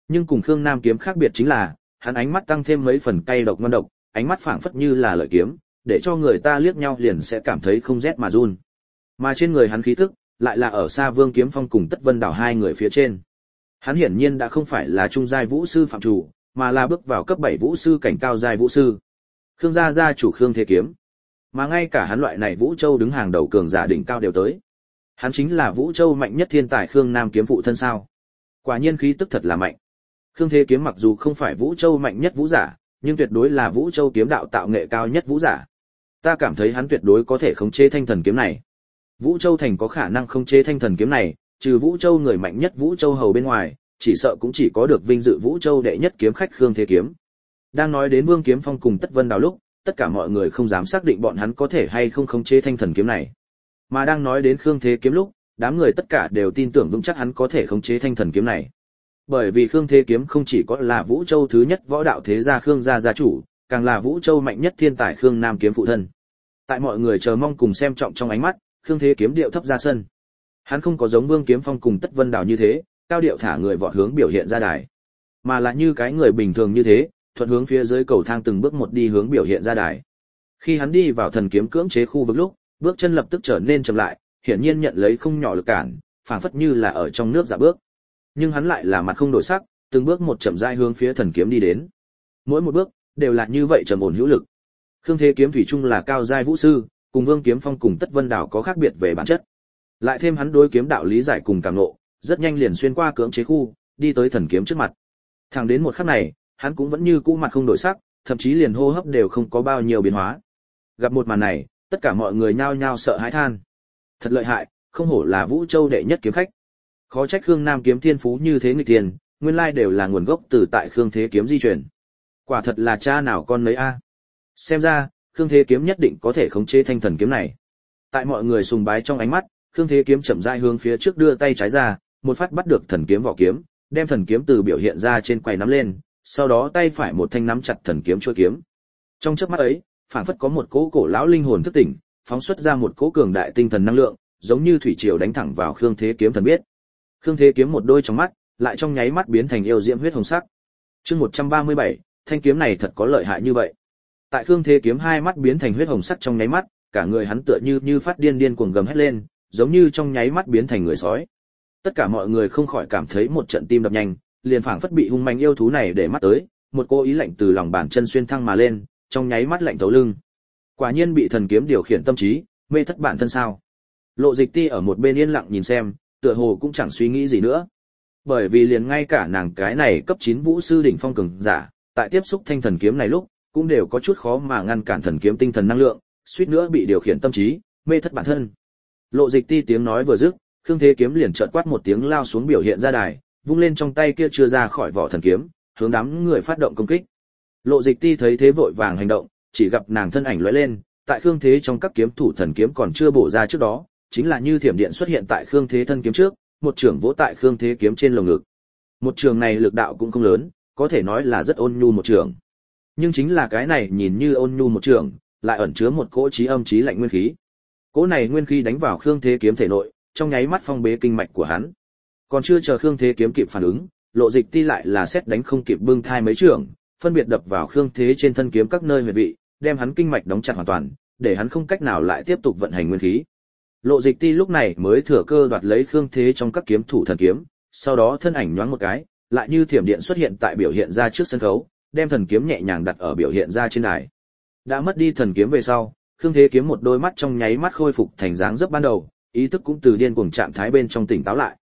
Nhưng cùng Khương Nam kiếm khác biệt chính là, hắn ánh mắt tăng thêm mấy phần cay độc ngon độc, ánh mắt phảng phất như là lợi kiếm, để cho người ta liếc nhau liền sẽ cảm thấy không rét mà run. Mà trên người hắn khí tức, lại là ở xa Vương Kiếm Phong cùng Tất Vân Đảo hai người phía trên. Hắn hiển nhiên đã không phải là trung giai vũ sư phạm chủ, mà là bước vào cấp 7 vũ sư cảnh cao giai vũ sư. Khương gia gia chủ Khương Thế Kiếm, mà ngay cả hắn loại này Vũ Châu đứng hàng đầu cường giả đỉnh cao đều tới. Hắn chính là Vũ Châu mạnh nhất thiên tài Khương Nam kiếm phụ thân sao? Quả nhiên khí tức thật là mạnh. Khương Thế Kiếm mặc dù không phải Vũ Châu mạnh nhất vũ giả, nhưng tuyệt đối là Vũ Châu kiếm đạo tạo nghệ cao nhất vũ giả. Ta cảm thấy hắn tuyệt đối có thể khống chế thanh thần kiếm này. Vũ Châu thành có khả năng khống chế thanh thần kiếm này, trừ Vũ Châu người mạnh nhất Vũ Châu hầu bên ngoài, chỉ sợ cũng chỉ có được vinh dự Vũ Châu đệ nhất kiếm khách Khương Thế Kiếm. Đang nói đến Vương Kiếm Phong cùng Tất Vân Đào lúc, tất cả mọi người không dám xác định bọn hắn có thể hay không khống chế thanh thần kiếm này. Mà đang nói đến Khương Thế Kiếm lúc, đám người tất cả đều tin tưởng vững chắc hắn có thể khống chế thanh thần kiếm này. Bởi vì Khương Thế Kiếm không chỉ có là Vũ Châu thứ nhất võ đạo thế gia Khương gia gia chủ, càng là Vũ Châu mạnh nhất thiên tài Khương Nam kiếm phụ thân. Tại mọi người chờ mong cùng xem trọng trong ánh mắt, Khương Thế Kiếm điệu thấp ra sân. Hắn không có giống Vương Kiếm Phong cùng Tất Vân Đào như thế, cao điệu thả người vọt hướng biểu hiện ra đài, mà là như cái người bình thường như thế, thuận hướng phía dưới cầu thang từng bước một đi hướng biểu hiện ra đài. Khi hắn đi vào thần kiếm cưỡng chế khu vực lúc, bước chân lập tức trở nên chậm lại, hiển nhiên nhận lấy không nhỏ lực cản, phảng phất như là ở trong nước dạo bước. Nhưng hắn lại là mặt không đổi sắc, từng bước một chậm rãi hướng phía thần kiếm đi đến. Mỗi một bước đều là như vậy trầm ổn hữu lực. Khương Thế Kiếm thủy chung là cao giai vũ sư, cùng Vương Kiếm Phong cùng Tất Vân Đào có khác biệt về bản chất. Lại thêm hắn đối kiếm đạo lý giải cùng cảm ngộ, rất nhanh liền xuyên qua cưỡng chế khu, đi tới thần kiếm trước mặt. Thẳng đến một khắc này, hắn cũng vẫn như cũ mặt không đổi sắc, thậm chí liền hô hấp đều không có bao nhiêu biến hóa. Gặp một màn này, tất cả mọi người nhao nhao sợ hãi than. Thật lợi hại, không hổ là Vũ Châu đệ nhất kiếm khách. Khó trách Khương Nam kiếm thiên phú như thế nghịch tiền, nguyên lai đều là nguồn gốc từ tại Khương Thế Kiếm di truyền. Quả thật là cha nào con nấy a. Xem ra, Khương Thế Kiếm nhất định có thể khống chế thanh thần kiếm này. Tại mọi người sùng bái trong ánh mắt, Khương Thế Kiếm chậm rãi hướng phía trước đưa tay trái ra, một phát bắt được thần kiếm vỏ kiếm, đem thần kiếm từ biểu hiện ra trên quầy nắm lên, sau đó tay phải một thanh nắm chặt thần kiếm chuôi kiếm. Trong chớp mắt ấy, phảng phất có một cỗ cổ lão linh hồn thức tỉnh, phóng xuất ra một cỗ cường đại tinh thần năng lượng, giống như thủy triều đánh thẳng vào Khương Thế Kiếm thần biết. Khương Thế Kiếm một đôi trong mắt, lại trong nháy mắt biến thành yêu diễm huyết hồng sắc. Chương 137, thanh kiếm này thật có lợi hại như vậy. Tại Khương Thế Kiếm hai mắt biến thành huyết hồng sắc trong nháy mắt, cả người hắn tựa như phát điên cuồng gầm hét lên, giống như trong nháy mắt biến thành người sói. Tất cả mọi người không khỏi cảm thấy một trận tim đập nhanh, liền phảng phất bị hung manh yêu thú này để mắt tới, một cô ý lạnh từ lòng bàn chân xuyên thăng mà lên, trong nháy mắt lạnh thấu lưng. Quả nhiên bị thần kiếm điều khiển tâm trí, mê thất bản thân sao? Lộ Dịch Ti ở một bên yên lặng nhìn xem, tựa hồ cũng chẳng suy nghĩ gì nữa. Bởi vì liền ngay cả nàng cái này cấp 9 vũ sư đỉnh phong cường giả, tại tiếp xúc thanh thần kiếm này lúc, cũng đều có chút khó mà ngăn cản thần kiếm tinh thần năng lượng, suýt nữa bị điều khiển tâm trí, mê thất bản thân. Lộ Dịch Ti tiếng nói vừa dứt, Khương Thế Kiếm liền chợt quát một tiếng lao xuống biểu hiện ra đài, vung lên trong tay kia chưa ra khỏi vỏ thần kiếm, hướng đám người phát động công kích. Lộ Dịch Ti thấy thế vội vàng hành động, chỉ gặp nàng thân ảnh lóe lên, tại Khương Thế trong các kiếm thủ thần kiếm còn chưa bổ ra trước đó, chính là như thiểm điện xuất hiện tại Khương Thế thân kiếm trước, một trường vỗ tại Khương Thế kiếm trên lồng ngực. Một trường này lực đạo cũng không lớn, có thể nói là rất ôn nhu một trường. Nhưng chính là cái này nhìn như ôn nhu một trường, lại ẩn chứa một cỗ chí âm chí lạnh nguyên khí. Cỗ này nguyên khí đánh vào Khương Thế kiếm thể nội, trong nháy mắt phong bế kinh mạch của hắn. Còn chưa chờ Khương Thế kiếm kịp phản ứng, Lộ Dịch Ti lại là xét đánh không kịp bưng thai mấy trường, phân biệt đập vào Khương Thế trên thân kiếm các nơi huyệt vị, đem hắn kinh mạch đóng chặt hoàn toàn, để hắn không cách nào lại tiếp tục vận hành nguyên khí. Lộ Dịch Ti lúc này mới thừa cơ đoạt lấy Khương Thế trong các kiếm thủ thần kiếm, sau đó thân ảnh nhoáng một cái, lại như thiểm điện xuất hiện tại biểu hiện ra trước sân khấu, đem thần kiếm nhẹ nhàng đặt ở biểu hiện ra trên đài. Đã mất đi thần kiếm về sau, Khương Thế kiếm một đôi mắt trong nháy mắt khôi phục thành dáng dấp ban đầu, ý thức cũng từ điên cuồng trạng thái bên trong tỉnh táo lại.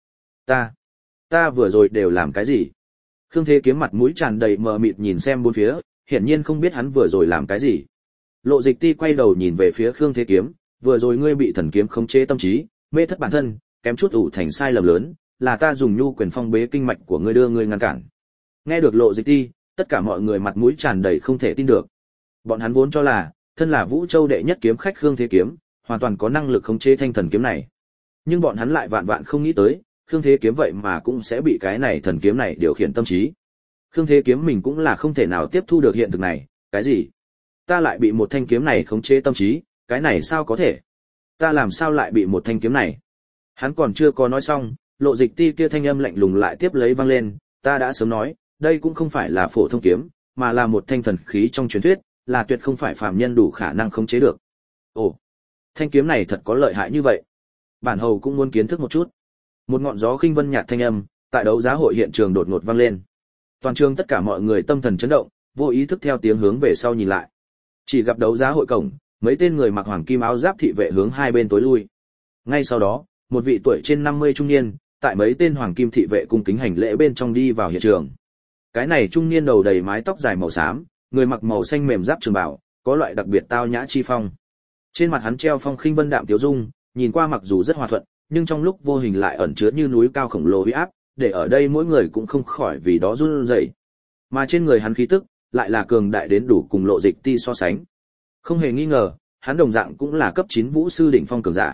Ta vừa rồi đều làm cái gì? Khương Thế kiếm mặt mũi tràn đầy mờ mịt nhìn xem bốn phía, hiển nhiên không biết hắn vừa rồi làm cái gì. Lộ Dịch Ti quay đầu nhìn về phía Khương Thế kiếm, vừa rồi ngươi bị thần kiếm khống chế tâm trí, mê thất bản thân, kém chút ủ thành sai lầm lớn, là ta dùng nhu quyền phong bế kinh mạch của ngươi đưa ngươi ngăn cản. Nghe được Lộ Dịch Ti, tất cả mọi người mặt mũi tràn đầy không thể tin được. Bọn hắn vốn cho là, thân là Vũ Châu đệ nhất kiếm khách Khương Thế kiếm, hoàn toàn có năng lực khống chế thanh thần kiếm này. Nhưng bọn hắn lại vạn vạn không nghĩ tới, Khương Thế kiếm vậy mà cũng sẽ bị cái này thần kiếm này điều khiển tâm trí. Khương Thế kiếm mình cũng là không thể nào tiếp thu được hiện thực này, cái gì? Ta lại bị một thanh kiếm này khống chế tâm trí, cái này sao có thể? Ta làm sao lại bị một thanh kiếm này? Hắn còn chưa có nói xong, Lộ Dịch Ti kia thanh âm lạnh lùng lại tiếp lấy vang lên, ta đã sớm nói, đây cũng không phải là phổ thông kiếm, mà là một thanh thần khí trong truyền thuyết, là tuyệt không phải phàm nhân đủ khả năng khống chế được. Ồ, thanh kiếm này thật có lợi hại như vậy. Bản hầu cũng muốn kiến thức một chút. Một ngọn gió khinh vân nhạt thanh âm, tại đấu giá hội hiện trường đột ngột vang lên. Toàn trường tất cả mọi người tâm thần chấn động, vô ý thức theo tiếng hướng về sau nhìn lại. Chỉ gặp đấu giá hội cổng, mấy tên người mặc hoàng kim áo giáp thị vệ hướng hai bên tối lui. Ngay sau đó, một vị tuổi trên 50 trung niên, tại mấy tên hoàng kim thị vệ cung kính hành lễ bên trong đi vào hiện trường. Cái này trung niên đầu đầy mái tóc dài màu xám, người mặc màu xanh mềm giáp trường bào, có loại đặc biệt tao nhã chi phong. Trên mặt hắn treo phong khinh vân đạm tiếu dung, nhìn qua mặc dù rất hòa thuận, nhưng trong lúc vô hình lại ẩn chứa như núi cao khổng lồ uy áp, để ở đây mỗi người cũng không khỏi vì đó run rẩy. Mà trên người hắn khí tức lại là cường đại đến đủ cùng Lộ Dịch Ti so sánh. Không hề nghi ngờ, hắn đồng dạng cũng là cấp 9 vũ sư đỉnh phong cường giả.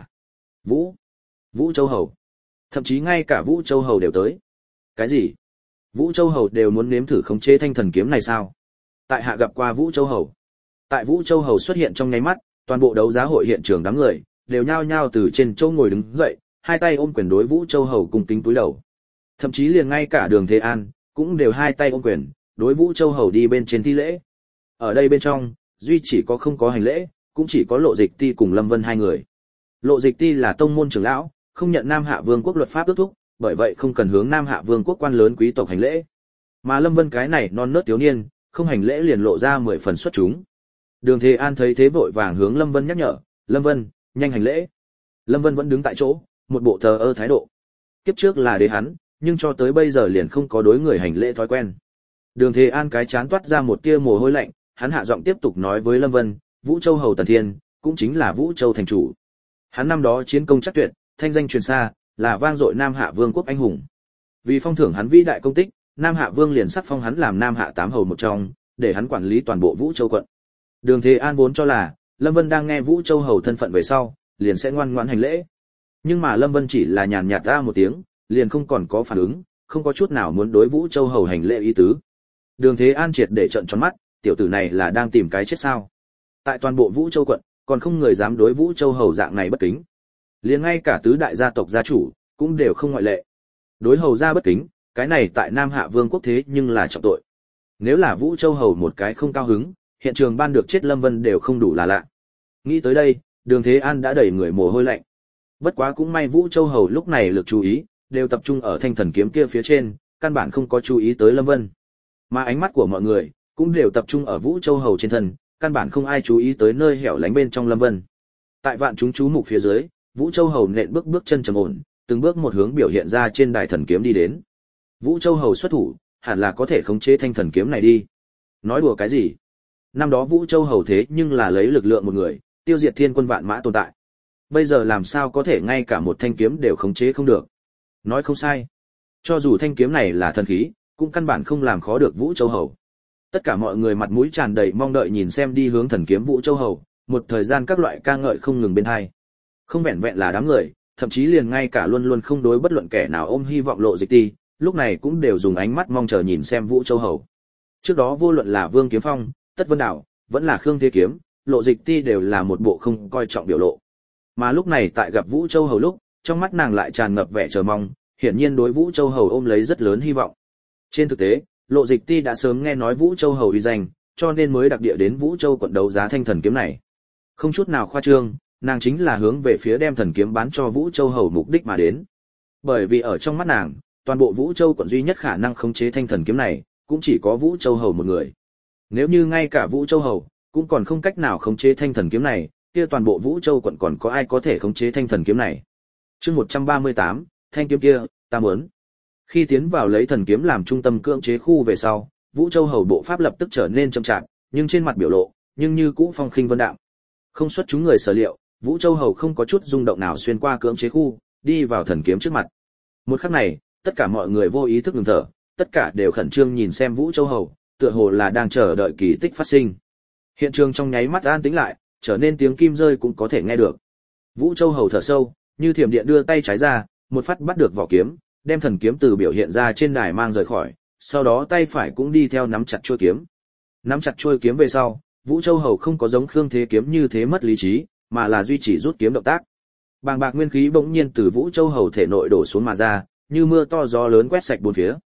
Vũ Châu Hầu. Thậm chí ngay cả Vũ Châu Hầu đều tới. Cái gì? Vũ Châu Hầu đều muốn nếm thử khống chế thanh thần kiếm này sao? Tại hạ gặp qua Vũ Châu Hầu. Tại Vũ Châu Hầu xuất hiện trong nháy mắt, toàn bộ đấu giá hội hiện trường đám người đều nhao nhao từ trên chỗ ngồi đứng dậy, hai tay ôm quyền đối Vũ Châu Hầu cùng kính cúi đầu. Thậm chí liền ngay cả Đường Thế An cũng đều hai tay ôm quyền, đối Vũ Châu Hầu đi bên trên thi lễ. Ở đây bên trong, duy chỉ có không có hành lễ, cũng chỉ có Lộ Dịch Ti cùng Lâm Vân hai người. Lộ Dịch Ti là tông môn trưởng lão, không nhận Nam Hạ Vương quốc luật pháp ước thúc, bởi vậy không cần hướng Nam Hạ Vương quốc quan lớn quý tộc hành lễ. Mà Lâm Vân cái này non nớt thiếu niên, không hành lễ liền lộ ra 10 phần xuất chúng. Đường Thế An thấy thế vội vàng hướng Lâm Vân nhắc nhở, "Lâm Vân, nhanh hành lễ." Lâm Vân vẫn đứng tại chỗ, một bộ thờ ơ thái độ. Kiếp trước là đế hắn, nhưng cho tới bây giờ liền không có đối người hành lễ thói quen. Đường Thế An cái chán toát ra một tia mồ hôi lạnh, hắn hạ giọng tiếp tục nói với Lâm Vân, "Vũ Châu Hầu Tần Thiên, cũng chính là Vũ Châu thành chủ. Hắn năm đó chiến công chắc tuyệt, thanh danh truyền xa, là vang dội Nam Hạ Vương quốc anh hùng. Vì phong thưởng hắn vĩ đại công tích, Nam Hạ Vương liền sắc phong hắn làm Nam Hạ 8 hầu một trong, để hắn quản lý toàn bộ Vũ Châu quận." Đường Thế An vốn cho là Lâm Vân đang nghe Vũ Châu Hầu thân phận về sau, liền sẽ ngoan ngoãn hành lễ. Nhưng mà Lâm Vân chỉ là nhàn nhạt ra một tiếng, liền không còn có phản ứng, không có chút nào muốn đối Vũ Châu Hầu hành lễ ý tứ. Đường Thế An triệt để trợn tròn mắt, tiểu tử này là đang tìm cái chết sao? Tại toàn bộ Vũ Châu quận, còn không người dám đối Vũ Châu Hầu dạng này bất kính. Liền ngay cả tứ đại gia tộc gia chủ cũng đều không ngoại lệ. Đối hầu gia bất kính, cái này tại Nam Hạ Vương quốc thế nhưng là trọng tội. Nếu là Vũ Châu Hầu một cái không cao hứng, hiện trường ban được chết Lâm Vân đều không đủ là lạ. Nghĩ tới đây, Đường Thế An đã đẩy người mồ hôi lạnh. Bất quá cũng may Vũ Châu Hầu lúc này lực chú ý đều tập trung ở thanh thần kiếm kia phía trên, căn bản không có chú ý tới Lâm Vân. Mà ánh mắt của mọi người cũng đều tập trung ở Vũ Châu Hầu trên thân, căn bản không ai chú ý tới nơi hẻo lánh bên trong Lâm Vân. Tại vạn chúng chú mục phía dưới, Vũ Châu Hầu nện bước chân trầm ổn, từng bước một hướng biểu hiện ra trên đài thần kiếm đi đến. Vũ Châu Hầu xuất thủ, hẳn là có thể khống chế thanh thần kiếm này đi. Nói đùa cái gì? Năm đó Vũ Châu Hầu thế nhưng là lấy lực lượng một người, tiêu diệt thiên quân vạn mã tồn tại. Bây giờ làm sao có thể ngay cả một thanh kiếm đều khống chế không được? Nói không sai. Cho dù thanh kiếm này là thần khí, cũng căn bản không làm khó được Vũ Châu Hầu. Tất cả mọi người mặt mũi tràn đầy mong đợi nhìn xem đi hướng thần kiếm Vũ Châu Hầu, một thời gian các loại ca ngợi không ngừng bên tai. Không vẹn vẹn là đám người, thậm chí liền ngay cả luôn luôn không đối bất luận kẻ nào ôm hy vọng Lộ Dịch Ti, lúc này cũng đều dùng ánh mắt mong chờ nhìn xem Vũ Châu Hầu. Trước đó vô luận là Vương Kiếm Phong, Tất Vân Đảo, vẫn là Khương Thế Kiếm, Lộ Dịch Ti đều là một bộ không coi trọng biểu lộ. Mà lúc này tại gặp Vũ Châu Hầu lúc, trong mắt nàng lại tràn ngập vẻ chờ mong, hiển nhiên đối Vũ Châu Hầu ôm lấy rất lớn hy vọng. Trên thực tế, Lộ Dịch Ti đã sớm nghe nói Vũ Châu Hầu uy danh, cho nên mới đặc địa đến Vũ Châu quận đấu giá thanh thần kiếm này. Không chút nào khoa trương, nàng chính là hướng về phía đem thần kiếm bán cho Vũ Châu Hầu mục đích mà đến. Bởi vì ở trong mắt nàng, toàn bộ Vũ Châu quận duy nhất khả năng khống chế thanh thần kiếm này, cũng chỉ có Vũ Châu Hầu một người. Nếu như ngay cả Vũ Châu Hầu cũng còn không cách nào khống chế thanh thần kiếm này, kia toàn bộ Vũ Châu quận còn có ai có thể khống chế thanh thần kiếm này? Chương 138, thanh kiếm kia, ta muốn. Khi tiến vào lấy thần kiếm làm trung tâm cưỡng chế khu về sau, Vũ Châu Hầu bộ pháp lập tức trở nên chậm chạp, nhưng trên mặt biểu lộ, nhưng như cũ phong khinh vân đạm. Không xuất chúng người sở liệu, Vũ Châu Hầu không có chút rung động nào xuyên qua cưỡng chế khu, đi vào thần kiếm trước mặt. Một khắc này, tất cả mọi người vô ý thức ngừng thở, tất cả đều khẩn trương nhìn xem Vũ Châu Hầu, tựa hồ là đang chờ đợi kỳ tích phát sinh. Hiện trường trong nháy mắt an tĩnh lại, trở nên tiếng kim rơi cũng có thể nghe được. Vũ Châu Hầu thở sâu, như thiểm điện đưa tay trái ra, một phát bắt được vỏ kiếm, đem thần kiếm từ biểu hiện ra trên đài mang rời khỏi, sau đó tay phải cũng đi theo nắm chặt chuôi kiếm. Nắm chặt chuôi kiếm về sau, Vũ Châu Hầu không có giống Khương Thế Kiếm như thế mất lý trí, mà là duy trì rút kiếm động tác. Bàng bạc nguyên khí bỗng nhiên từ Vũ Châu Hầu thể nội đổ xuống mà ra, như mưa to gió lớn quét sạch bốn phía.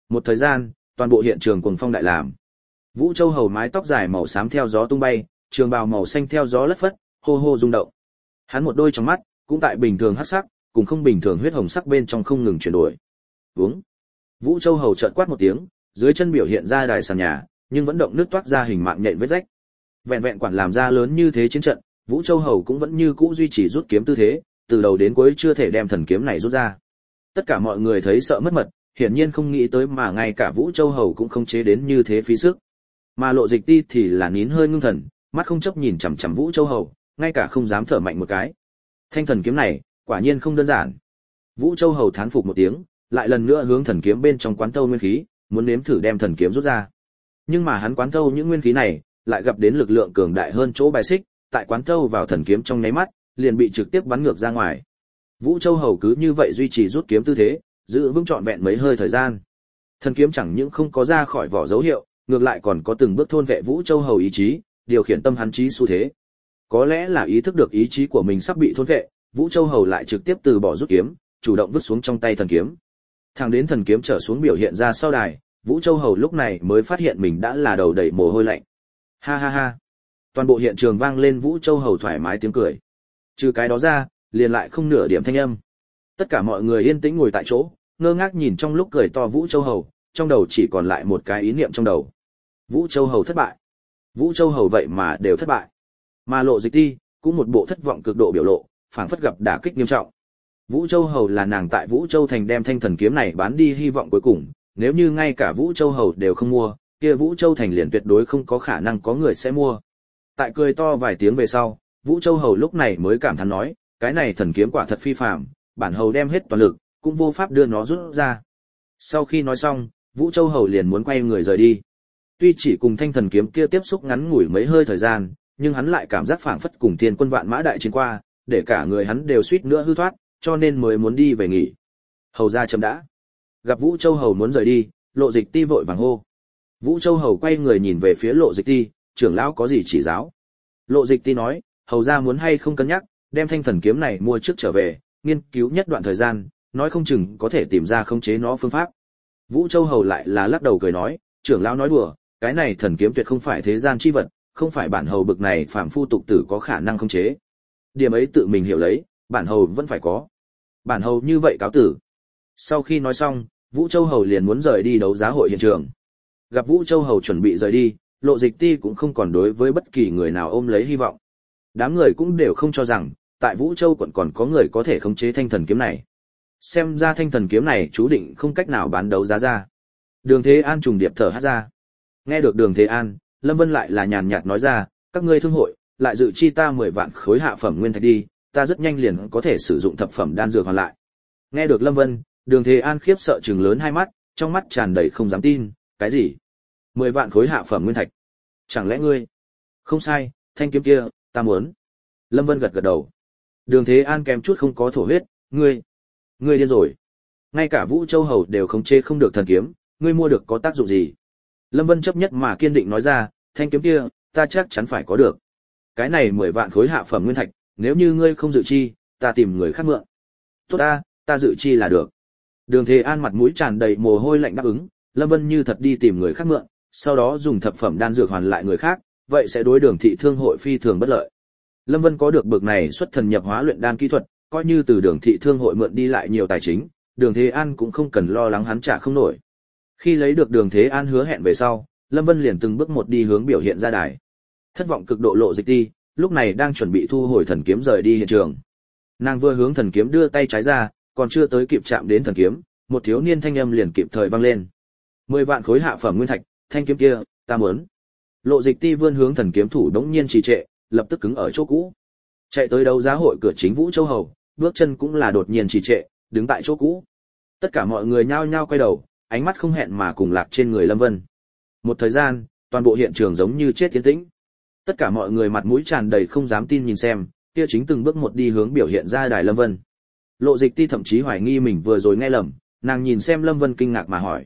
Một thời gian, toàn bộ hiện trường cuồng phong đại làm. Vũ Châu Hầu mái tóc dài màu xám theo gió tung bay, trường bào màu xanh theo gió lất phất, hô hô rung động. Hắn một đôi trong mắt, cũng tại bình thường hắc sắc, cùng không bình thường huyết hồng sắc bên trong không ngừng chuyển đổi. Uống. Vũ Châu Hầu chợt quát một tiếng, dưới chân biểu hiện ra đài sàn nhà, nhưng vẫn động nước toát ra hình mạng nhện vết rách. Vẹn vẹn quản làm ra lớn như thế chiến trận, Vũ Châu Hầu cũng vẫn như cũ duy trì rút kiếm tư thế, từ đầu đến cuối chưa thể đem thần kiếm này rút ra. Tất cả mọi người thấy sợ mất mật, hiển nhiên không nghĩ tới mà ngay cả Vũ Châu Hầu cũng không chế đến như thế phí sức. Mà Lộ Dịch Ti thì là nín hơi ngưng thần, mắt không chấp nhìn chằm chằm Vũ Châu Hầu, ngay cả không dám thở mạnh một cái. Thanh thần kiếm này, quả nhiên không đơn giản. Vũ Châu Hầu thán phục một tiếng, lại lần nữa hướng thần kiếm bên trong quán thâu nguyên khí, muốn nếm thử đem thần kiếm rút ra. Nhưng mà hắn quán thâu những nguyên khí này, lại gặp đến lực lượng cường đại hơn chỗ bài xích, tại quán thâu vào thần kiếm trong nháy mắt, liền bị trực tiếp bắn ngược ra ngoài. Vũ Châu Hầu cứ như vậy duy trì rút kiếm tư thế, giữ vững trọn vẹn mấy hơi thời gian. Thần kiếm chẳng những không có ra khỏi vỏ dấu hiệu, ngược lại còn có từng bước thôn vệ Vũ Châu Hầu ý chí, điều khiển tâm hắn chí xu thế. Có lẽ là ý thức được ý chí của mình sắp bị thôn vệ, Vũ Châu Hầu lại trực tiếp từ bỏ rút kiếm, chủ động vứt xuống trong tay thần kiếm. Thẳng đến thần kiếm trở xuống biểu hiện ra sau đài, Vũ Châu Hầu lúc này mới phát hiện mình đã là đầu đầy mồ hôi lạnh. Ha ha ha. Toàn bộ hiện trường vang lên Vũ Châu Hầu thoải mái tiếng cười. Trừ cái đó ra, liền lại không nửa điểm thanh âm. Tất cả mọi người yên tĩnh ngồi tại chỗ, ngơ ngác nhìn trong lúc cười to Vũ Châu Hầu, trong đầu chỉ còn lại một cái ý niệm trong đầu. Vũ Châu Hầu thất bại. Vũ Châu Hầu vậy mà đều thất bại. Mà Lộ Dịch Ti cũng một bộ thất vọng cực độ biểu lộ, phảng phất gặp đả kích nghiêm trọng. Vũ Châu Hầu là nàng tại Vũ Châu thành đem thanh thần kiếm này bán đi hy vọng cuối cùng, nếu như ngay cả Vũ Châu Hầu đều không mua, kia Vũ Châu thành liền tuyệt đối không có khả năng có người sẽ mua. Tại cười to vài tiếng về sau, Vũ Châu Hầu lúc này mới cảm thán nói, cái này thần kiếm quả thật phi phàm, bản hầu đem hết toàn lực, cũng vô pháp đưa nó rút ra. Sau khi nói xong, Vũ Châu Hầu liền muốn quay người rời đi. Tuy chỉ cùng thanh thần kiếm kia tiếp xúc ngắn ngủi mấy hơi thời gian, nhưng hắn lại cảm giác phảng phất cùng thiên quân vạn mã đại chiến qua, để cả người hắn đều suýt nữa hư thoát, cho nên mới muốn đi về nghỉ. Hầu ra chậm đã. Gặp Vũ Châu Hầu muốn rời đi, Lộ Dịch Ti vội vàng hô. Vũ Châu Hầu quay người nhìn về phía Lộ Dịch Ti, trưởng lão có gì chỉ giáo? Lộ Dịch Ti nói, hầu ra muốn hay không cân nhắc, đem thanh thần kiếm này mua trước trở về, nghiên cứu nhất đoạn thời gian, nói không chừng có thể tìm ra khống chế nó phương pháp. Vũ Châu Hầu lại là lắc đầu cười nói, trưởng lão nói đùa, cái này thần kiếm tuyệt không phải thế gian chi vật, không phải bản hầu bực này phàm phu tục tử có khả năng khống chế. Điểm ấy tự mình hiểu lấy, bản hầu vẫn phải có. Bản hầu như vậy cáo tử. Sau khi nói xong, Vũ Châu Hầu liền muốn rời đi đấu giá hội hiện trường. Gặp Vũ Châu Hầu chuẩn bị rời đi, Lộ Dịch Ti cũng không còn đối với bất kỳ người nào ôm lấy hy vọng. Đám người cũng đều không cho rằng, tại Vũ Châu quận còn có người có thể khống chế thanh thần kiếm này. Xem ra thanh thần kiếm này chú định không cách nào bán đấu giá ra. Đường Thế An trùng điệp thở hắt ra. Nghe được Đường Thế An, Lâm Vân lại là nhàn nhạt nói ra, các ngươi thương hội, lại dự chi ta 10 vạn khối hạ phẩm nguyên thạch đi, ta rất nhanh liền có thể sử dụng thập phẩm đan dược hoàn lại. Nghe được Lâm Vân, Đường Thế An khiếp sợ trừng lớn hai mắt, trong mắt tràn đầy không dám tin, cái gì? 10 vạn khối hạ phẩm nguyên thạch? Chẳng lẽ ngươi? Không sai, thanh kiếm kia, ta muốn. Lâm Vân gật gật đầu. Đường Thế An kèm chút không có thổ huyết, ngươi điên rồi. Ngay cả Vũ Châu Hầu đều không chê không được thần kiếm, ngươi mua được có tác dụng gì? Lâm Vân chấp nhất mà kiên định nói ra, thanh kiếm kia, ta chắc chắn phải có được. Cái này 10 vạn khối hạ phẩm nguyên thạch, nếu như ngươi không dự chi, ta tìm người khác mượn. Tốt ta dự chi là được. Đường Thế An mặt mũi tràn đầy mồ hôi lạnh đáp ứng, Lâm Vân như thật đi tìm người khác mượn, sau đó dùng thập phẩm đan dược hoàn lại người khác, vậy sẽ đối Đường thị thương hội phi thường bất lợi. Lâm Vân có được bực này xuất thần nhập hóa luyện đan kỹ thuật, coi như từ Đường thị thương hội mượn đi lại nhiều tài chính, Đường Thế An cũng không cần lo lắng hắn trả không nổi. Khi lấy được Đường Thế An hứa hẹn về sau, Lâm Vân liền từng bước một đi hướng biểu hiện ra đài. Thất vọng cực độ Lộ Dịch Ti, lúc này đang chuẩn bị thu hồi thần kiếm rời đi hiện trường. Nàng vừa hướng thần kiếm đưa tay trái ra, còn chưa tới kịp chạm đến thần kiếm, một thiếu niên thanh âm liền kịp thời vang lên. 10 vạn khối hạ phẩm nguyên thạch, thanh kiếm kia, ta muốn. Lộ Dịch Ti vươn hướng thần kiếm thủ đống nhiên trì trệ, lập tức cứng ở chỗ cũ. Chạy tới đấu giá hội cửa chính Vũ Châu Hầu, bước chân cũng là đột nhiên trì trệ, đứng tại chỗ cũ. Tất cả mọi người nhao nhao quay đầu, ánh mắt không hẹn mà cùng lạc trên người Lâm Vân. Một thời gian, toàn bộ hiện trường giống như chết tiến tĩnh. Tất cả mọi người mặt mũi tràn đầy không dám tin nhìn xem, kia chính từng bước một đi hướng biểu hiện ra đài Lâm Vân. Lộ Dịch Ti thậm chí hoài nghi mình vừa rồi nghe lầm, nàng nhìn xem Lâm Vân kinh ngạc mà hỏi,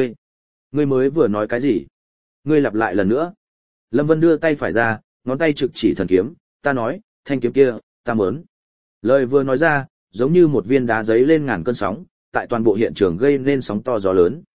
ngươi mới vừa nói cái gì? Ngươi lặp lại lần nữa. Lâm Vân đưa tay phải ra, ngón tay trực chỉ thần kiếm, ta nói, thanh kiếm kia, ta muốn. Lời vừa nói ra, giống như một viên đá giấy lên ngàn cơn sóng, tại toàn bộ hiện trường gây nên sóng to gió lớn.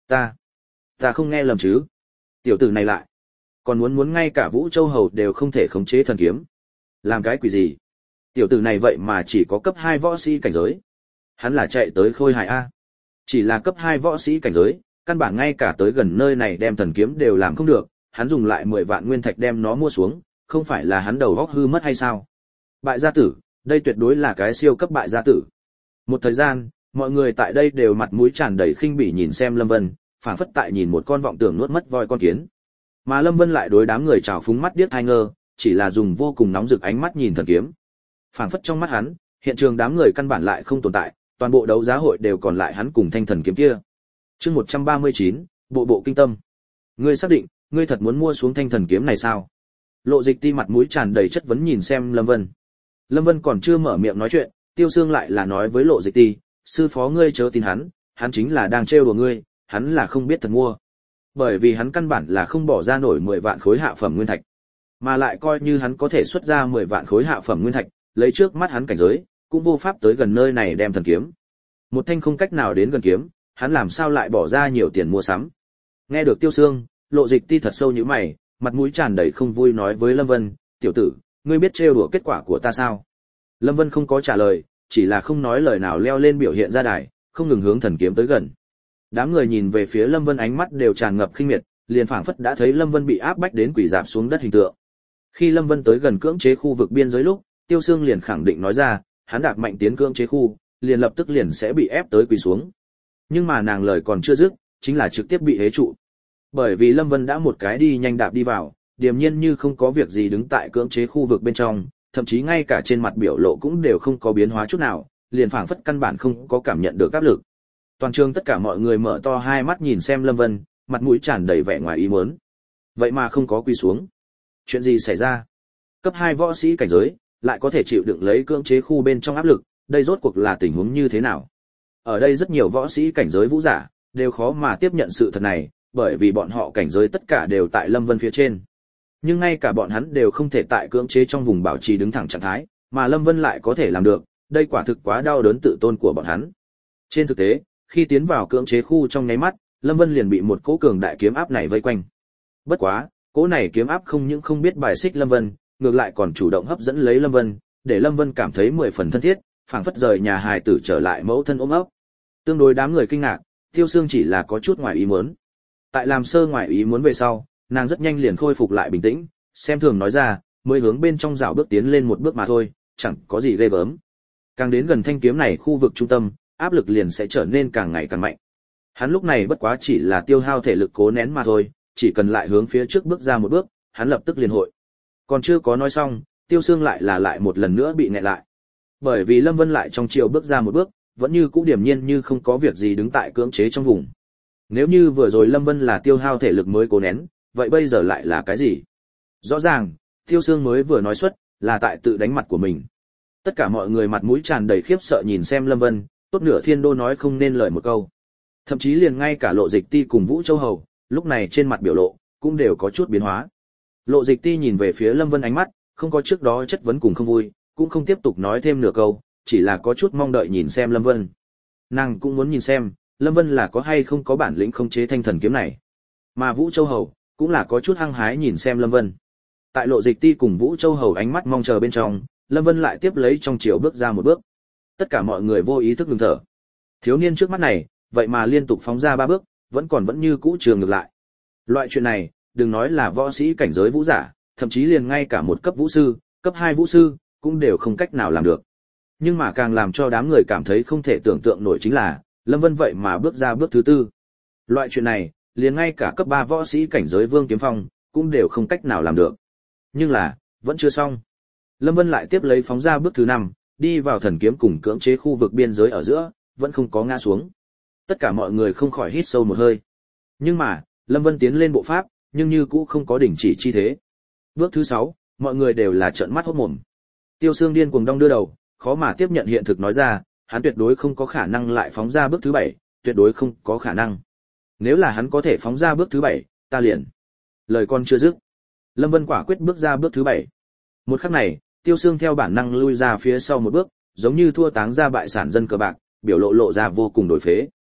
Ta không nghe lầm chứ? Tiểu tử này lại còn muốn ngay cả Vũ Châu Hầu đều không thể khống chế thần kiếm. Làm cái quỷ gì? Tiểu tử này vậy mà chỉ có cấp 2 võ sĩ cảnh giới. Hắn là chạy tới Khôi Hải a. Chỉ là cấp 2 võ sĩ cảnh giới, căn bản ngay cả tới gần nơi này đem thần kiếm đều làm không được, hắn dùng lại 10 vạn nguyên thạch đem nó mua xuống, không phải là hắn đầu óc hư mất hay sao? Bại gia tử, đây tuyệt đối là cái siêu cấp bại gia tử. Một thời gian, mọi người tại đây đều mặt mũi tràn đầy khinh bỉ nhìn xem Lâm Vân, phảng phất tại nhìn một con vọng tưởng nuốt mất voi con kiến. Mà Lâm Vân lại đối đám người trào phúng mắt điếc tai ngơ, chỉ là dùng vô cùng nóng rực ánh mắt nhìn thần kiếm. Phảng phất trong mắt hắn, hiện trường đám người căn bản lại không tồn tại, toàn bộ đấu giá hội đều còn lại hắn cùng thanh thần kiếm kia. Chương 139, bộ bộ kinh tâm. Ngươi xác định, ngươi thật muốn mua xuống thanh thần kiếm này sao? Lộ Dịch Ti mặt mũi tràn đầy chất vấn nhìn xem Lâm Vân. Lâm Vân còn chưa mở miệng nói chuyện, Tiêu Sương lại là nói với Lộ Dịch Ti, sư phó ngươi chớ tin hắn chính là đang trêu đùa ngươi, hắn là không biết thật mua. Bởi vì hắn căn bản là không bỏ ra nổi 10 vạn khối hạ phẩm nguyên thạch, mà lại coi như hắn có thể xuất ra 10 vạn khối hạ phẩm nguyên thạch, lấy trước mắt hắn cảnh giới, cũng vô pháp tới gần nơi này đem thần kiếm. Một thanh không cách nào đến gần kiếm, hắn làm sao lại bỏ ra nhiều tiền mua sắm. Nghe được Tiêu Sương, Lộ Dịch Ti thật sâu như mày, mặt mũi tràn đầy không vui nói với Lâm Vân, tiểu tử, ngươi biết trêu đùa kết quả của ta sao? Lâm Vân không có trả lời, chỉ là không nói lời nào leo lên biểu hiện ra đài, không ngừng hướng thần kiếm tới gần. Đám người nhìn về phía Lâm Vân ánh mắt đều tràn ngập khinh miệt, liền phảng phất đã thấy Lâm Vân bị áp bách đến quỳ rạp xuống đất hình tượng. Khi Lâm Vân tới gần cưỡng chế khu vực biên giới lúc, Tiêu Sương liền khẳng định nói ra, hắn đạp mạnh tiến cưỡng chế khu, liền lập tức liền sẽ bị ép tới quỳ xuống. Nhưng mà nàng lời còn chưa dứt, chính là trực tiếp bị hế trụ. Bởi vì Lâm Vân đã một cái đi nhanh đạp đi vào, điềm nhiên như không có việc gì đứng tại cưỡng chế khu vực bên trong, thậm chí ngay cả trên mặt biểu lộ cũng đều không có biến hóa chút nào, liền phảng phất căn bản không có cảm nhận được áp lực. Toàn trường tất cả mọi người mở to hai mắt nhìn xem Lâm Vân, mặt mũi tràn đầy vẻ ngoài ý muốn. Vậy mà không có quỳ xuống. Chuyện gì xảy ra? Cấp 2 võ sĩ cảnh giới, lại có thể chịu đựng lấy cưỡng chế khu bên trong áp lực, đây rốt cuộc là tình huống như thế nào? Ở đây rất nhiều võ sĩ cảnh giới vũ giả, đều khó mà tiếp nhận sự thật này, bởi vì bọn họ cảnh giới tất cả đều tại Lâm Vân phía trên. Nhưng ngay cả bọn hắn đều không thể tại cưỡng chế trong vùng bảo trì đứng thẳng trạng thái, mà Lâm Vân lại có thể làm được, đây quả thực quá đau đớn tự tôn của bọn hắn. Trên thực tế, khi tiến vào cưỡng chế khu trong nháy mắt, Lâm Vân liền bị một cỗ cường đại kiếm áp này vây quanh. Bất quá, cỗ này kiếm áp không những không biết bài xích Lâm Vân, ngược lại còn chủ động hấp dẫn lấy Lâm Vân, để Lâm Vân cảm thấy 10 phần thân thiết, phảng phất rời nhà hài tử trở lại mẫu thân ôm ấp. Tương đối đám người kinh ngạc, Tiêu Sương chỉ là có chút ngoài ý muốn. Tại làm sơ ngoài ý muốn về sau, nàng rất nhanh liền khôi phục lại bình tĩnh, xem thường nói ra, mới hướng bên trong rào bước tiến lên một bước mà thôi, chẳng có gì ghê gớm. Càng đến gần thanh kiếm này khu vực trung tâm, áp lực liền sẽ trở nên càng ngày càng mạnh. Hắn lúc này bất quá chỉ là tiêu hao thể lực cố nén mà thôi, chỉ cần lại hướng phía trước bước ra một bước, hắn lập tức liền hội. Còn chưa có nói xong, Tiêu Sương lại một lần nữa bị nghẹn lại. Bởi vì Lâm Vân lại trong chiều bước ra một bước, vẫn như cũ điềm nhiên như không có việc gì đứng tại cưỡng chế trong vùng. Nếu như vừa rồi Lâm Vân là tiêu hao thể lực mới cố nén, vậy bây giờ lại là cái gì? Rõ ràng, Tiêu Sương mới vừa nói xuất, là tại tự đánh mặt của mình. Tất cả mọi người mặt mũi tràn đầy khiếp sợ nhìn xem Lâm Vân, tốt nửa thiên đô nói không nên lời một câu. Thậm chí liền ngay cả Lộ Dịch Ti cùng Vũ Châu Hầu, lúc này trên mặt biểu lộ, cũng đều có chút biến hóa. Lộ Dịch Ti nhìn về phía Lâm Vân ánh mắt, không có trước đó chất vấn cùng không vui, cũng không tiếp tục nói thêm nửa câu, chỉ là có chút mong đợi nhìn xem Lâm Vân. Nàng cũng muốn nhìn xem, Lâm Vân là có hay không có bản lĩnh khống chế thanh thần kiếm này. Mà Vũ Châu Hầu, cũng là có chút hăng hái nhìn xem Lâm Vân. Tại Lộ Dịch Ti cùng Vũ Châu Hầu ánh mắt mong chờ bên trong, Lâm Vân lại tiếp lấy trong chiều bước ra một bước. Tất cả mọi người vô ý thức ngừng thở. Thiếu niên trước mắt này, vậy mà liên tục phóng ra 3 bước, vẫn như cũ trường ngược lại. Loại chuyện này, đừng nói là võ sĩ cảnh giới vũ giả, thậm chí liền ngay cả một cấp vũ sư, cấp 2 vũ sư, cũng đều không cách nào làm được. Nhưng mà càng làm cho đám người cảm thấy không thể tưởng tượng nổi chính là, Lâm Vân vậy mà bước ra bước thứ 4. Loại chuyện này, liền ngay cả cấp 3 võ sĩ cảnh giới Vương Kiếm Phong, cũng đều không cách nào làm được. Nhưng là, vẫn chưa xong. Lâm Vân lại tiếp lấy phóng ra bước thứ 5, đi vào thần kiếm cùng cưỡng chế khu vực biên giới ở giữa, vẫn không có ngã xuống. Tất cả mọi người không khỏi hít sâu một hơi. Nhưng mà, Lâm Vân tiến lên bộ pháp, nhưng như cũ không có đình chỉ chi thế. Bước thứ 6, mọi người đều là trợn mắt hốt mồm. Tiêu Sương điên cuồng đong đưa đầu, khó mà tiếp nhận hiện thực nói ra, hắn tuyệt đối không có khả năng lại phóng ra bước thứ 7, tuyệt đối không có khả năng. Nếu là hắn có thể phóng ra bước thứ 7, ta liền. Lời con chưa dứt, Lâm Vân quả quyết bước ra bước thứ 7. Một khắc này, Tiêu Sương theo bản năng lui ra phía sau một bước, giống như thua táng ra bại sản dân cờ bạc, biểu lộ ra vô cùng đổi phế.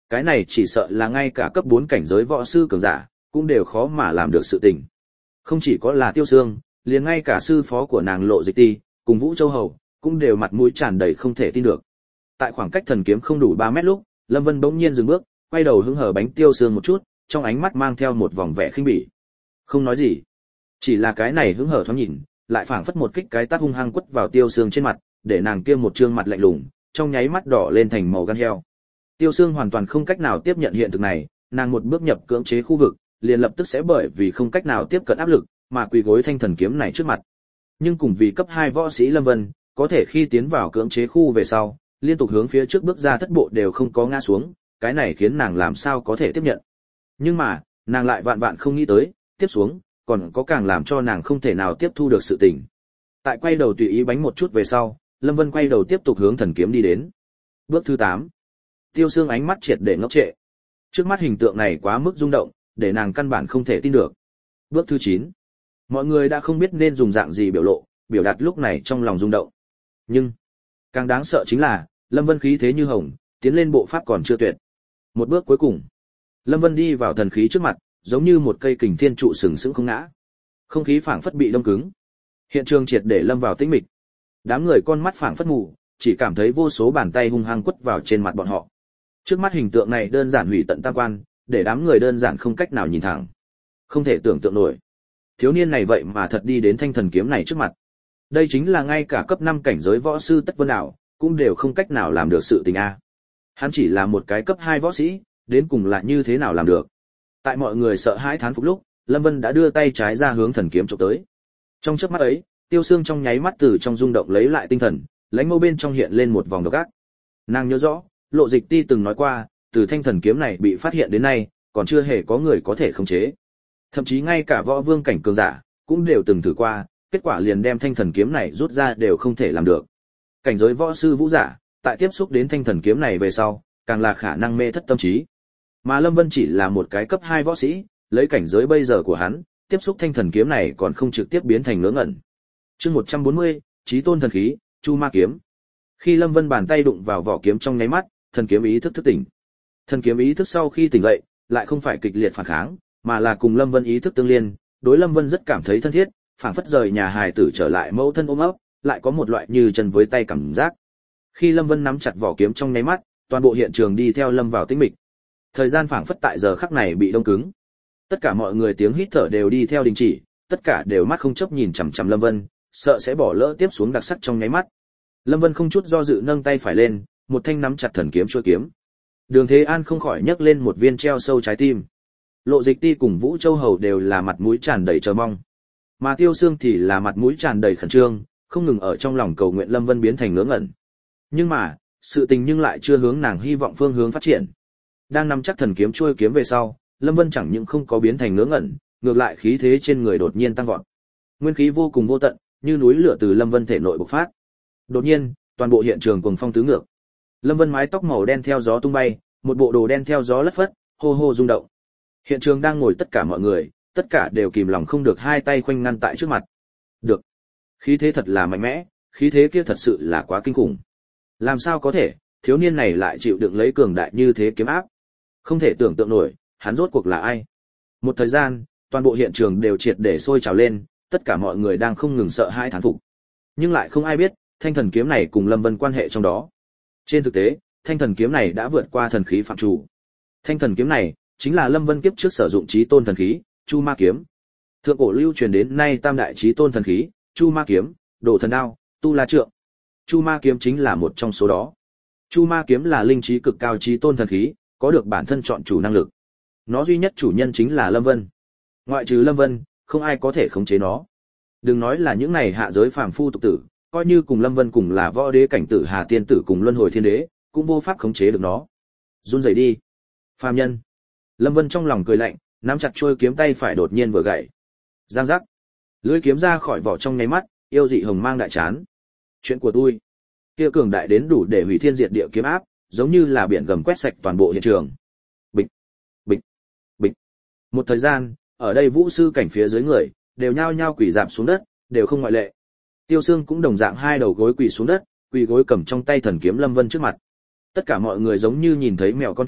Cái này chỉ sợ là ngay cả cấp 4 cảnh giới võ sư cường giả cũng đều khó mà làm được sự tình. Không chỉ có là Tiêu Sương, liền ngay cả sư phó của nàng Lộ Dịch Ti, cùng Vũ Châu Hầu, cũng đều mặt mũi tràn đầy không thể tin được. Tại khoảng cách thần kiếm không đủ 3 mét lúc, Lâm Vân bỗng nhiên dừng bước, quay đầu hứng hở bánh Tiêu Sương một chút, trong ánh mắt mang theo một vòng vẻ khinh bỉ. Không nói gì, chỉ là cái này hứng hở thoáng nhìn, lại phảng phất một kích cái tát hung hăng quất vào Tiêu Sương trên mặt, để nàng kia một trương mặt lạnh lùng, trong nháy mắt đỏ lên thành màu gan heo. Tiêu Sương hoàn toàn không cách nào tiếp nhận hiện thực này, nàng một bước nhập cưỡng chế khu vực, liền lập tức sẽ bởi vì không cách nào tiếp cận áp lực, mà quỳ gối thanh thần kiếm này trước mặt. Nhưng cùng vì cấp 2 võ sĩ Lâm Vân, có thể khi tiến vào cưỡng chế khu về sau, liên tục hướng phía trước bước ra thất bộ đều không có ngã xuống, cái này khiến nàng làm sao có thể tiếp nhận. Nhưng mà, nàng lại vạn vạn không nghĩ tới, tiếp xuống, còn có càng làm cho nàng không thể nào tiếp thu được sự tình. Tại quay đầu tùy ý bánh một chút về sau, Lâm Vân quay đầu tiếp tục hướng thần kiếm đi đến. Bước thứ 8. Tiêu Sương ánh mắt triệt để ngốc trệ. Trước mắt hình tượng này quá mức rung động, để nàng căn bản không thể tin được. Bước thứ 9. Mọi người đã không biết nên dùng dạng gì biểu lộ, biểu đạt lúc này trong lòng rung động. Nhưng, càng đáng sợ chính là, Lâm Vân khí thế như hồng, tiến lên bộ pháp còn chưa tuyệt. Một bước cuối cùng, Lâm Vân đi vào thần khí trước mặt, giống như một cây kình thiên trụ sừng sững không ngã. Không khí phảng phất bị đông cứng. Hiện trường triệt để lâm vào tĩnh mịch. Đám người con mắt phảng phất mù, chỉ cảm thấy vô số bàn tay hung hăng quất vào trên mặt bọn họ. Trước mắt hình tượng này đơn giản hủy tận tam quan, để đám người đơn giản không cách nào nhìn thẳng. Không thể tưởng tượng nổi. Thiếu niên này vậy mà thật đi đến thanh thần kiếm này trước mặt. Đây chính là ngay cả cấp 5 cảnh giới võ sư Tất Vân Đạo cũng đều không cách nào làm được sự tình a. Hắn chỉ là một cái cấp 2 võ sĩ, đến cùng là như thế nào làm được? Tại mọi người sợ hãi thán phục lúc, Lâm Vân đã đưa tay trái ra hướng thần kiếm chụp tới. Trong chớp mắt ấy, Tiêu Sương trong nháy mắt từ trong rung động lấy lại tinh thần, lãnh mâu bên trong hiện lên một vòng độc ác. Nàng nhớ rõ, Lộ Dịch Ti từng nói qua, từ thanh thần kiếm này bị phát hiện đến nay, còn chưa hề có người có thể khống chế. Thậm chí ngay cả võ vương cảnh cường giả cũng đều từng thử qua, kết quả liền đem thanh thần kiếm này rút ra đều không thể làm được. Cảnh giới võ sư vũ giả, tại tiếp xúc đến thanh thần kiếm này về sau, càng là khả năng mê thất tâm trí. Mà Lâm Vân chỉ là một cái cấp 2 võ sĩ, lấy cảnh giới bây giờ của hắn, tiếp xúc thanh thần kiếm này còn không trực tiếp biến thành ngớ ngẩn. Chương 140, Chí Tôn thần khí, Chu Ma kiếm. Khi Lâm Vân bàn tay đụng vào vỏ kiếm trong nháy mắt, thần kiếm ý thức thức tỉnh. Thần kiếm ý thức sau khi tỉnh dậy, lại không phải kịch liệt phản kháng, mà là cùng Lâm Vân ý thức tương liên, đối Lâm Vân rất cảm thấy thân thiết, phảng phất rời nhà hài tử trở lại mẫu thân ôm ấp, lại có một loại như chân với tay cảm giác. Khi Lâm Vân nắm chặt vỏ kiếm trong nháy mắt, toàn bộ hiện trường đi theo Lâm vào tĩnh mịch. Thời gian phảng phất tại giờ khắc này bị đông cứng. Tất cả mọi người tiếng hít thở đều đi theo đình chỉ, tất cả đều mắt không chớp nhìn chằm chằm Lâm Vân, sợ sẽ bỏ lỡ tiếp xuống đặc sắc trong nháy mắt. Lâm Vân không chút do dự nâng tay phải lên, một thanh nắm chặt thần kiếm chuôi kiếm. Đường Thế An không khỏi nhấc lên một viên treo sâu trái tim. Lộ Dịch Ti cùng Vũ Châu Hầu đều là mặt mũi tràn đầy chờ mong, mà Tiêu Sương thì là mặt mũi tràn đầy khẩn trương, không ngừng ở trong lòng cầu nguyện Lâm Vân biến thành ngớ ngẩn. Nhưng mà, sự tình nhưng lại chưa hướng nàng hy vọng phương hướng phát triển. Đang nắm chắc thần kiếm chuôi kiếm về sau, Lâm Vân chẳng những không có biến thành ngớ ngẩn, ngược lại khí thế trên người đột nhiên tăng vọt. Nguyên khí vô cùng vô tận, như núi lửa từ Lâm Vân thể nội bộc phát. Đột nhiên, toàn bộ hiện trường cuồng phong tứ ngược. Lâm Vân mái tóc màu đen theo gió tung bay, một bộ đồ đen theo gió lất phất, hô hô rung động. Hiện trường đang ngồi tất cả mọi người, tất cả đều kìm lòng không được hai tay khoanh ngăn tại trước mặt. Được, khí thế thật là mạnh mẽ, khí thế kia thật sự là quá kinh khủng. Làm sao có thể, thiếu niên này lại chịu đựng lấy cường đại như thế kiếm áp? Không thể tưởng tượng nổi, hắn rốt cuộc là ai? Một thời gian, toàn bộ hiện trường đều triệt để sôi trào lên, tất cả mọi người đang không ngừng sợ hãi thán phục. Nhưng lại không ai biết, thanh thần kiếm này cùng Lâm Vân quan hệ trong đó. Trên thực tế, thanh thần kiếm này đã vượt qua thần khí phạm chủ. Thanh thần kiếm này chính là Lâm Vân kiếp trước sử dụng chí tôn thần khí, Chu Ma kiếm. Thượng cổ lưu truyền đến nay tam đại chí tôn thần khí, Chu Ma kiếm, Đồ Thần Đao, Tu La Trượng. Chu Ma kiếm chính là một trong số đó. Chu Ma kiếm là linh trí cực cao chí tôn thần khí, có được bản thân chọn chủ năng lực. Nó duy nhất chủ nhân chính là Lâm Vân. Ngoại trừ Lâm Vân, không ai có thể khống chế nó. Đừng nói là những này hạ giới phàm phu tục tử, coi như cùng Lâm Vân cùng là võ đế cảnh tử Hà tiên tử cùng luân hồi thiên đế, cũng vô pháp khống chế được nó. Run rẩy đi, phàm nhân. Lâm Vân trong lòng cười lạnh, nắm chặt chuôi kiếm tay phải đột nhiên vừa gậy. Giang giác. Lưỡi kiếm ra khỏi vỏ trong nháy mắt, yêu dị hồng mang đại chán. Chuyện của tôi. Kia cường đại đến đủ để hủy thiên diệt địa kiếm áp, giống như là biển gầm quét sạch toàn bộ hiện trường. Bịch, bịch, bịch. Một thời gian, ở đây vũ sư cảnh phía dưới người đều nhao nhao quỳ rạp xuống đất, đều không ngoại lệ. Tiêu Sương cũng đồng dạng hai đầu gối quỳ xuống đất, quỳ gối cầm trong tay thần kiếm Lâm Vân trước mặt. Tất cả mọi người giống như nhìn thấy mèo con chuột,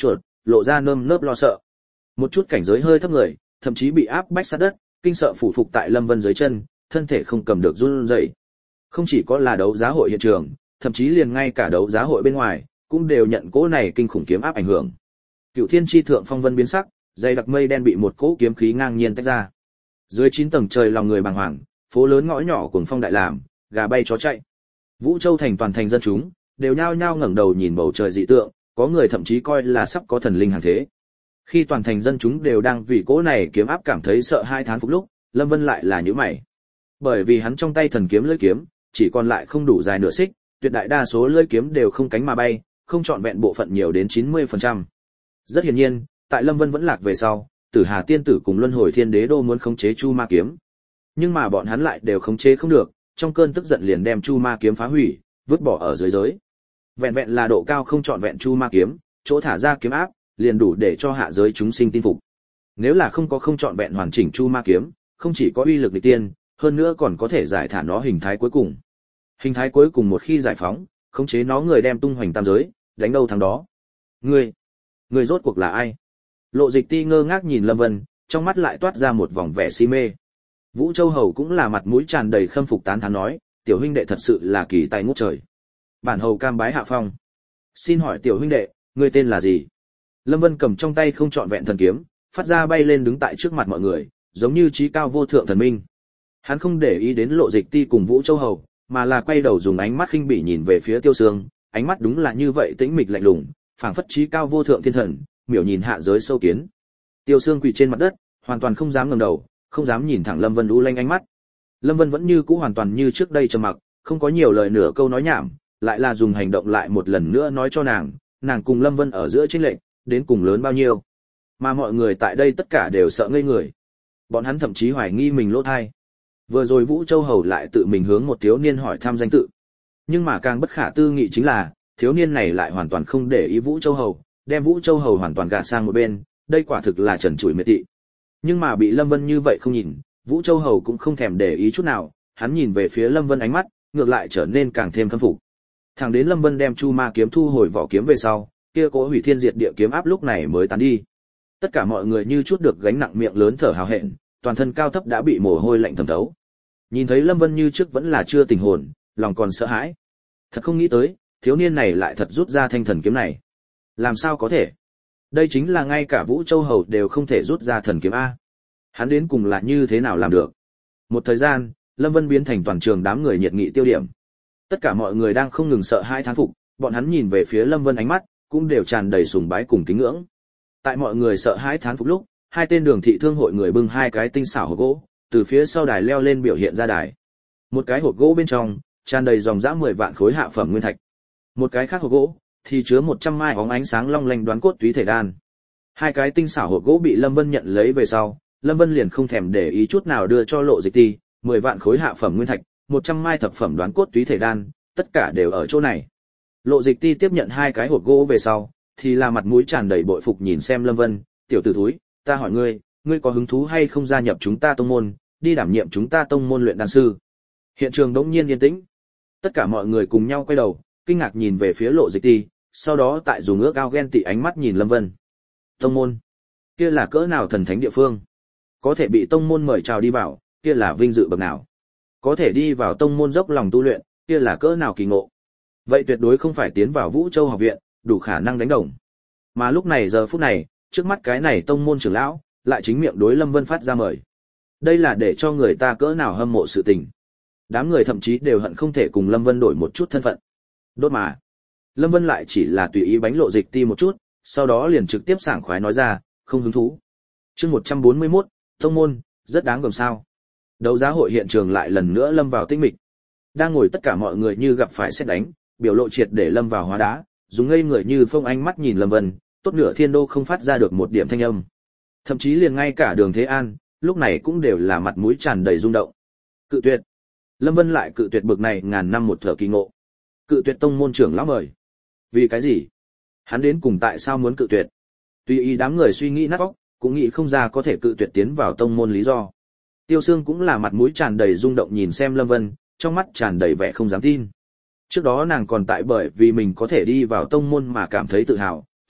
lộ ra nơm nớp lo sợ. Một chút cảnh giới hơi thấp người, thậm chí bị áp bách sát đất, kinh sợ phủ phục tại Lâm Vân dưới chân, thân thể không cầm được run rẩy. Không chỉ có là đấu giá hội hiện trường, thậm chí liền ngay cả đấu giá hội bên ngoài, cũng đều nhận cỗ này kinh khủng kiếm áp ảnh hưởng. Cửu Thiên chi thượng phong vân biến sắc, dày đặc mây đen bị một cỗ kiếm khí ngang nhiên tách ra. Dưới 9 tầng trời lòng người bàng hoàng, phố lớn ngõ nhỏ cuồng phong đại làm, gà bay chó chạy. Vũ Châu thành toàn thành dân chúng đều nhao nhao ngẩng đầu nhìn bầu trời dị tượng, có người thậm chí coi là sắp có thần linh hàng thế. Khi toàn thành dân chúng đều đang vì cỗ này kiếm áp cảm thấy sợ hai thán phục lúc, Lâm Vân lại là nhíu mày. Bởi vì hắn trong tay thần kiếm lưỡi kiếm, chỉ còn lại không đủ dài nửa xích, tuyệt đại đa số lưỡi kiếm đều không cánh mà bay, không trọn vẹn bộ phận nhiều đến 90%. Rất hiển nhiên, tại Lâm Vân vẫn lạc về sau, Tử Hà tiên tử cùng Luân Hồi Thiên Đế đô muốn khống chế Chu Ma kiếm. Nhưng mà bọn hắn lại đều khống chế không được, trong cơn tức giận liền đem Chu Ma kiếm phá hủy, vứt bỏ ở dưới giới. Vẹn vẹn là độ cao không trọn vẹn Chu Ma kiếm, chỗ thả ra kiếm áp, liền đủ để cho hạ giới chúng sinh tin phục. Nếu là không có không trọn vẹn hoàn chỉnh Chu Ma kiếm, không chỉ có uy lực nghịch tiên, hơn nữa còn có thể giải thả nó hình thái cuối cùng. Hình thái cuối cùng một khi giải phóng, khống chế nó người đem tung hoành tam giới, đánh đâu thắng đó. Ngươi rốt cuộc là ai? Lộ Dịch Ti ngơ ngác nhìn Lâm Vân, trong mắt lại toát ra một vòng vẻ si mê. Vũ Châu hầu cũng là mặt mũi tràn đầy khâm phục tán thán nói, tiểu huynh đệ thật sự là kỳ tài ngút trời. Bản hầu cam bái hạ phong. Xin hỏi tiểu huynh đệ, ngươi tên là gì? Lâm Vân cầm trong tay không trọn vẹn thần kiếm, phát ra bay lên đứng tại trước mặt mọi người, giống như trí cao vô thượng thần minh. Hắn không để ý đến Lộ Dịch Ti cùng Vũ Châu hầu, mà là quay đầu dùng ánh mắt khinh bỉ nhìn về phía Tiêu Sương, ánh mắt đúng là như vậy tĩnh mịch lạnh lùng, phảng phất trí cao vô thượng thiên thần, miểu nhìn hạ giới sâu kiến. Tiêu Sương quỳ trên mặt đất, hoàn toàn không dám ngẩng đầu, không dám nhìn thẳng Lâm Vân u lanh ánh mắt. Lâm Vân vẫn như cũ hoàn toàn như trước đây trầm mặc, không có nhiều lời nửa câu nói nhảm, lại là dùng hành động lại một lần nữa nói cho nàng cùng Lâm Vân ở giữa chênh lệch đến cùng lớn bao nhiêu. Mà mọi người tại đây tất cả đều sợ ngây người. Bọn hắn thậm chí hoài nghi mình lỗ tai. Vừa rồi Vũ Châu hầu lại tự mình hướng một thiếu niên hỏi thăm danh tự. Nhưng mà càng bất khả tư nghị chính là, thiếu niên này lại hoàn toàn không để ý Vũ Châu hầu, đem Vũ Châu hầu hoàn toàn gạt sang một bên, đây quả thực là trần trụi miệt thị. Nhưng mà bị Lâm Vân như vậy không nhìn, Vũ Châu hầu cũng không thèm để ý chút nào, hắn nhìn về phía Lâm Vân ánh mắt, ngược lại trở nên càng thêm khâm phục. Thẳng đến Lâm Vân đem Chu Ma kiếm thu hồi vỏ kiếm về sau, kia cỗ hủy thiên diệt địa kiếm áp lúc này mới tán đi. Tất cả mọi người như chút được gánh nặng, miệng lớn thở hào hẹn, toàn thân cao thấp đã bị mồ hôi lạnh thấm thấu. Nhìn thấy Lâm Vân như trước vẫn là chưa tỉnh hồn, lòng còn sợ hãi. Thật không nghĩ tới, thiếu niên này lại thật rút ra thanh thần kiếm này. Làm sao có thể? Đây chính là ngay cả Vũ Châu hầu đều không thể rút ra thần kiếm a. Hắn đến cùng là như thế nào làm được? Một thời gian, Lâm Vân biến thành toàn trường đám người nhiệt nghị tiêu điểm. Tất cả mọi người đang không ngừng sợ hãi thán phục, bọn hắn nhìn về phía Lâm Vân ánh mắt cũng đều tràn đầy sùng bái cùng kính ngưỡng. Tại mọi người sợ hãi thán phục lúc, hai tên Đường thị thương hội người bưng hai cái tinh xảo hộp gỗ, từ phía sau đài leo lên biểu hiện ra đài. Một cái hộp gỗ bên trong tràn đầy dòng dã 10 vạn khối hạ phẩm nguyên thạch. Một cái khác hộp gỗ thì chứa 100 mai óng ánh sáng long lanh đoán cốt túy thể đan. Hai cái tinh xảo hộp gỗ bị Lâm Vân nhận lấy về sau, Lâm Vân liền không thèm để ý chút nào đưa cho Lộ Dịch Ti, 10 vạn khối hạ phẩm nguyên thạch, 100 mai thập phẩm đoán cốt túy thể đan, tất cả đều ở chỗ này. Lộ Dịch Ti tiếp nhận hai cái hộp gỗ về sau, thì là mặt mũi tràn đầy bội phục nhìn xem Lâm Vân, "Tiểu tử thúi, ta hỏi ngươi có hứng thú hay không gia nhập chúng ta tông môn, đi đảm nhiệm chúng ta tông môn luyện đan sư?" Hiện trường đống nhiên yên tĩnh. Tất cả mọi người cùng nhau quay đầu, kinh ngạc nhìn về phía Lộ Dịch Ti, sau đó tại dùng ước ao ghen tị ánh mắt nhìn Lâm Vân. Tông môn? Kia là cỡ nào thần thánh địa phương? Có thể bị tông môn mời chào đi vào, kia là vinh dự bậc nào? Có thể đi vào tông môn dốc lòng tu luyện, kia là cỡ nào kỳ ngộ? Vậy tuyệt đối không phải tiến vào Vũ Châu học viện, đủ khả năng đánh đồng. Mà lúc này giờ phút này, trước mắt cái này tông môn trưởng lão, lại chính miệng đối Lâm Vân phát ra mời. Đây là để cho người ta cỡ nào hâm mộ sự tình. Đám người thậm chí đều hận không thể cùng Lâm Vân đổi một chút thân phận. Đốt mà. Lâm Vân lại chỉ là tùy ý bánh Lộ Dịch Ti một chút, sau đó liền trực tiếp sảng khoái nói ra, không hứng thú. Chương 141, tông môn, rất đáng gờm sao. Đấu giá hội hiện trường lại lần nữa lâm vào tĩnh mịch. Đang ngồi tất cả mọi người như gặp phải sét đánh, biểu lộ triệt để lâm vào hóa đá, dùng ngây người như phông ánh mắt nhìn Lâm Vân, tốt nửa thiên đô không phát ra được một điểm thanh âm. Thậm chí liền ngay cả Đường Thế An, lúc này cũng đều là mặt mũi tràn đầy rung động. Cự tuyệt. Lâm Vân lại cự tuyệt bực này ngàn năm một thở kỳ ngộ. Cự tuyệt tông môn trưởng lão mời. Vì cái gì? Hắn đến cùng tại sao muốn cự tuyệt? Tuy ý đám người suy nghĩ nát óc, cũng nghĩ không ra có thể cự tuyệt tiến vào tông môn lý do. Tiêu Sương cũng là mặt mũi tràn đầy rung động nhìn xem Lâm Vân, trong mắt tràn đầy vẻ không dám tin. Trước đó nàng còn tại bởi vì mình có thể đi vào tông môn mà cảm thấy tự hào,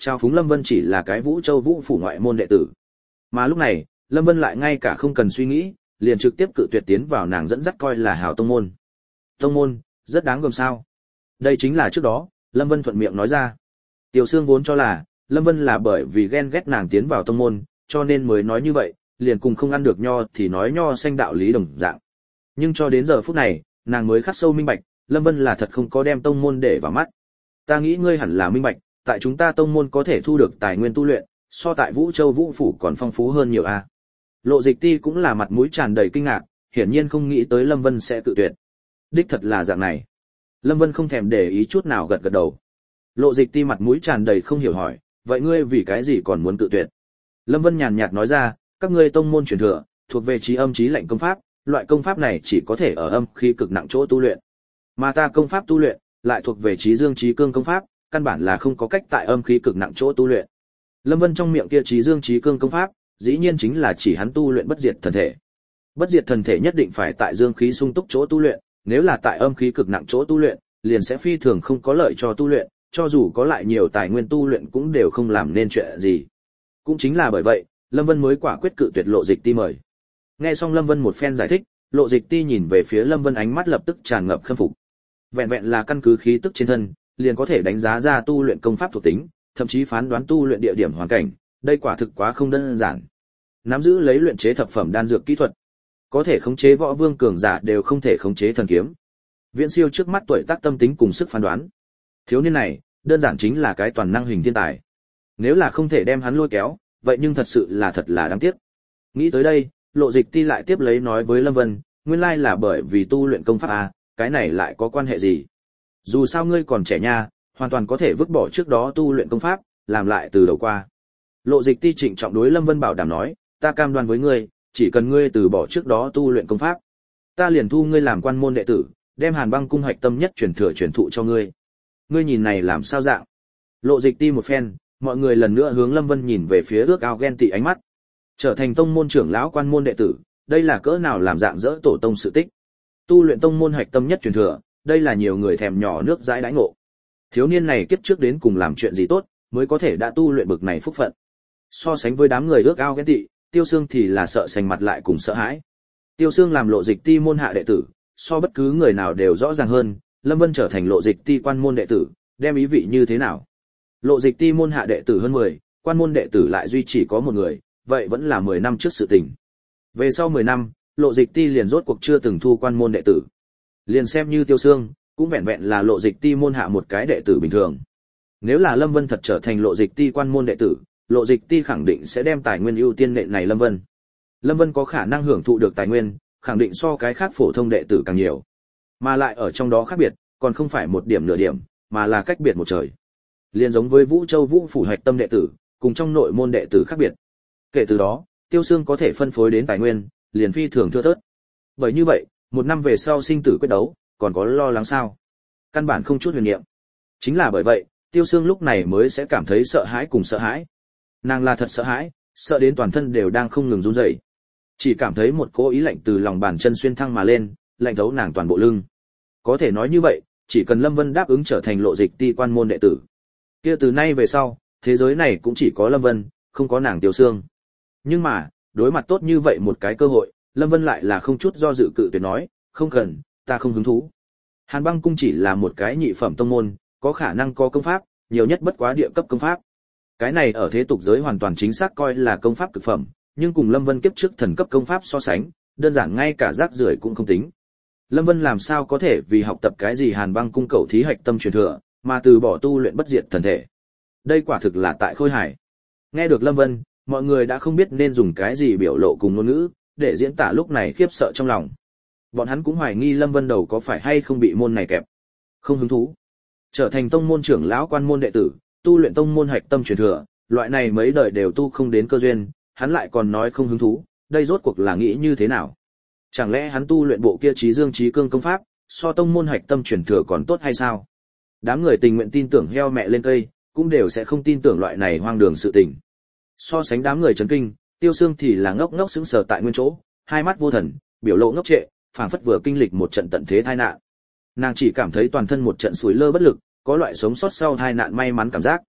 Trao phúng Lâm Vân chỉ là cái Vũ Châu Vũ phủ ngoại môn đệ tử. Mà lúc này, Lâm Vân lại ngay cả không cần suy nghĩ, liền trực tiếp cự tuyệt tiến vào nàng dẫn dắt coi là hảo tông môn. Tông môn, rất đáng gờm sao. Đây chính là trước đó, Lâm Vân thuận miệng nói ra. Tiểu Sương vốn cho là, Lâm Vân là bởi vì ghen ghét nàng tiến vào tông môn, cho nên mới nói như vậy, liền cùng không ăn được nho thì nói nho xanh đạo lý đồng dạng. Nhưng cho đến giờ phút này, nàng mới khắc sâu minh bạch, Lâm Vân là thật không có đem tông môn để vào mắt. Ta nghĩ ngươi hẳn là minh bạch, tại chúng ta tông môn có thể thu được tài nguyên tu luyện, so tại Vũ Châu Vũ phủ còn phong phú hơn nhiều a. Lộ Dịch Ti cũng là mặt mũi tràn đầy kinh ngạc, hiển nhiên không nghĩ tới Lâm Vân sẽ cự tuyệt. Đích thật là dạng này. Lâm Vân không thèm để ý chút nào gật gật đầu. Lộ Dịch Ti mặt mũi tràn đầy không hiểu hỏi, vậy ngươi vì cái gì còn muốn cự tuyệt? Lâm Vân nhàn nhạt nói ra, các ngươi tông môn truyền thừa, thuộc về trí âm trí lệnh công pháp, loại công pháp này chỉ có thể ở âm khí cực nặng chỗ tu luyện. Mà ta công pháp tu luyện, lại thuộc về trí dương trí cương công pháp, căn bản là không có cách tại âm khí cực nặng chỗ tu luyện. Lâm Vân trong miệng kia trí dương trí cương công pháp, dĩ nhiên chính là chỉ hắn tu luyện bất diệt thần thể. Bất diệt thần thể nhất định phải tại dương khí sung túc chỗ tu luyện, nếu là tại âm khí cực nặng chỗ tu luyện, liền sẽ phi thường không có lợi cho tu luyện, cho dù có lại nhiều tài nguyên tu luyện cũng đều không làm nên chuyện gì. Cũng chính là bởi vậy, Lâm Vân mới quả quyết cự tuyệt Lộ Dịch Ti mời. Nghe xong Lâm Vân một phen giải thích, Lộ Dịch Ti nhìn về phía Lâm Vân ánh mắt lập tức tràn ngập khâm phục. Vẹn vẹn là căn cứ khí tức trên thân, liền có thể đánh giá ra tu luyện công pháp thuộc tính, thậm chí phán đoán tu luyện địa điểm hoàn cảnh, đây quả thực quá không đơn giản. Nắm giữ lấy luyện chế thập phẩm đan dược kỹ thuật, có thể khống chế võ vương cường giả đều không thể khống chế thần kiếm. Viễn siêu trước mắt tuổi tác tâm tính cùng sức phán đoán. Thiếu niên này, đơn giản chính là cái toàn năng hình thiên tài. Nếu là không thể đem hắn lôi kéo, vậy nhưng thật sự là thật là đáng tiếc. Nghĩ tới đây, Lộ Dịch Ti lại tiếp lấy nói với Lâm Vân, nguyên lai là bởi vì tu luyện công pháp a, cái này lại có quan hệ gì? Dù sao ngươi còn trẻ nha, hoàn toàn có thể vứt bỏ trước đó tu luyện công pháp, làm lại từ đầu qua. Lộ Dịch Ti trịnh trọng đối Lâm Vân bảo đảm nói, ta cam đoan với ngươi, chỉ cần ngươi từ bỏ trước đó tu luyện công pháp, ta liền thu ngươi làm quan môn đệ tử, đem Hàn Băng cung hạch tâm nhất truyền thừa truyền thụ cho ngươi. Ngươi nhìn này làm sao dạng? Lộ Dịch Ti một phen, mọi người lần nữa hướng Lâm Vân nhìn về phía ước ao ghen tị ánh mắt. Trở thành tông môn trưởng lão quan môn đệ tử, đây là cỡ nào làm dạng dỡ tổ tông sự tích. Tu luyện tông môn hạch tâm nhất truyền thừa, đây là nhiều người thèm nhỏ nước dãi đãi ngộ. Thiếu niên này kiếp trước đến cùng làm chuyện gì tốt, mới có thể đã tu luyện bực này phúc phận. So sánh với đám người ước ao ghen tị, Tiêu Sương thì là sợ sành mặt lại cùng sợ hãi. Tiêu Sương làm Lộ Dịch Ti môn hạ đệ tử, so bất cứ người nào đều rõ ràng hơn, Lâm Vân trở thành Lộ Dịch Ti quan môn đệ tử, đem ý vị như thế nào. Lộ Dịch Ti môn hạ đệ tử hơn 10, quan môn đệ tử lại duy chỉ có một người, vậy vẫn là 10 năm trước sự tình. Về sau 10 năm, Lộ Dịch Ti liền rốt cuộc chưa từng thu quan môn đệ tử. Liền xem như Tiêu Sương, cũng vẹn vẹn là Lộ Dịch Ti môn hạ một cái đệ tử bình thường. Nếu là Lâm Vân thật trở thành Lộ Dịch Ti quan môn đệ tử, Lộ Dịch Ti khẳng định sẽ đem tài nguyên ưu tiên nện này Lâm Vân. Lâm Vân có khả năng hưởng thụ được tài nguyên, khẳng định so cái khác phổ thông đệ tử càng nhiều. Mà lại ở trong đó khác biệt, còn không phải một điểm nửa điểm, mà là cách biệt một trời. Liên giống với Vũ Châu Vũ phủ hạch tâm đệ tử, cùng trong nội môn đệ tử khác biệt. Kể từ đó, Tiêu Sương có thể phân phối đến tài nguyên, liền phi thường thưa thớt. Bởi như vậy, một năm về sau sinh tử quyết đấu, còn có lo lắng sao? Căn bản không chút huyền niệm. Chính là bởi vậy, Tiêu Sương lúc này mới sẽ cảm thấy sợ hãi cùng sợ hãi. Nàng là thật sợ hãi, sợ đến toàn thân đều đang không ngừng run rẩy. Chỉ cảm thấy một cỗ ý lạnh từ lòng bàn chân xuyên thăng mà lên, lạnh thấu nàng toàn bộ lưng. Có thể nói như vậy, chỉ cần Lâm Vân đáp ứng trở thành Lộ Dịch Ti quan môn đệ tử, kia từ nay về sau, thế giới này cũng chỉ có Lâm Vân, không có nàng Tiêu Sương. Nhưng mà, đối mặt tốt như vậy một cái cơ hội, Lâm Vân lại là không chút do dự cự tuyệt nói, không cần, ta không hứng thú. Hàn Băng cung chỉ là một cái nhị phẩm tông môn, có khả năng có công pháp, nhiều nhất bất quá địa cấp công pháp. Cái này ở thế tục giới hoàn toàn chính xác coi là công pháp cực phẩm, nhưng cùng Lâm Vân kiếp trước thần cấp công pháp so sánh, đơn giản ngay cả rác rưởi cũng không tính. Lâm Vân làm sao có thể vì học tập cái gì Hàn Băng cung cẩu thí hạch tâm truyền thừa, mà từ bỏ tu luyện bất diệt thần thể. Đây quả thực là tại khôi hài. Nghe được Lâm Vân, mọi người đã không biết nên dùng cái gì biểu lộ cùng ngôn ngữ, để diễn tả lúc này khiếp sợ trong lòng. Bọn hắn cũng hoài nghi Lâm Vân đầu có phải hay không bị môn này kẹp. Không hứng thú. Trở thành tông môn trưởng lão quan môn đệ tử, tu luyện tông môn hạch tâm truyền thừa, loại này mấy đời đều tu không đến cơ duyên, hắn lại còn nói không hứng thú, đây rốt cuộc là nghĩ như thế nào? Chẳng lẽ hắn tu luyện bộ kia trí dương trí cương công pháp, so tông môn hạch tâm truyền thừa còn tốt hay sao? Đám người tình nguyện tin tưởng heo mẹ lên cây, cũng đều sẽ không tin tưởng loại này hoang đường sự tình. So sánh đám người chấn kinh, Tiêu Sương thì là ngốc ngốc sững sờ tại nguyên chỗ, hai mắt vô thần, biểu lộ ngốc trệ, phảng phất vừa kinh lịch một trận tận thế tai nạn. Nàng chỉ cảm thấy toàn thân một trận sủi lơ bất lực, có loại sống sót sau tai nạn may mắn cảm giác.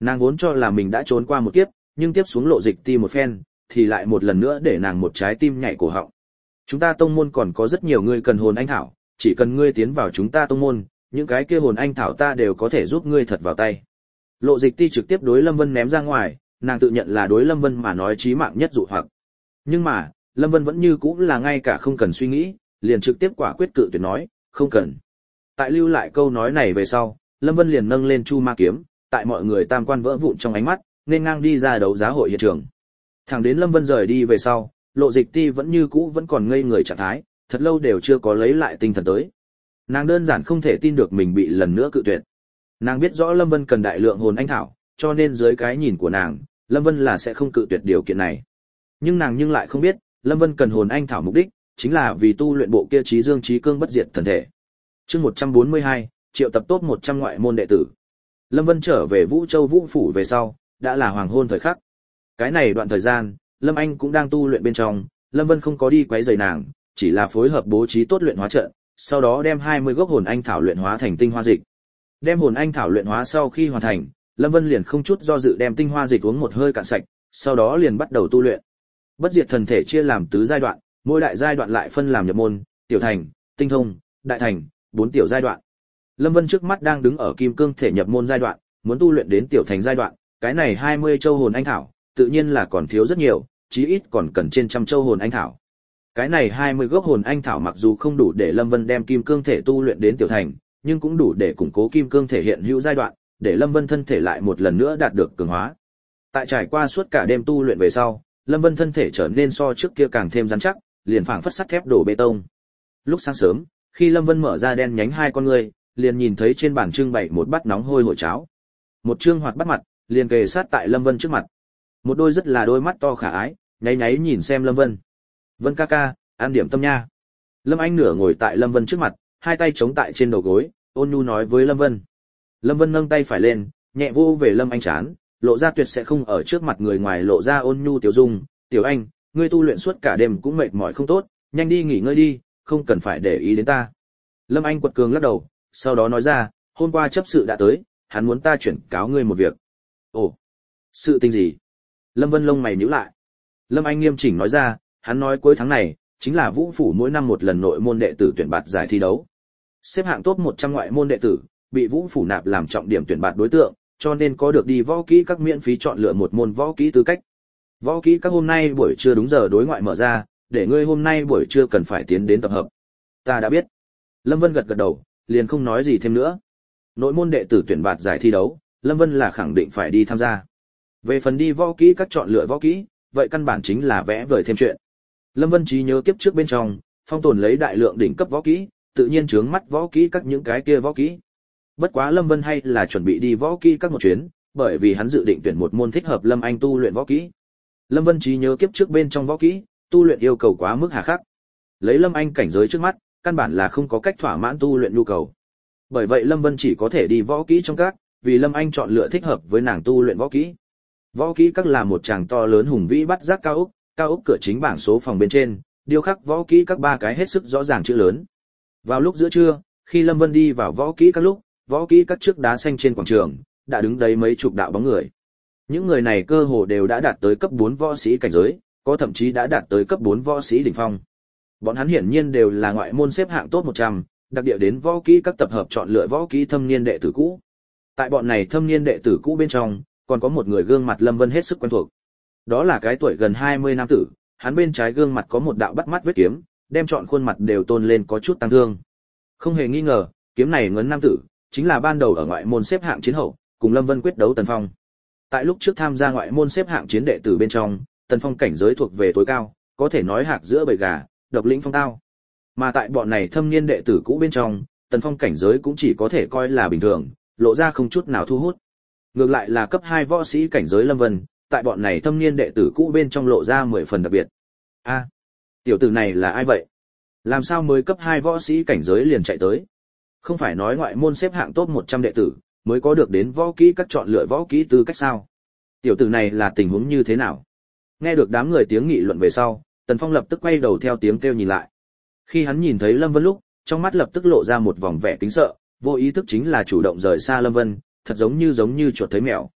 Nàng vốn cho là mình đã trốn qua một kiếp, nhưng tiếp xuống Lộ Dịch Ti một phen, thì lại một lần nữa để nàng một trái tim nhảy cổ họng. Chúng ta tông môn còn có rất nhiều người cần hồn anh thảo, chỉ cần ngươi tiến vào chúng ta tông môn, những cái kia hồn anh thảo ta đều có thể giúp ngươi thật vào tay. Lộ Dịch Ti trực tiếp đối Lâm Vân ném ra ngoài, nàng tự nhận là đối Lâm Vân mà nói chí mạng nhất dụ hoặc. Nhưng mà, Lâm Vân vẫn như cũ là ngay cả không cần suy nghĩ, liền trực tiếp quả quyết cự tuyệt nói, không cần. Tại lưu lại câu nói này về sau, Lâm Vân liền nâng lên Chu Ma kiếm, tại mọi người tam quan vỡ vụn trong ánh mắt, nên ngang đi ra đấu giá hội hiện trường. Thẳng đến Lâm Vân rời đi về sau, Lộ Dịch Ti vẫn như cũ vẫn còn ngây người trạng thái, thật lâu đều chưa có lấy lại tinh thần tới. Nàng đơn giản không thể tin được mình bị lần nữa cự tuyệt. Nàng biết rõ Lâm Vân cần đại lượng hồn anh thảo, cho nên dưới cái nhìn của nàng, Lâm Vân là sẽ không cự tuyệt điều kiện này. Nhưng nàng lại không biết, Lâm Vân cần hồn anh thảo mục đích chính là vì tu luyện bộ kia Chí Dương Chí Cương bất diệt thần thể. Chương 142, triệu tập top 100 ngoại môn đệ tử. Lâm Vân trở về Vũ Châu Vũ phủ về sau, đã là hoàng hôn thời khắc. Cái này đoạn thời gian, Lâm Anh cũng đang tu luyện bên trong, Lâm Vân không có đi quấy rầy nàng, chỉ là phối hợp bố trí tốt luyện hóa trận, sau đó đem 20 gốc hồn anh thảo luyện hóa thành tinh hoa dịch. Đem hồn anh thảo luyện hóa sau khi hoàn thành, Lâm Vân liền không chút do dự đem tinh hoa dịch uống một hơi cạn sạch, sau đó liền bắt đầu tu luyện. Bất diệt thần thể chia làm tứ giai đoạn, mỗi đại giai đoạn lại phân làm nhập môn, tiểu thành, tinh thông, đại thành, 4 tiểu giai đoạn. Lâm Vân trước mắt đang đứng ở kim cương thể nhập môn giai đoạn, muốn tu luyện đến tiểu thành giai đoạn, cái này 20 châu hồn anh thảo, tự nhiên là còn thiếu rất nhiều, chí ít còn cần trên 100 châu hồn anh thảo. Cái này 20 gốc hồn anh thảo mặc dù không đủ để Lâm Vân đem kim cương thể tu luyện đến tiểu thành, nhưng cũng đủ để củng cố kim cương thể hiện hữu giai đoạn, để Lâm Vân thân thể lại một lần nữa đạt được cường hóa. Tại trải qua suốt cả đêm tu luyện về sau, Lâm Vân thân thể trở nên so trước kia càng thêm rắn chắc, liền phảng phất sắt thép đổ bê tông. Lúc sáng sớm, khi Lâm Vân mở ra đen nhánh hai con ngươi, liền nhìn thấy trên bàn trưng bày một bát nóng hôi hổi cháo. Một trương hoạt bắt mặt, liền kề sát tại Lâm Vân trước mặt. Một đôi rất là đôi mắt to khả ái, nháy nháy nhìn xem Lâm Vân. "Vân ca ca, ăn điểm tâm nha." Lâm Anh nửa ngồi tại Lâm Vân trước mặt, hai tay chống tại trên đầu gối, ôn nhu nói với Lâm Vân. Lâm Vân nâng tay phải lên, nhẹ vô về Lâm Anh trán, lộ ra tuyệt sẽ không ở trước mặt người ngoài lộ ra ôn nhu tiểu dung. "Tiểu Anh, ngươi tu luyện suốt cả đêm cũng mệt mỏi không tốt, nhanh đi nghỉ ngơi đi, không cần phải để ý đến ta." Lâm Anh quật cường lắc đầu, sau đó nói ra, "Hôm qua chấp sự đã tới, hắn muốn ta chuyển cáo ngươi một việc." "Ồ, sự tình gì?" Lâm Vân lông mày nhíu lại. Lâm Anh nghiêm chỉnh nói ra, hắn nói cuối tháng này chính là Vũ phủ mỗi năm một lần nội môn đệ tử tuyển bạt giải thi đấu. Xếp hạng top 100 ngoại môn đệ tử, bị Vũ phủ nạp làm trọng điểm tuyển bạt đối tượng, cho nên có được đi võ kỹ các miễn phí chọn lựa một môn võ kỹ tư cách. Võ kỹ các hôm nay buổi trưa đúng giờ đối ngoại mở ra, để ngươi hôm nay buổi trưa cần phải tiến đến tập hợp. Ta đã biết. Lâm Vân gật gật đầu, liền không nói gì thêm nữa. Nội môn đệ tử tuyển bạt giải thi đấu, Lâm Vân là khẳng định phải đi tham gia. Về phần đi võ kỹ các chọn lựa võ kỹ, vậy căn bản chính là vẽ vời thêm chuyện. Lâm Vân trí nhớ kiếp trước bên trong, phong tồn lấy đại lượng đỉnh cấp võ kỹ, tự nhiên chướng mắt võ kỹ các những cái kia võ kỹ. Bất quá Lâm Vân hay là chuẩn bị đi võ kỹ các một chuyến, bởi vì hắn dự định tuyển một môn thích hợp Lâm Anh tu luyện võ kỹ. Lâm Vân trí nhớ kiếp trước bên trong võ kỹ, tu luyện yêu cầu quá mức hà khắc. Lấy Lâm Anh cảnh giới trước mắt, căn bản là không có cách thỏa mãn tu luyện nhu cầu. Bởi vậy Lâm Vân chỉ có thể đi võ kỹ trong các, vì Lâm Anh chọn lựa thích hợp với nàng tu luyện võ kỹ. Võ kỹ các là một tràng to lớn hùng vĩ bắt giác cao ốc cửa chính bảng số phòng bên trên, điêu khắc võ kỹ các ba cái hết sức rõ ràng chữ lớn. Vào lúc giữa trưa, khi Lâm Vân đi vào võ kỹ các lúc, võ kỹ các trước đá xanh trên quảng trường, đã đứng đấy mấy chục đạo bóng người. Những người này cơ hồ đều đã đạt tới cấp 4 võ sĩ cảnh giới, có thậm chí đã đạt tới cấp 4 võ sĩ đỉnh phong. Bọn hắn hiển nhiên đều là ngoại môn xếp hạng top 100, đặc địa đến võ kỹ các tập hợp chọn lựa võ kỹ thâm niên đệ tử cũ. Tại bọn này thâm niên đệ tử cũ bên trong, còn có một người gương mặt Lâm Vân hết sức quen thuộc. Đó là cái tuổi gần 20 nam tử, hắn bên trái gương mặt có một đạo bắt mắt vết kiếm, đem trọn khuôn mặt đều tôn lên có chút tăng thương. Không hề nghi ngờ, kiếm này ngấn nam tử, chính là ban đầu ở ngoại môn xếp hạng chiến hậu, cùng Lâm Vân quyết đấu Tần Phong. Tại lúc trước tham gia ngoại môn xếp hạng chiến đệ tử bên trong, Tần Phong cảnh giới thuộc về tối cao, có thể nói hạc giữa bầy gà, độc lĩnh phong tao. Mà tại bọn này thâm niên đệ tử cũ bên trong, Tần Phong cảnh giới cũng chỉ có thể coi là bình thường, lộ ra không chút nào thu hút. Ngược lại là cấp 2 võ sĩ cảnh giới Lâm Vân, tại bọn này thâm niên đệ tử cũ bên trong lộ ra 10 phần đặc biệt. A, tiểu tử này là ai vậy? Làm sao mới cấp 2 võ sĩ cảnh giới liền chạy tới? Không phải nói ngoại môn xếp hạng top 100 đệ tử, mới có được đến võ kỹ các chọn lựa võ kỹ tư cách sao? Tiểu tử này là tình huống như thế nào? Nghe được đám người tiếng nghị luận về sau, Tần Phong lập tức quay đầu theo tiếng kêu nhìn lại. Khi hắn nhìn thấy Lâm Vân lúc, trong mắt lập tức lộ ra một vòng vẻ kính sợ, vô ý thức chính là chủ động rời xa Lâm Vân, thật giống như chuột thấy mèo.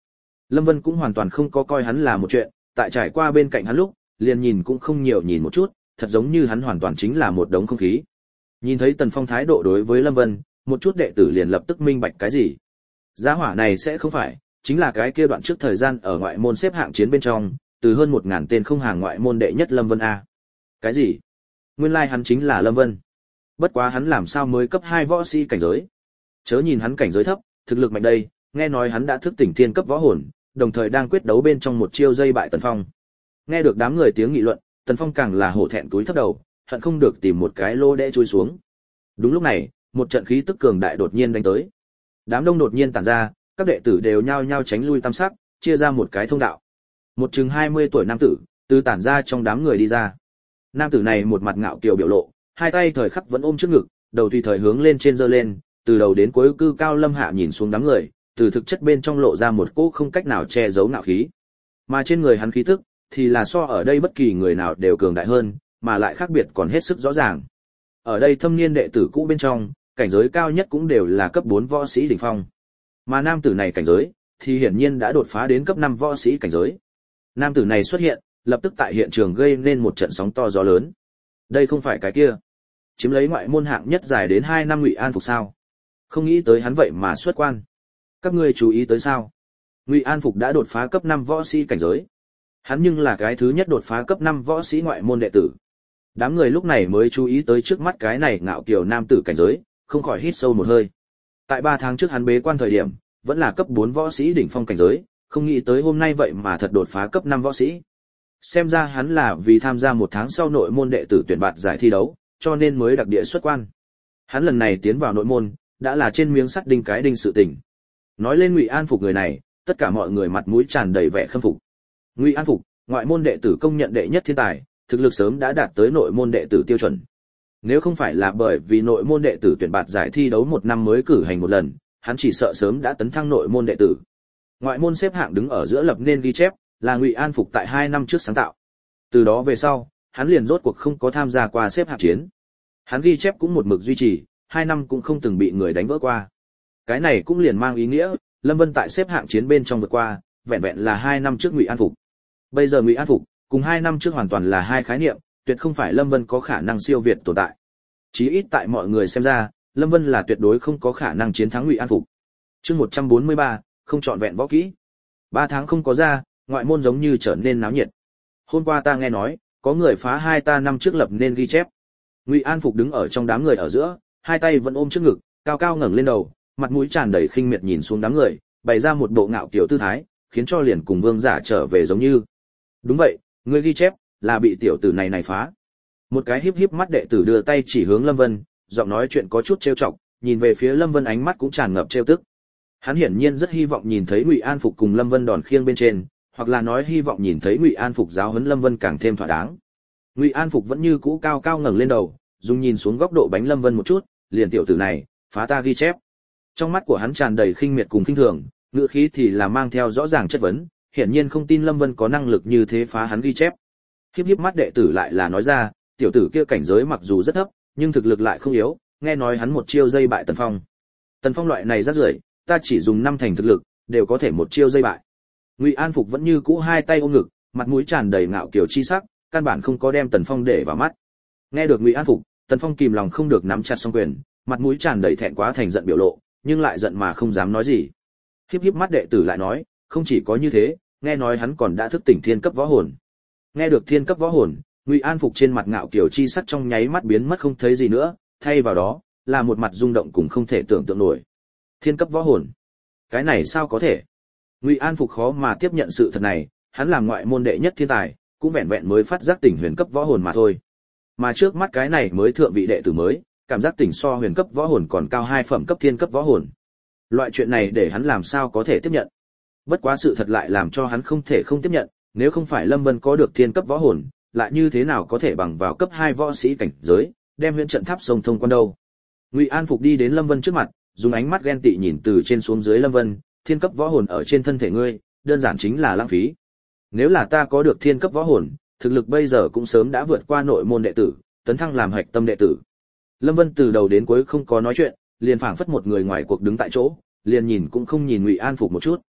Lâm Vân cũng hoàn toàn không có coi hắn là một chuyện, tại trải qua bên cạnh hắn lúc, liền nhìn cũng không nhiều nhìn một chút, thật giống như hắn hoàn toàn chính là một đống không khí. Nhìn thấy Tần Phong thái độ đối với Lâm Vân, một chút đệ tử liền lập tức minh bạch cái gì. Giá hỏa này sẽ không phải, chính là cái kia đoạn trước thời gian ở ngoại môn xếp hạng chiến bên trong, từ hơn 1000 tên không hàng ngoại môn đệ nhất Lâm Vân a. Cái gì? Nguyên lai hắn chính là Lâm Vân. Bất quá hắn làm sao mới cấp 2 võ sĩ cảnh giới? Chớ nhìn hắn cảnh giới thấp, thực lực mạnh đây, nghe nói hắn đã thức tỉnh thiên cấp võ hồn, đồng thời đang quyết đấu bên trong một chiêu dây bại Tần Phong. Nghe được đám người tiếng nghị luận, Tần Phong càng là hổ thẹn cúi thấp đầu, hận không được tìm một cái lô đẽ chui xuống. Đúng lúc này, một trận khí tức cường đại đột nhiên đánh tới. Đám đông đột nhiên tản ra, các đệ tử đều nhao nhao tránh lui tam sắc, chia ra một cái thông đạo. Một chừng 20 tuổi nam tử, từ tản ra trong đám người đi ra. Nam tử này một mặt ngạo kiều biểu lộ, hai tay thời khắc vẫn ôm trước ngực, đầu tùy thời hướng lên trên giơ lên, từ đầu đến cuối cư cao lâm hạ nhìn xuống đám người, từ thực chất bên trong lộ ra một cỗ không cách nào che giấu ngạo khí. Mà trên người hắn khí tức thì là so ở đây bất kỳ người nào đều cường đại hơn, mà lại khác biệt còn hết sức rõ ràng. Ở đây thâm niên đệ tử cũ bên trong, cảnh giới cao nhất cũng đều là cấp 4 võ sĩ đỉnh phong. Mà nam tử này cảnh giới thì hiển nhiên đã đột phá đến cấp 5 võ sĩ cảnh giới. Nam tử này xuất hiện, lập tức tại hiện trường gây nên một trận sóng to gió lớn. Đây không phải cái kia chiếm lấy ngoại môn hạng nhất dài đến 2 năm Ngụy An Phục sao? Không nghĩ tới hắn vậy mà xuất quan. Các ngươi chú ý tới sao? Ngụy An Phục đã đột phá cấp 5 võ sĩ cảnh giới. Hắn nhưng là cái thứ nhất đột phá cấp 5 võ sĩ ngoại môn đệ tử. Đám người lúc này mới chú ý tới trước mắt cái này ngạo kiều nam tử cảnh giới, không khỏi hít sâu một hơi. Tại 3 tháng trước hắn bế quan thời điểm, vẫn là cấp 4 võ sĩ đỉnh phong cảnh giới, không nghĩ tới hôm nay vậy mà thật đột phá cấp 5 võ sĩ. Xem ra hắn là vì tham gia 1 tháng sau nội môn đệ tử tuyển bạt giải thi đấu, cho nên mới đặc địa xuất quan. Hắn lần này tiến vào nội môn, đã là trên miếng sắt đinh cái đinh sự tình. Nói lên Ngụy An Phục người này, tất cả mọi người mặt mũi tràn đầy vẻ khâm phục. Ngụy An Phục, ngoại môn đệ tử công nhận đệ nhất thiên tài, thực lực sớm đã đạt tới nội môn đệ tử tiêu chuẩn. Nếu không phải là bởi vì nội môn đệ tử tuyển bạt giải thi đấu 1 năm mới cử hành một lần, hắn chỉ sợ sớm đã tấn thăng nội môn đệ tử. Ngoại môn xếp hạng đứng ở giữa lập nên ghi chép, là Ngụy An Phục tại 2 năm trước sáng tạo. Từ đó về sau, hắn liền rốt cuộc không có tham gia qua xếp hạng chiến. Hắn ghi chép cũng một mực duy trì, 2 năm cũng không từng bị người đánh vỡ qua. Cái này cũng liền mang ý nghĩa, Lâm Vân tại xếp hạng chiến bên trong vượt qua, vẹn vẹn là 2 năm trước Ngụy An Phục. Bây giờ Ngụy An Phục cùng 2 năm trước hoàn toàn là hai khái niệm, tuyệt không phải Lâm Vân có khả năng siêu việt tồn tại. Chí ít tại mọi người xem ra, Lâm Vân là tuyệt đối không có khả năng chiến thắng Ngụy An Phục. Chương 143, không chọn vẹn võ kỹ. 3 tháng không có ra, ngoại môn giống như trở nên náo nhiệt. Hôm qua ta nghe nói, có người phá 2 ta năm trước lập nên ghi chép. Ngụy An Phục đứng ở trong đám người ở giữa, hai tay vẫn ôm trước ngực, cao cao ngẩng lên đầu, mặt mũi tràn đầy khinh miệt nhìn xuống đám người, bày ra một bộ ngạo kiều tư thái, khiến cho liền cùng vương giả trở về giống như. Đúng vậy, ngươi ghi chép là bị tiểu tử này phá. Một cái híp híp mắt đệ tử đưa tay chỉ hướng Lâm Vân, giọng nói chuyện có chút trêu chọc, nhìn về phía Lâm Vân ánh mắt cũng tràn ngập trêu tức. Hắn hiển nhiên rất hy vọng nhìn thấy Ngụy An Phục cùng Lâm Vân đòn khiêng bên trên, hoặc là nói hy vọng nhìn thấy Ngụy An Phục giáo huấn Lâm Vân càng thêm thỏa đáng. Ngụy An Phục vẫn như cũ cao cao ngẩng lên đầu, dùng nhìn xuống góc độ bánh Lâm Vân một chút, liền tiểu tử này, phá ta ghi chép. Trong mắt của hắn tràn đầy khinh miệt cùng khinh thường, ngữ khí thì là mang theo rõ ràng chất vấn, hiển nhiên không tin Lâm Vân có năng lực như thế phá hắn ghi chép. Híp híp mắt đệ tử lại là nói ra, tiểu tử kia cảnh giới mặc dù rất thấp, nhưng thực lực lại không yếu, nghe nói hắn một chiêu dây bại Tần Phong. Tần Phong loại này rất rưởi, ta chỉ dùng 5 thành thực lực, đều có thể một chiêu dây bại. Ngụy An Phục vẫn như cũ hai tay ôm ngực, mặt mũi tràn đầy ngạo kiều chi sắc, căn bản không có đem Tần Phong để vào mắt. Nghe được Ngụy An Phục, Tần Phong kìm lòng không được nắm chặt song quyền, mặt mũi tràn đầy thẹn quá thành giận biểu lộ, nhưng lại giận mà không dám nói gì. Híp híp mắt đệ tử lại nói, không chỉ có như thế, nghe nói hắn còn đã thức tỉnh thiên cấp võ hồn. Nghe được thiên cấp võ hồn, Ngụy An Phục trên mặt ngạo kiều chi sắc trong nháy mắt biến mất không thấy gì nữa, thay vào đó là một mặt rung động cùng không thể tưởng tượng nổi. Thiên cấp võ hồn? Cái này sao có thể? Ngụy An Phục khó mà tiếp nhận sự thật này, hắn làm ngoại môn đệ nhất thiên tài, cũng vẹn vẹn mới phát giác tỉnh huyền cấp võ hồn mà thôi. Mà trước mắt cái này mới thượng vị đệ tử mới, cảm giác tỉnh so huyền cấp võ hồn còn cao 2 phẩm cấp thiên cấp võ hồn. Loại chuyện này để hắn làm sao có thể tiếp nhận? Bất quá sự thật lại làm cho hắn không thể không tiếp nhận, nếu không phải Lâm Vân có được thiên cấp võ hồn, lại như thế nào có thể bằng vào cấp 2 võ sĩ cảnh giới, đem huyền trận tháp sông thông quan đâu. Ngụy An Phục đi đến Lâm Vân trước mặt, dùng ánh mắt ghen tị nhìn từ trên xuống dưới Lâm Vân, thiên cấp võ hồn ở trên thân thể ngươi, đơn giản chính là lãng phí. Nếu là ta có được thiên cấp võ hồn, thực lực bây giờ cũng sớm đã vượt qua nội môn đệ tử, tấn thăng làm hạch tâm đệ tử. Lâm Vân từ đầu đến cuối không có nói chuyện, liền phảng phất một người ngoài cuộc đứng tại chỗ, liền nhìn cũng không nhìn Ngụy An Phục một chút.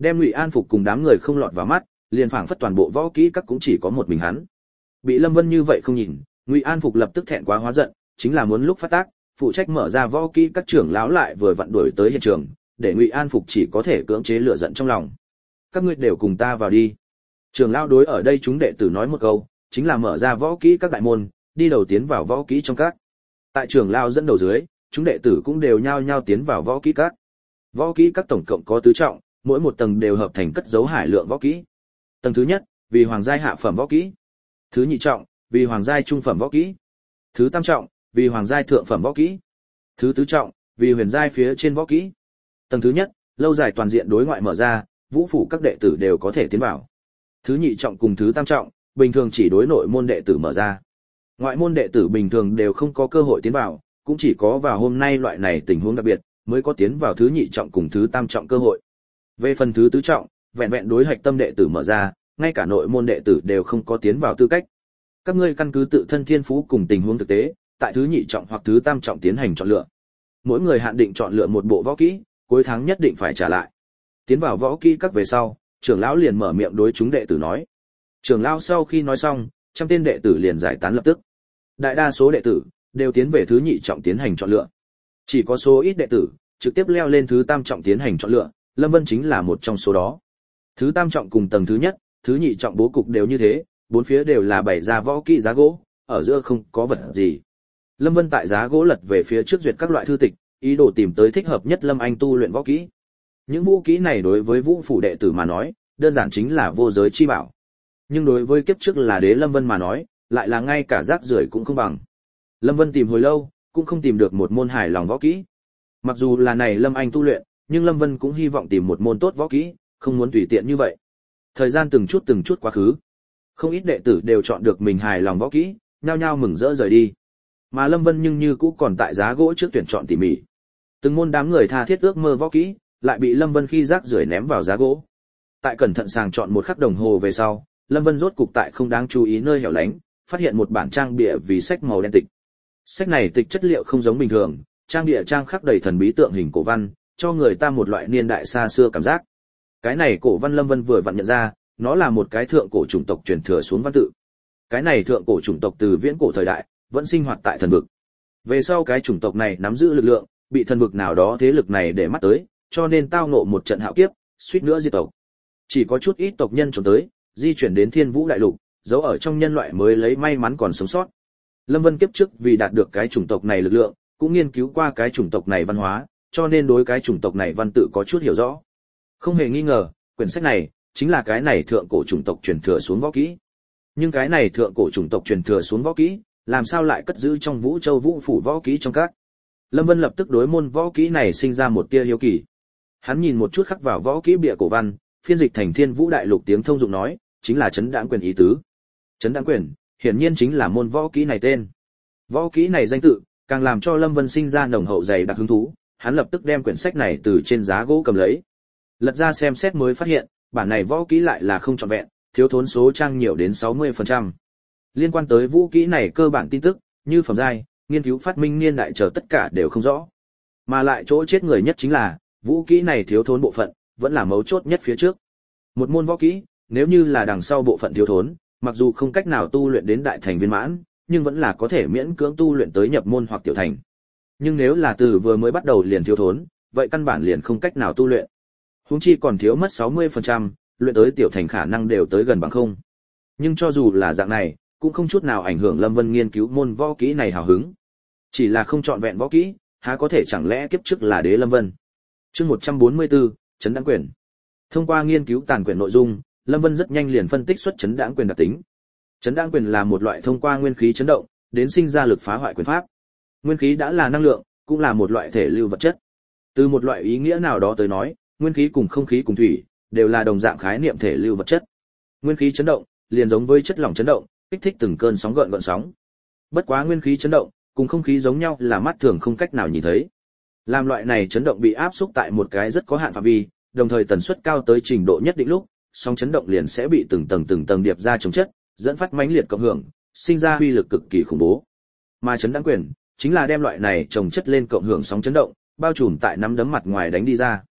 đem Ngụy An Phục cùng đám người không lọt vào mắt, liền phảng phất toàn bộ võ kỹ các cũng chỉ có một mình hắn. Bị Lâm Vân như vậy không nhìn, Ngụy An Phục lập tức thẹn quá hóa giận, chính là muốn lúc phát tác, phụ trách mở ra võ kỹ các trưởng lão lại vừa vặn đuổi tới hiện trường, để Ngụy An Phục chỉ có thể cưỡng chế lửa giận trong lòng. Các ngươi đều cùng ta vào đi. Trưởng lão đối ở đây chúng đệ tử nói một câu, chính là mở ra võ kỹ các đại môn, đi đầu tiến vào võ kỹ trong các. Tại trưởng lão dẫn đầu dưới, chúng đệ tử cũng đều nhao nhao tiến vào võ kỹ các. Võ kỹ các tổng cộng có tứ trọng, mỗi một tầng đều hợp thành cất dấu hải lượng võ kỹ. Tầng thứ nhất, vì hoàng giai hạ phẩm võ kỹ. Thứ nhị trọng, vì hoàng giai trung phẩm võ kỹ. Thứ tam trọng, vì hoàng giai thượng phẩm võ kỹ. Thứ tứ trọng, vì huyền giai phía trên võ kỹ. Tầng thứ nhất, lâu dài toàn diện đối ngoại mở ra, vũ phủ các đệ tử đều có thể tiến vào. Thứ nhị trọng cùng thứ tam trọng, bình thường chỉ đối nội môn đệ tử mở ra. Ngoại môn đệ tử bình thường đều không có cơ hội tiến vào, cũng chỉ có vào hôm nay loại này tình huống đặc biệt, mới có tiến vào thứ nhị trọng cùng thứ tam trọng cơ hội. Về phần thứ tứ trọng, vẹn vẹn đối hạch tâm đệ tử mở ra, ngay cả nội môn đệ tử đều không có tiến vào tư cách. Các ngươi căn cứ tự thân thiên phú cùng tình huống thực tế, tại thứ nhị trọng hoặc thứ tam trọng tiến hành chọn lựa. Mỗi người hạn định chọn lựa một bộ võ kỹ, cuối tháng nhất định phải trả lại. Tiến vào võ kỹ các về sau, trưởng lão liền mở miệng đối chúng đệ tử nói. Trưởng lão sau khi nói xong, trăm tên đệ tử liền giải tán lập tức. Đại đa số đệ tử đều tiến về thứ nhị trọng tiến hành chọn lựa. Chỉ có số ít đệ tử trực tiếp leo lên thứ tam trọng tiến hành chọn lựa, Lâm Vân chính là một trong số đó. Thứ tam trọng cùng tầng thứ nhất, thứ nhị trọng bố cục đều như thế, bốn phía đều là bày ra võ kỹ giá gỗ, ở giữa không có vật gì. Lâm Vân tại giá gỗ lật về phía trước duyệt các loại thư tịch, ý đồ tìm tới thích hợp nhất Lâm Anh tu luyện võ kỹ. Những vũ kỹ này đối với vũ phủ đệ tử mà nói, đơn giản chính là vô giới chi bảo. Nhưng đối với kiếp trước là đế Lâm Vân mà nói, lại là ngay cả rác rưởi cũng không bằng. Lâm Vân tìm hồi lâu, cũng không tìm được một môn hài lòng võ kỹ. Mặc dù là này Lâm Anh tu luyện, nhưng Lâm Vân cũng hy vọng tìm một môn tốt võ kỹ, không muốn tùy tiện như vậy. Thời gian từng chút quá khứ. Không ít đệ tử đều chọn được mình hài lòng võ kỹ, nhao nhao mừng rỡ rời đi. Mà Lâm Vân nhưng như cũ còn tại giá gỗ trước tuyển chọn tỉ mỉ. Từng môn đám người tha thiết ước mơ võ kỹ, lại bị Lâm Vân khi rác rưởi ném vào giá gỗ. Tại cẩn thận sàng chọn một khắc đồng hồ về sau, Lâm Vân rốt cục tại không đáng chú ý nơi hẻo lánh, phát hiện một bản trang bìa vì sách màu đen tịch. Sách này tịch chất liệu không giống bình thường, trang bìa trang khắc đầy thần bí tượng hình cổ văn, cho người ta một loại niên đại xa xưa cảm giác. Cái này cổ văn Lâm Vân vừa vặn nhận ra, nó là một cái thượng cổ chủng tộc truyền thừa xuống văn tự. Cái này thượng cổ chủng tộc từ viễn cổ thời đại, vẫn sinh hoạt tại thần vực. Về sau cái chủng tộc này nắm giữ lực lượng, bị thần vực nào đó thế lực này để mắt tới, cho nên tao ngộ một trận hạo kiếp, suýt nữa diệt tộc. Chỉ có chút ít tộc nhân trốn tới, di chuyển đến Thiên Vũ đại lục, giấu ở trong nhân loại mới lấy may mắn còn sống sót. Lâm Vân kiếp trước vì đạt được cái chủng tộc này lực lượng, cũng nghiên cứu qua cái chủng tộc này văn hóa, cho nên đối cái chủng tộc này văn tự có chút hiểu rõ. Không hề nghi ngờ, quyển sách này chính là cái này thượng cổ chủng tộc truyền thừa xuống võ kỹ. Nhưng cái này thượng cổ chủng tộc truyền thừa xuống võ kỹ, làm sao lại cất giữ trong Vũ Châu Vũ phủ võ kỹ trong các? Lâm Vân lập tức đối môn võ kỹ này sinh ra một tia hiếu kỳ. Hắn nhìn một chút khắc vào võ kỹ bìa cổ văn, phiên dịch thành Thiên Vũ đại lục tiếng thông dụng nói, chính là Chấn Đãng Quyền ý tứ. Chấn Đãng Quyền, hiển nhiên chính là môn võ kỹ này tên. Võ kỹ này danh tự, càng làm cho Lâm Vân sinh ra nồng hậu dày đặc hứng thú, hắn lập tức đem quyển sách này từ trên giá gỗ cầm lấy. Lật ra xem xét mới phát hiện, bản này võ kỹ lại là không trọn vẹn, thiếu thốn số trang nhiều đến 60%. Liên quan tới vũ kỹ này cơ bản tin tức, như phẩm giai, nghiên cứu phát minh niên đại chờ tất cả đều không rõ. Mà lại chỗ chết người nhất chính là, vũ kỹ này thiếu thốn bộ phận, vẫn là mấu chốt nhất phía trước. Một môn võ kỹ, nếu như là đằng sau bộ phận thiếu thốn, mặc dù không cách nào tu luyện đến đại thành viên mãn, nhưng vẫn là có thể miễn cưỡng tu luyện tới nhập môn hoặc tiểu thành. Nhưng nếu là từ vừa mới bắt đầu liền thiếu thốn, vậy căn bản liền không cách nào tu luyện. Huống chi còn thiếu mất 60%, luyện tới tiểu thành khả năng đều tới gần bằng không. Nhưng cho dù là dạng này, cũng không chút nào ảnh hưởng Lâm Vân nghiên cứu môn võ kỹ này hào hứng. Chỉ là không trọn vẹn võ kỹ, há có thể chẳng lẽ kiếp trước là đế Lâm Vân. Chương 144, Chấn Đãng Quyền. Thông qua nghiên cứu tàn quyền nội dung, Lâm Vân rất nhanh liền phân tích xuất Chấn Đãng Quyền đặc tính. Chấn Đãng Quyền là một loại thông qua nguyên khí chấn động, đến sinh ra lực phá hoại quyền pháp. Nguyên khí đã là năng lượng, cũng là một loại thể lưu vật chất. Từ một loại ý nghĩa nào đó tới nói, nguyên khí cùng không khí cùng thủy đều là đồng dạng khái niệm thể lưu vật chất. Nguyên khí chấn động liền giống với chất lỏng chấn động, kích thích từng cơn sóng gợn sóng. Bất quá nguyên khí chấn động cùng không khí giống nhau là mắt thường không cách nào nhìn thấy. Làm loại này chấn động bị áp xúc tại một cái rất có hạn phạm vi, đồng thời tần suất cao tới trình độ nhất định lúc, sóng chấn động liền sẽ bị từng tầng điệp ra chống chất, dẫn phát mãnh liệt cộng hưởng, sinh ra uy lực cực kỳ khủng bố. Mà Chấn Đãng Quyền chính là đem loại này chồng chất lên cộng hưởng sóng chấn động, bao trùm tại nắm đấm mặt ngoài đánh đi ra.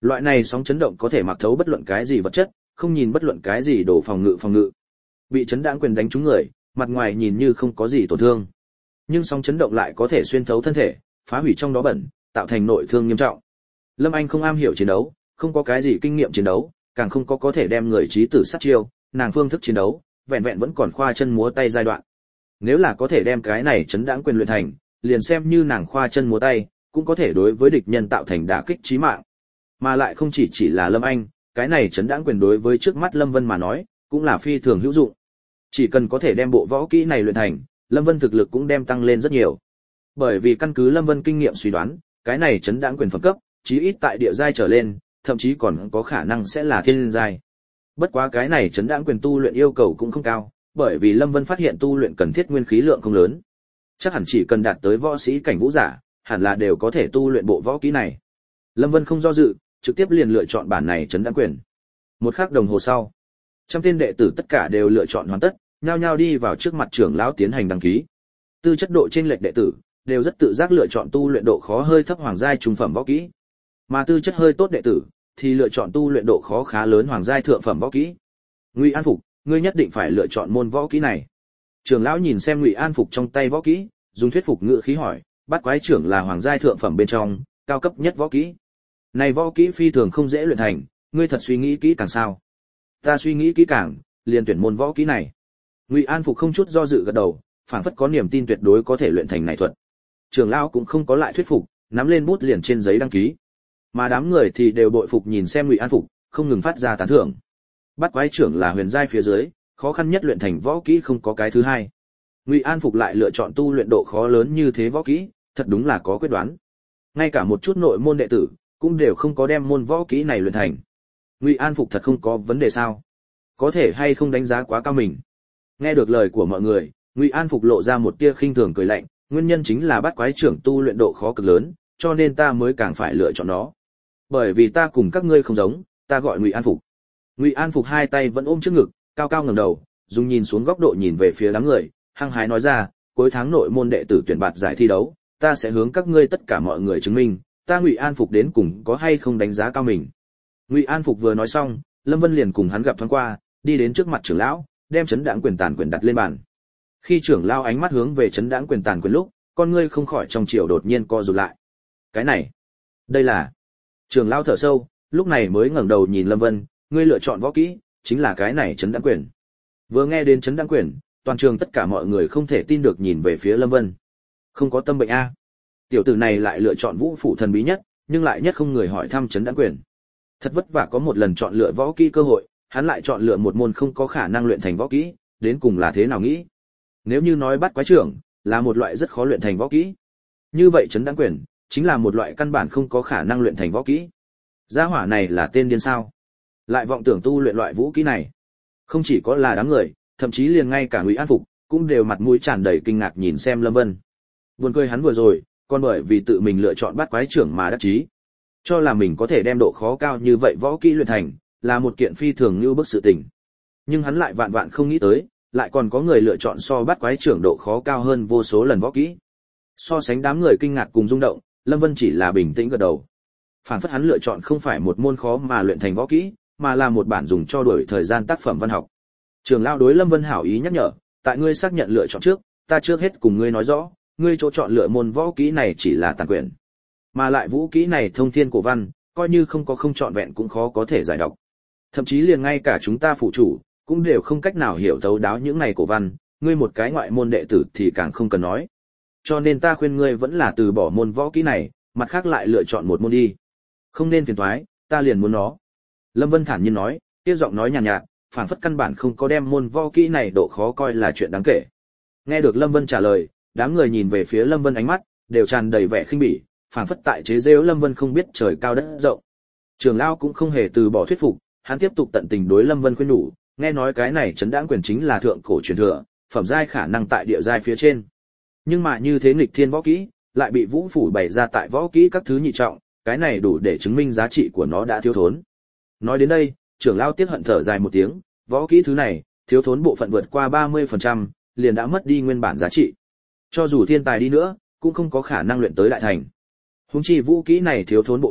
Loại này sóng chấn động có thể mặc thấu bất luận cái gì vật chất, không nhìn bất luận cái gì đồ phòng ngự. Bị chấn đãng quyền đánh trúng người, mặt ngoài nhìn như không có gì tổn thương, nhưng sóng chấn động lại có thể xuyên thấu thân thể, phá hủy trong đó bẩn, tạo thành nội thương nghiêm trọng. Lâm Anh không am hiểu chiến đấu, không có cái gì kinh nghiệm chiến đấu, càng không có thể đem người chí tử sát chiêu, nàng phương thức chiến đấu, vẹn vẹn vẫn còn khoa chân múa tay giai đoạn. Nếu là có thể đem cái này chấn đãng quyền luyện thành, liền xem như nàng khoa chân múa tay, cũng có thể đối với địch nhân tạo thành đả kích chí mạng. Mà lại không chỉ là Lâm Anh, cái này chấn đãng quyền đối với trước mắt Lâm Vân mà nói, cũng là phi thường hữu dụng. Chỉ cần có thể đem bộ võ kỹ này luyện thành, Lâm Vân thực lực cũng đem tăng lên rất nhiều. Bởi vì căn cứ Lâm Vân kinh nghiệm suy đoán, cái này chấn đãng quyền phẩm cấp, chí ít tại địa giai trở lên, thậm chí còn có khả năng sẽ là thiên giai. Bất quá cái này chấn đãng quyền tu luyện yêu cầu cũng không cao, bởi vì Lâm Vân phát hiện tu luyện cần thiết nguyên khí lượng không lớn. Chắc hẳn chỉ cần đạt tới võ sĩ cảnh vũ giả, hẳn là đều có thể tu luyện bộ võ kỹ này. Lâm Vân không do dự, trực tiếp liền lựa chọn bản này chấn đãng quyền. Một khắc đồng hồ sau, trăm tên đệ tử tất cả đều lựa chọn hoàn tất, nhao nhao đi vào trước mặt trưởng lão tiến hành đăng ký. Tư chất độ chênh lệch đệ tử đều rất tự giác lựa chọn tu luyện độ khó hơi thấp hoàng giai trung phẩm võ kỹ, mà tư chất hơi tốt đệ tử thì lựa chọn tu luyện độ khó khá lớn hoàng giai thượng phẩm võ kỹ. Ngụy An Phục, ngươi nhất định phải lựa chọn môn võ kỹ này. Trưởng lão nhìn xem Ngụy An Phục trong tay võ kỹ, dùng thuyết phục ngữ khí hỏi, Bát Quái trưởng là hoàng giai thượng phẩm bên trong cao cấp nhất võ kỹ. Này võ kỹ phi thường không dễ luyện thành, ngươi thật suy nghĩ kỹ càng sao? Ta suy nghĩ kỹ càng, liền tuyển môn võ kỹ này. Ngụy An Phục không chút do dự gật đầu, phảng phất có niềm tin tuyệt đối có thể luyện thành này thuật. Trưởng lão cũng không có lại thuyết phục, nắm lên bút liền trên giấy đăng ký. Mà đám người thì đều bội phục nhìn xem Ngụy An Phục, không ngừng phát ra tán thưởng. Bát Quái trưởng là huyền giai phía dưới, khó khăn nhất luyện thành võ kỹ không có cái thứ hai. Ngụy An Phục lại lựa chọn tu luyện độ khó lớn như thế võ kỹ, thật đúng là có quyết đoán. Ngay cả một chút nội môn đệ tử cũng đều không có đem môn võ kỹ này luyện thành. Ngụy An Phục thật không có vấn đề sao? Có thể hay không đánh giá quá cao mình? Nghe được lời của mọi người, Ngụy An Phục lộ ra một tia khinh thường cười lạnh, nguyên nhân chính là Bát Quái trưởng tu luyện độ khó cực lớn, cho nên ta mới càng phải lựa chọn nó. Bởi vì ta cùng các ngươi không giống, ta gọi Ngụy An Phục. Ngụy An Phục hai tay vẫn ôm trước ngực, cao cao ngẩng đầu, dùng nhìn xuống góc độ nhìn về phía đám người, hăng hái nói ra, cuối tháng nội môn đệ tử tuyển bạt giải thi đấu, ta sẽ hướng các ngươi tất cả mọi người chứng minh, ta Ngụy An Phục đến cùng có hay không đánh giá cao mình. Ngụy An Phục vừa nói xong, Lâm Vân liền cùng hắn gặp thoáng qua, đi đến trước mặt trưởng lão, đem chấn đãng quyền tàn quyền đặt lên bàn. Khi trưởng lão ánh mắt hướng về chấn đãng quyền tàn quyền lúc, con ngươi không khỏi trong chiều đột nhiên co rụt lại. Cái này, đây là... Trưởng lão thở sâu, lúc này mới ngẩng đầu nhìn Lâm Vân, ngươi lựa chọn võ kỹ, chính là cái này chấn đãng quyền. Vừa nghe đến chấn đãng quyền, toàn trường tất cả mọi người không thể tin được nhìn về phía Lâm Vân. Không có tâm bệnh a? Tiểu tử này lại lựa chọn vũ phủ thần bí nhất, nhưng lại nhất không người hỏi thăm chấn đãng quyền. Thật vất vả có một lần chọn lựa võ kỹ cơ hội, hắn lại chọn lựa một môn không có khả năng luyện thành võ kỹ, đến cùng là thế nào nghĩ? Nếu như nói Bát Quái trưởng là một loại rất khó luyện thành võ kỹ, như vậy chấn đãng quyền chính là một loại căn bản không có khả năng luyện thành võ kỹ. Gia hỏa này là tên điên sao? Lại vọng tưởng tu luyện loại vũ kỹ này. Không chỉ có là đám người, thậm chí liền ngay cả Ngụy An Phục cũng đều mặt mũi tràn đầy kinh ngạc nhìn xem Lâm Vân. Buồn cười hắn vừa rồi, còn bởi vì tự mình lựa chọn Bát Quái trưởng mà đắc chí, cho là mình có thể đem độ khó cao như vậy võ kỹ luyện thành, là một kiện phi thường như bức sự tình. Nhưng hắn lại vạn vạn không nghĩ tới, lại còn có người lựa chọn so Bát Quái trưởng độ khó cao hơn vô số lần võ kỹ. So sánh đám người kinh ngạc cùng rung động, Lâm Vân chỉ là bình tĩnh gật đầu. Phản phất hắn lựa chọn không phải một môn khó mà luyện thành võ kỹ, mà là một bản dùng cho đuổi thời gian tác phẩm văn học. Trưởng lão đối Lâm Vân hảo ý nhắc nhở, tại ngươi xác nhận lựa chọn trước, ta trước hết cùng ngươi nói rõ, ngươi chỗ chọn lựa môn võ kỹ này chỉ là tàn quyền, mà lại vũ kỹ này thông thiên cổ văn, coi như không có không trọn vẹn cũng khó có thể giải đọc. Thậm chí liền ngay cả chúng ta phụ chủ cũng đều không cách nào hiểu thấu đáo những này cổ văn, ngươi một cái ngoại môn đệ tử thì càng không cần nói. Cho nên ta khuyên ngươi vẫn là từ bỏ môn võ kỹ này, mặt khác lại lựa chọn một môn đi. Không nên phiền toái, ta liền muốn nó. Lâm Vân thản nhiên nói, tiếp giọng nói nhàn nhạt, phảng phất căn bản không có đem môn võ kỹ này độ khó coi là chuyện đáng kể. Nghe được Lâm Vân trả lời, đám người nhìn về phía Lâm Vân ánh mắt đều tràn đầy vẻ khinh bỉ, phảng phất tại chế giễu Lâm Vân không biết trời cao đất rộng. Trường lão cũng không hề từ bỏ thuyết phục, hắn tiếp tục tận tình đối Lâm Vân khuyên nhủ, nghe nói cái này chấn đãng quyền chính là thượng cổ truyền thừa, phẩm giai khả năng tại địa giai phía trên. Nhưng mà như thế nghịch thiên võ kỹ, lại bị Vũ phủ bày ra tại võ kỹ các thứ nhị trọng, cái này đủ để chứng minh giá trị của nó đã thiếu thốn. Nói đến đây, trưởng lão tiếc hận thở dài một tiếng, võ kỹ thứ này, thiếu thốn bộ phận vượt qua 30%, liền đã mất đi nguyên bản giá trị. Cho dù thiên tài đi nữa, cũng không có khả năng luyện tới đại thành. Huống chi vũ kỹ này thiếu thốn bộ phận,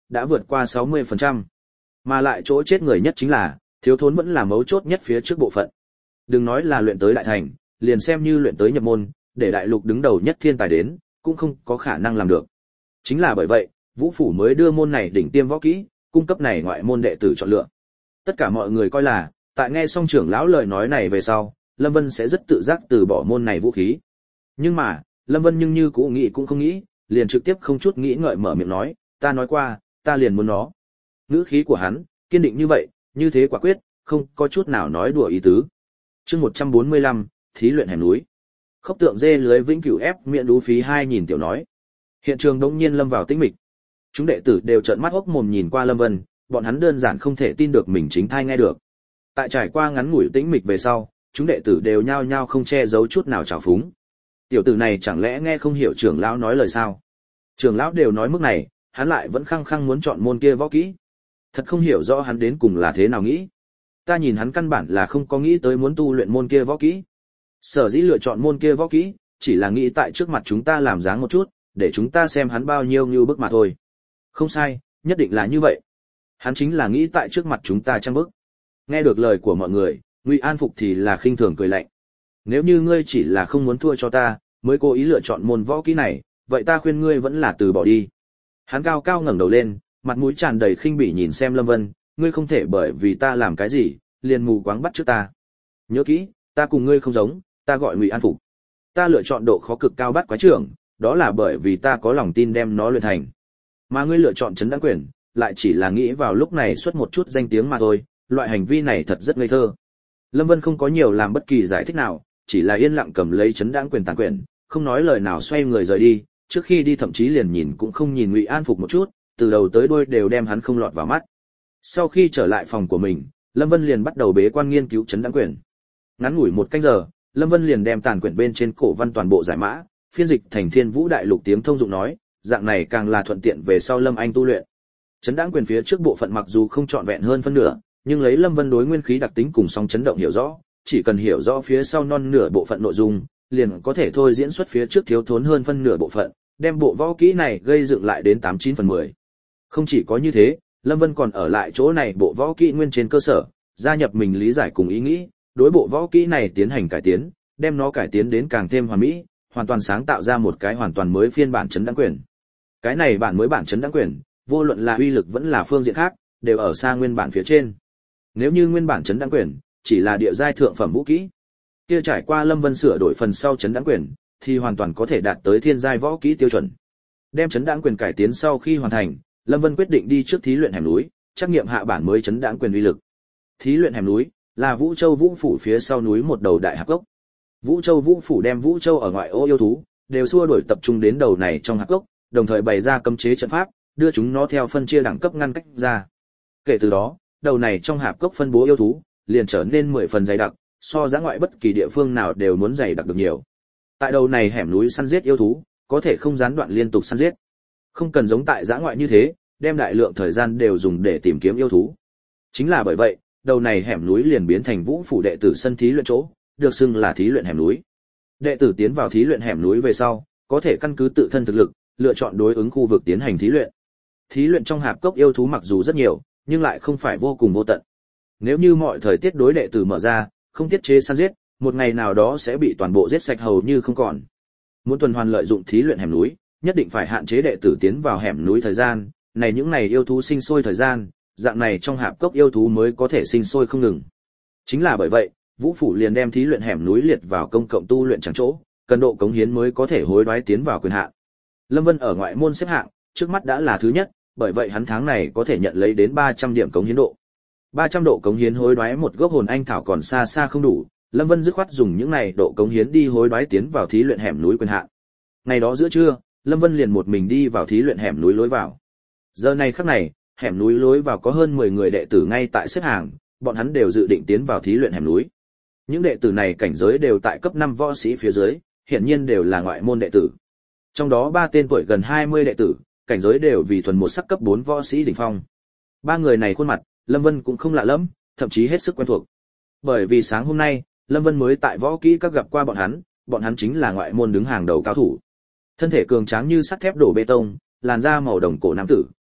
đã vượt qua 60%. Mà lại chỗ chết người nhất chính là, thiếu thốn vẫn là mấu chốt nhất phía trước bộ phận. Đừng nói là luyện tới đại thành, liền xem như luyện tới nhập môn, để đại lục đứng đầu nhất thiên tài đến, cũng không có khả năng làm được. Chính là bởi vậy, Vũ phủ mới đưa môn này đỉnh tiêm võ kỹ, cung cấp này ngoại môn đệ tử chọn lựa. Tất cả mọi người coi là, tại nghe xong trưởng lão lời nói này về sau, Lâm Vân sẽ rất tự giác từ bỏ môn này vũ khí. Nhưng mà, Lâm Vân nhưng như cũ nghĩ cũng không nghĩ, liền trực tiếp không chút nghĩ ngợi mở miệng nói, ta nói qua, ta liền muốn nó. Ngữ khí của hắn, kiên định như vậy, như thế quả quyết, không có chút nào nói đùa ý tứ. Chương 145, thí luyện hẻm núi. Khốc tượng dê lưới vĩnh cửu ép miệng đú phí 2000 tiểu nói. Hiện trường đống nhiên lâm vào tĩnh mịch. Chúng đệ tử đều trợn mắt hốc mồm nhìn qua Lâm Vân, bọn hắn đơn giản không thể tin được mình chính thai nghe được. Tại trải qua ngắn ngủi tĩnh mịch về sau, chúng đệ tử đều nhao nhao không che giấu chút nào trào phúng. Tiểu tử này chẳng lẽ nghe không hiểu trưởng lão nói lời sao? Trưởng lão đều nói mức này, hắn lại vẫn khăng khăng muốn chọn môn kia võ kỹ. Thật không hiểu rõ hắn đến cùng là thế nào nghĩ. Ta nhìn hắn căn bản là không có nghĩ tới muốn tu luyện môn kia võ kỹ. Sở dĩ lựa chọn môn kia võ kỹ, chỉ là nghĩ tại trước mặt chúng ta làm dáng một chút, để chúng ta xem hắn bao nhiêu như bức mà thôi. Không sai, nhất định là như vậy. Hắn chính là nghĩ tại trước mặt chúng ta trang bức. Nghe được lời của mọi người, Ngụy An Phục thì là khinh thường cười lạnh. Nếu như ngươi chỉ là không muốn thua cho ta, mới cố ý lựa chọn môn võ kỹ này, vậy ta khuyên ngươi vẫn là từ bỏ đi. Hắn cao cao ngẩng đầu lên, mặt mũi tràn đầy khinh bỉ nhìn xem Lâm Vân, ngươi không thể bởi vì ta làm cái gì, liền mù quáng bắt trước ta. Nhớ kỹ, ta cùng ngươi không giống, ta gọi Ngụy An Phục. Ta lựa chọn độ khó cực cao bắt quái trưởng, đó là bởi vì ta có lòng tin đem nó luyện thành. Mà ngươi lựa chọn trấn đãng quyền, lại chỉ là nghĩ vào lúc này xuất một chút danh tiếng mà thôi, loại hành vi này thật rất ngây thơ. Lâm Vân không có nhiều làm bất kỳ giải thích nào, chỉ là yên lặng cầm lấy trấn đãng quyền tàn quyền, không nói lời nào xoay người rời đi, trước khi đi thậm chí liền nhìn cũng không nhìn Ngụy An Phục một chút, từ đầu tới đuôi đều đem hắn không lọt vào mắt. Sau khi trở lại phòng của mình, Lâm Vân liền bắt đầu bế quan nghiên cứu trấn đãng quyền. Ngắn ngủi một canh giờ, Lâm Vân liền đem tàn quyển bên trên cổ văn toàn bộ giải mã, phiên dịch thành Thiên Vũ Đại Lục tiếng thông dụng nói, dạng này càng là thuận tiện về sau Lâm Anh tu luyện. Trấn đãng quyền phía trước bộ phận mặc dù không trọn vẹn hơn phân nửa, nhưng lấy Lâm Vân đối nguyên khí đặc tính cùng song chấn động hiểu rõ, chỉ cần hiểu rõ phía sau non nửa bộ phận nội dung, liền có thể thôi diễn xuất phía trước thiếu thốn hơn phân nửa bộ phận, đem bộ võ kỹ này gây dựng lại đến 89/10. Không chỉ có như thế, Lâm Vân còn ở lại chỗ này bộ võ kỹ nguyên trên cơ sở, gia nhập mình lý giải cùng ý nghĩ, đối bộ võ kỹ này tiến hành cải tiến, đem nó cải tiến đến càng thêm hoàn mỹ, hoàn toàn sáng tạo ra một cái hoàn toàn mới phiên bản trấn đãng quyền. Cái này bản mới bản trấn đãng quyền, vô luận là uy lực vẫn là phương diện khác, đều ở xa nguyên bản phía trên. Nếu như nguyên bản trấn đãng quyền chỉ là địa giai thượng phẩm vũ kỹ, kia trải qua Lâm Vân sửa đổi phần sau trấn đãng quyền, thì hoàn toàn có thể đạt tới thiên giai võ kỹ tiêu chuẩn. Đem trấn đãng quyền cải tiến sau khi hoàn thành, Lâm Vân quyết định đi trước thí luyện hẻm núi, trắc nghiệm hạ bản mới trấn đãng quyền uy lực. Thí luyện hẻm núi là Vũ Châu Vũ phủ phía sau núi một đầu đại hạp gốc. Vũ Châu Vũ phủ đem Vũ Châu ở ngoại ô yêu thú đều xua đuổi tập trung đến đầu này trong hạp gốc, đồng thời bày ra cấm chế trận pháp, đưa chúng nó theo phân chia đẳng cấp ngăn cách ra. Kể từ đó, đầu này trong hạp gốc phân bố yêu thú liền trở nên 10 phần dày đặc, so dã ngoại bất kỳ địa phương nào đều muốn dày đặc được nhiều. Tại đầu này hẻm núi săn giết yêu thú, có thể không gián đoạn liên tục săn giết. Không cần giống tại dã ngoại như thế, đem đại lượng thời gian đều dùng để tìm kiếm yêu thú. Chính là bởi vậy, đầu này hẻm núi liền biến thành Vũ phủ đệ tử sân thí luyện chỗ, được xưng là thí luyện hẻm núi. Đệ tử tiến vào thí luyện hẻm núi về sau, có thể căn cứ tự thân thực lực, lựa chọn đối ứng khu vực tiến hành thí luyện. Thí luyện trong hạp cốc yêu thú mặc dù rất nhiều, nhưng lại không phải vô cùng vô tận. Nếu như mọi thời tiết đối đệ tử mở ra, không tiết chế săn giết, một ngày nào đó sẽ bị toàn bộ giết sạch hầu như không còn. Muốn tuần hoàn lợi dụng thí luyện hẻm núi, nhất định phải hạn chế đệ tử tiến vào hẻm núi thời gian, này những này yêu thú sinh sôi thời gian, dạng này trong hạp cốc yêu thú mới có thể sinh sôi không ngừng. Chính là bởi vậy, Vũ phủ liền đem thí luyện hẻm núi liệt vào công cộng tu luyện chẳng chỗ, cần độ cống hiến mới có thể hối đoái tiến vào quyền hạn. Lâm Vân ở ngoại môn xếp hạng, trước mắt đã là thứ nhất, bởi vậy hắn tháng này có thể nhận lấy đến 300 điểm cống hiến độ. 300 độ cống hiến hối đoái một gốc hồn anh thảo còn xa xa không đủ, Lâm Vân dứt khoát dùng những này độ cống hiến đi hối đoái tiến vào thí luyện hẻm núi quyền hạn. Ngày đó giữa trưa, Lâm Vân liền một mình đi vào thí luyện hẻm núi lối vào. Giờ này khắc này, hẻm núi lối vào có hơn 10 người đệ tử ngay tại xếp hàng, bọn hắn đều dự định tiến vào thí luyện hẻm núi. Những đệ tử này cảnh giới đều tại cấp 5 võ sĩ phía dưới, hiển nhiên đều là ngoại môn đệ tử. Trong đó 3 tên tuổi gần 20 đệ tử, cảnh giới đều vì thuần một sắc cấp 4 võ sĩ đỉnh phong. 3 người này khuôn mặt, Lâm Vân cũng không lạ lẫm, thậm chí hết sức quen thuộc. Bởi vì sáng hôm nay, Lâm Vân mới tại võ kỹ các gặp qua bọn hắn chính là ngoại môn đứng hàng đầu cao thủ. Thân thể cường tráng như sắt thép đổ bê tông, làn da màu đồng cổ nam tử,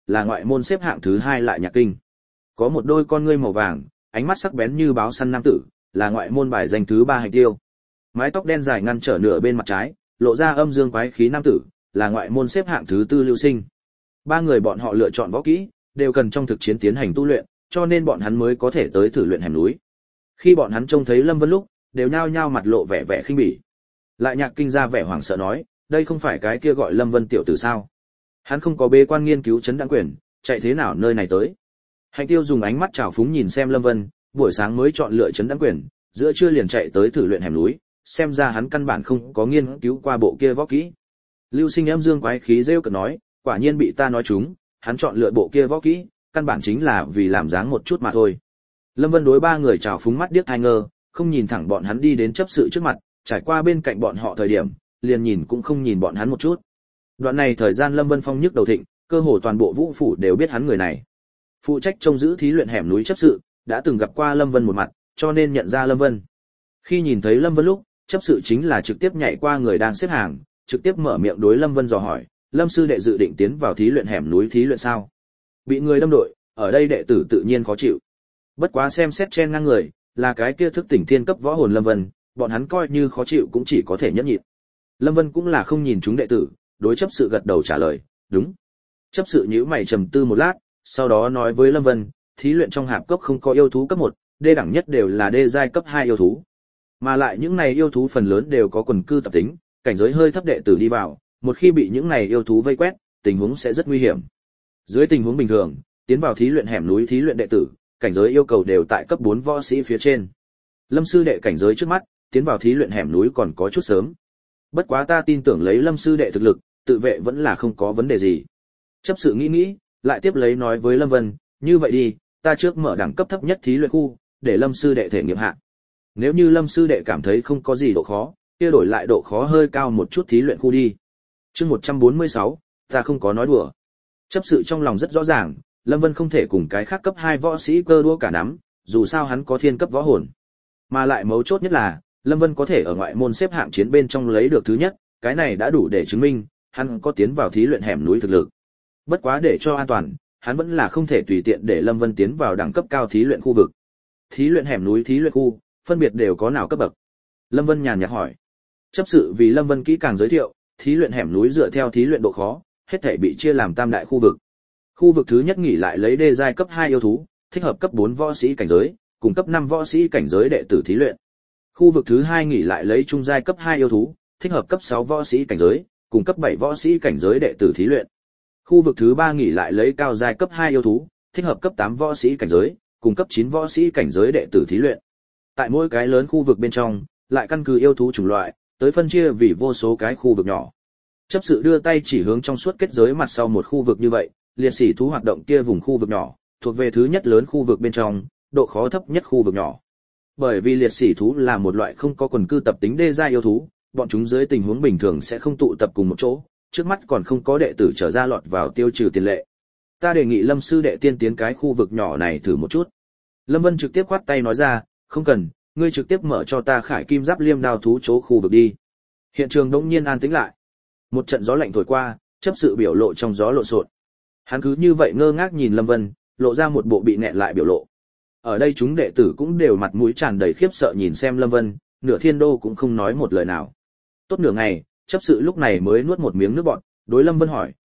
là ngoại môn xếp hạng thứ 2 Lại Nhạc Kinh. Có một đôi con ngươi màu vàng, ánh mắt sắc bén như báo săn nam tử, là ngoại môn bài danh thứ 3 Hành Tiêu. Mái tóc đen dài ngăn trở nửa bên mặt trái, lộ ra âm dương quái khí nam tử, là ngoại môn xếp hạng thứ 4 Lưu Sinh. Ba người bọn họ lựa chọn võ kỹ, đều cần trong thực chiến tiến hành tu luyện, cho nên bọn hắn mới có thể tới thử luyện hẻm núi. Khi bọn hắn trông thấy Lâm Vân lúc, đều nhao nhao mặt lộ vẻ vẻ khinh bỉ. Lại Nhạc Kinh ra vẻ hoảng sợ nói, đây không phải cái kia gọi Lâm Vân tiểu tử sao? Hắn không có bế quan nghiên cứu chấn đãng quyền, chạy thế nào nơi này tới? Hành Tiêu dùng ánh mắt trào phúng nhìn xem Lâm Vân, buổi sáng mới chọn lựa chấn đãng quyền, giữa trưa liền chạy tới thử luyện hẻm núi, xem ra hắn căn bản không có nghiên cứu qua bộ kia võ kỹ. Lưu Sinh âm dương quái khí rêu cợt nói, quả nhiên bị ta nói trúng, hắn chọn lựa bộ kia võ kỹ, căn bản chính là vì làm dáng một chút mà thôi. Lâm Vân đối ba người trào phúng mắt điếc hai ngơ, không nhìn thẳng bọn hắn đi đến chấp sự trước mặt, trải qua bên cạnh bọn họ thời điểm, liền nhìn cũng không nhìn bọn hắn một chút. Đoạn này thời gian Lâm Vân phong nhức đầu thịnh, cơ hồ toàn bộ Vũ phủ đều biết hắn người này. Phụ trách trông giữ thí luyện hẻm núi chấp sự, đã từng gặp qua Lâm Vân một mặt, cho nên nhận ra Lâm Vân. Khi nhìn thấy Lâm Vân lúc, chấp sự chính là trực tiếp nhảy qua người đang xếp hàng, trực tiếp mở miệng đối Lâm Vân dò hỏi, Lâm sư đệ dự định tiến vào thí luyện hẻm núi thí luyện sao? Bị người đâm đội, ở đây đệ tử tự nhiên khó chịu. Bất quá xem xét chen ngang người, là cái kia thức tỉnh thiên cấp võ hồn Lâm Vân, bọn hắn coi như khó chịu cũng chỉ có thể nhẫn nhịn. Lâm Vân cũng là không nhìn chúng đệ tử, đối chấp sự gật đầu trả lời, đúng. Chấp sự nhíu mày trầm tư một lát, sau đó nói với Lâm Vân, thí luyện trong hạp cốc không có yêu thú cấp 1, đê đẳng nhất đều là đê giai cấp 2 yêu thú. Mà lại những này yêu thú phần lớn đều có quần cư tập tính, cảnh giới hơi thấp đệ tử đi vào, một khi bị những này yêu thú vây quét, tình huống sẽ rất nguy hiểm. Dưới tình huống bình thường, tiến vào thí luyện hẻm núi thí luyện đệ tử, cảnh giới yêu cầu đều tại cấp 4 võ sĩ phía trên. Lâm sư đệ cảnh giới trước mắt, tiến vào thí luyện hẻm núi còn có chút sớm. Bất quá ta tin tưởng lấy Lâm sư đệ thực lực, tự vệ vẫn là không có vấn đề gì. Chấp sự nghĩ, lại tiếp lấy nói với Lâm Vân, như vậy đi, ta trước mở đẳng cấp thấp nhất thí luyện khu, để Lâm sư đệ thể nghiệm hạ. Nếu như Lâm sư đệ cảm thấy không có gì độ khó, kia đổi lại độ khó hơi cao một chút thí luyện khu đi. Chương 146, ta không có nói đùa. Chấp sự trong lòng rất rõ ràng, Lâm Vân không thể cùng cái khác cấp 2 võ sĩ cơ đua cả nắm, dù sao hắn có thiên cấp võ hồn. Mà lại mấu chốt nhất là, Lâm Vân có thể ở ngoại môn xếp hạng chiến bên trong lấy được thứ nhất, cái này đã đủ để chứng minh, hắn có tiến vào thí luyện hẻm núi thực lực. Bất quá để cho an toàn, hắn vẫn là không thể tùy tiện để Lâm Vân tiến vào đẳng cấp cao thí luyện khu vực. Thí luyện hẻm núi thí luyện khu, phân biệt đều có nào cấp bậc? Lâm Vân nhàn nhạt hỏi. Chấp sự vì Lâm Vân kỹ càng giới thiệu, thí luyện hẻm núi dựa theo thí luyện độ khó, hết thảy bị chia làm tam đại khu vực. Khu vực thứ nhất nghỉ lại lấy đê giai cấp 2 yêu thú, thích hợp cấp 4 võ sĩ cảnh giới, cùng cấp 5 võ sĩ cảnh giới đệ tử thí luyện. Khu vực thứ hai nghỉ lại lấy trung giai cấp 2 yêu thú, thích hợp cấp 6 võ sĩ cảnh giới, cùng cấp 7 võ sĩ cảnh giới đệ tử thí luyện. Khu vực thứ ba nghỉ lại lấy cao giai cấp 2 yêu thú, thích hợp cấp 8 võ sĩ cảnh giới, cùng cấp 9 võ sĩ cảnh giới đệ tử thí luyện. Tại mỗi cái lớn khu vực bên trong, lại căn cứ yêu thú chủng loại, tới phân chia vì vô số cái khu vực nhỏ. Chấp sự đưa tay chỉ hướng trong suốt kết giới mặt sau một khu vực như vậy, liệt sĩ thú hoạt động kia vùng khu vực nhỏ, thuộc về thứ nhất lớn khu vực bên trong, độ khó thấp nhất khu vực nhỏ. Bởi vì liệt sĩ thú là một loại không có quần cư tập tính đê giai yêu thú, bọn chúng dưới tình huống bình thường sẽ không tụ tập cùng một chỗ, trước mắt còn không có đệ tử trở ra lọt vào tiêu trừ tiền lệ. Ta đề nghị Lâm sư đệ tiên tiến cái khu vực nhỏ này thử một chút. Lâm Vân trực tiếp khoát tay nói ra, không cần, ngươi trực tiếp mở cho ta Khải Kim Giáp Liêm Đao thú chỗ khu vực đi. Hiện trường đống nhiên an tĩnh lại. Một trận gió lạnh thổi qua, chấp sự biểu lộ trong gió lộn xộn. Hắn cứ như vậy ngơ ngác nhìn Lâm Vân, lộ ra một bộ bị nghẹn lại biểu lộ. Ở đây chúng đệ tử cũng đều mặt mũi tràn đầy khiếp sợ nhìn xem Lâm Vân, nửa thiên đô cũng không nói một lời nào. Tốt nửa ngày, chấp sự lúc này mới nuốt một miếng nước bọt, đối Lâm Vân hỏi,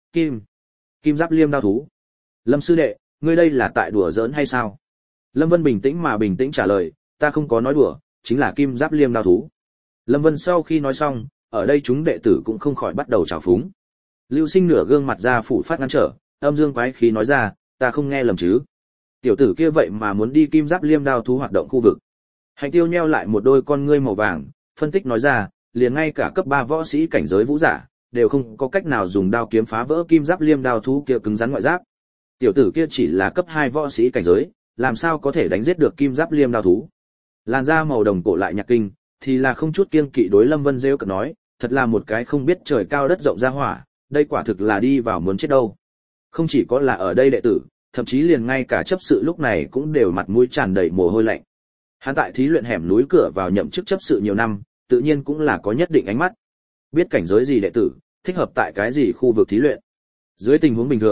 Kim Giáp Liêm Đao thú. Lâm sư đệ, ngươi đây là tại đùa giỡn hay sao? Lâm Vân bình tĩnh trả lời, ta không có nói đùa, chính là Kim Giáp Liêm Đao thú. Lâm Vân sau khi nói xong, ở đây chúng đệ tử cũng không khỏi bắt đầu trào phúng. Lưu Sinh nửa gương mặt ra phủ phát ngăn trở, âm dương quái khí nói ra, ta không nghe lầm chứ? Tiểu tử kia vậy mà muốn đi Kim Giáp Liêm Đao thú hoạt động khu vực. Hành Tiêu nheo lại một đôi con ngươi màu vàng, phân tích nói ra, liền ngay cả cấp 3 võ sĩ cảnh giới vũ giả, đều không có cách nào dùng đao kiếm phá vỡ Kim Giáp Liêm Đao thú kia cứng rắn ngoại giáp. Tiểu tử kia chỉ là cấp 2 võ sĩ cảnh giới, làm sao có thể đánh giết được Kim Giáp Liêm Đao thú? Làn da màu đồng cổ Lại Nhạc Kinh, thì là không chút kiêng kỵ đối Lâm Vân rêu cợt nói, thật là một cái không biết trời cao đất rộng ra hỏa, đây quả thực là đi vào muốn chết đâu. Không chỉ có là ở đây đệ tử, thậm chí liền ngay cả chấp sự lúc này cũng đều mặt mũi tràn đầy mồ hôi lạnh. Hắn tại thí luyện hẻm núi cửa vào nhậm chức chấp sự nhiều năm, tự nhiên cũng là có nhất định ánh mắt. Biết cảnh giới gì đệ tử, thích hợp tại cái gì khu vực thí luyện. Dưới tình huống bình thường,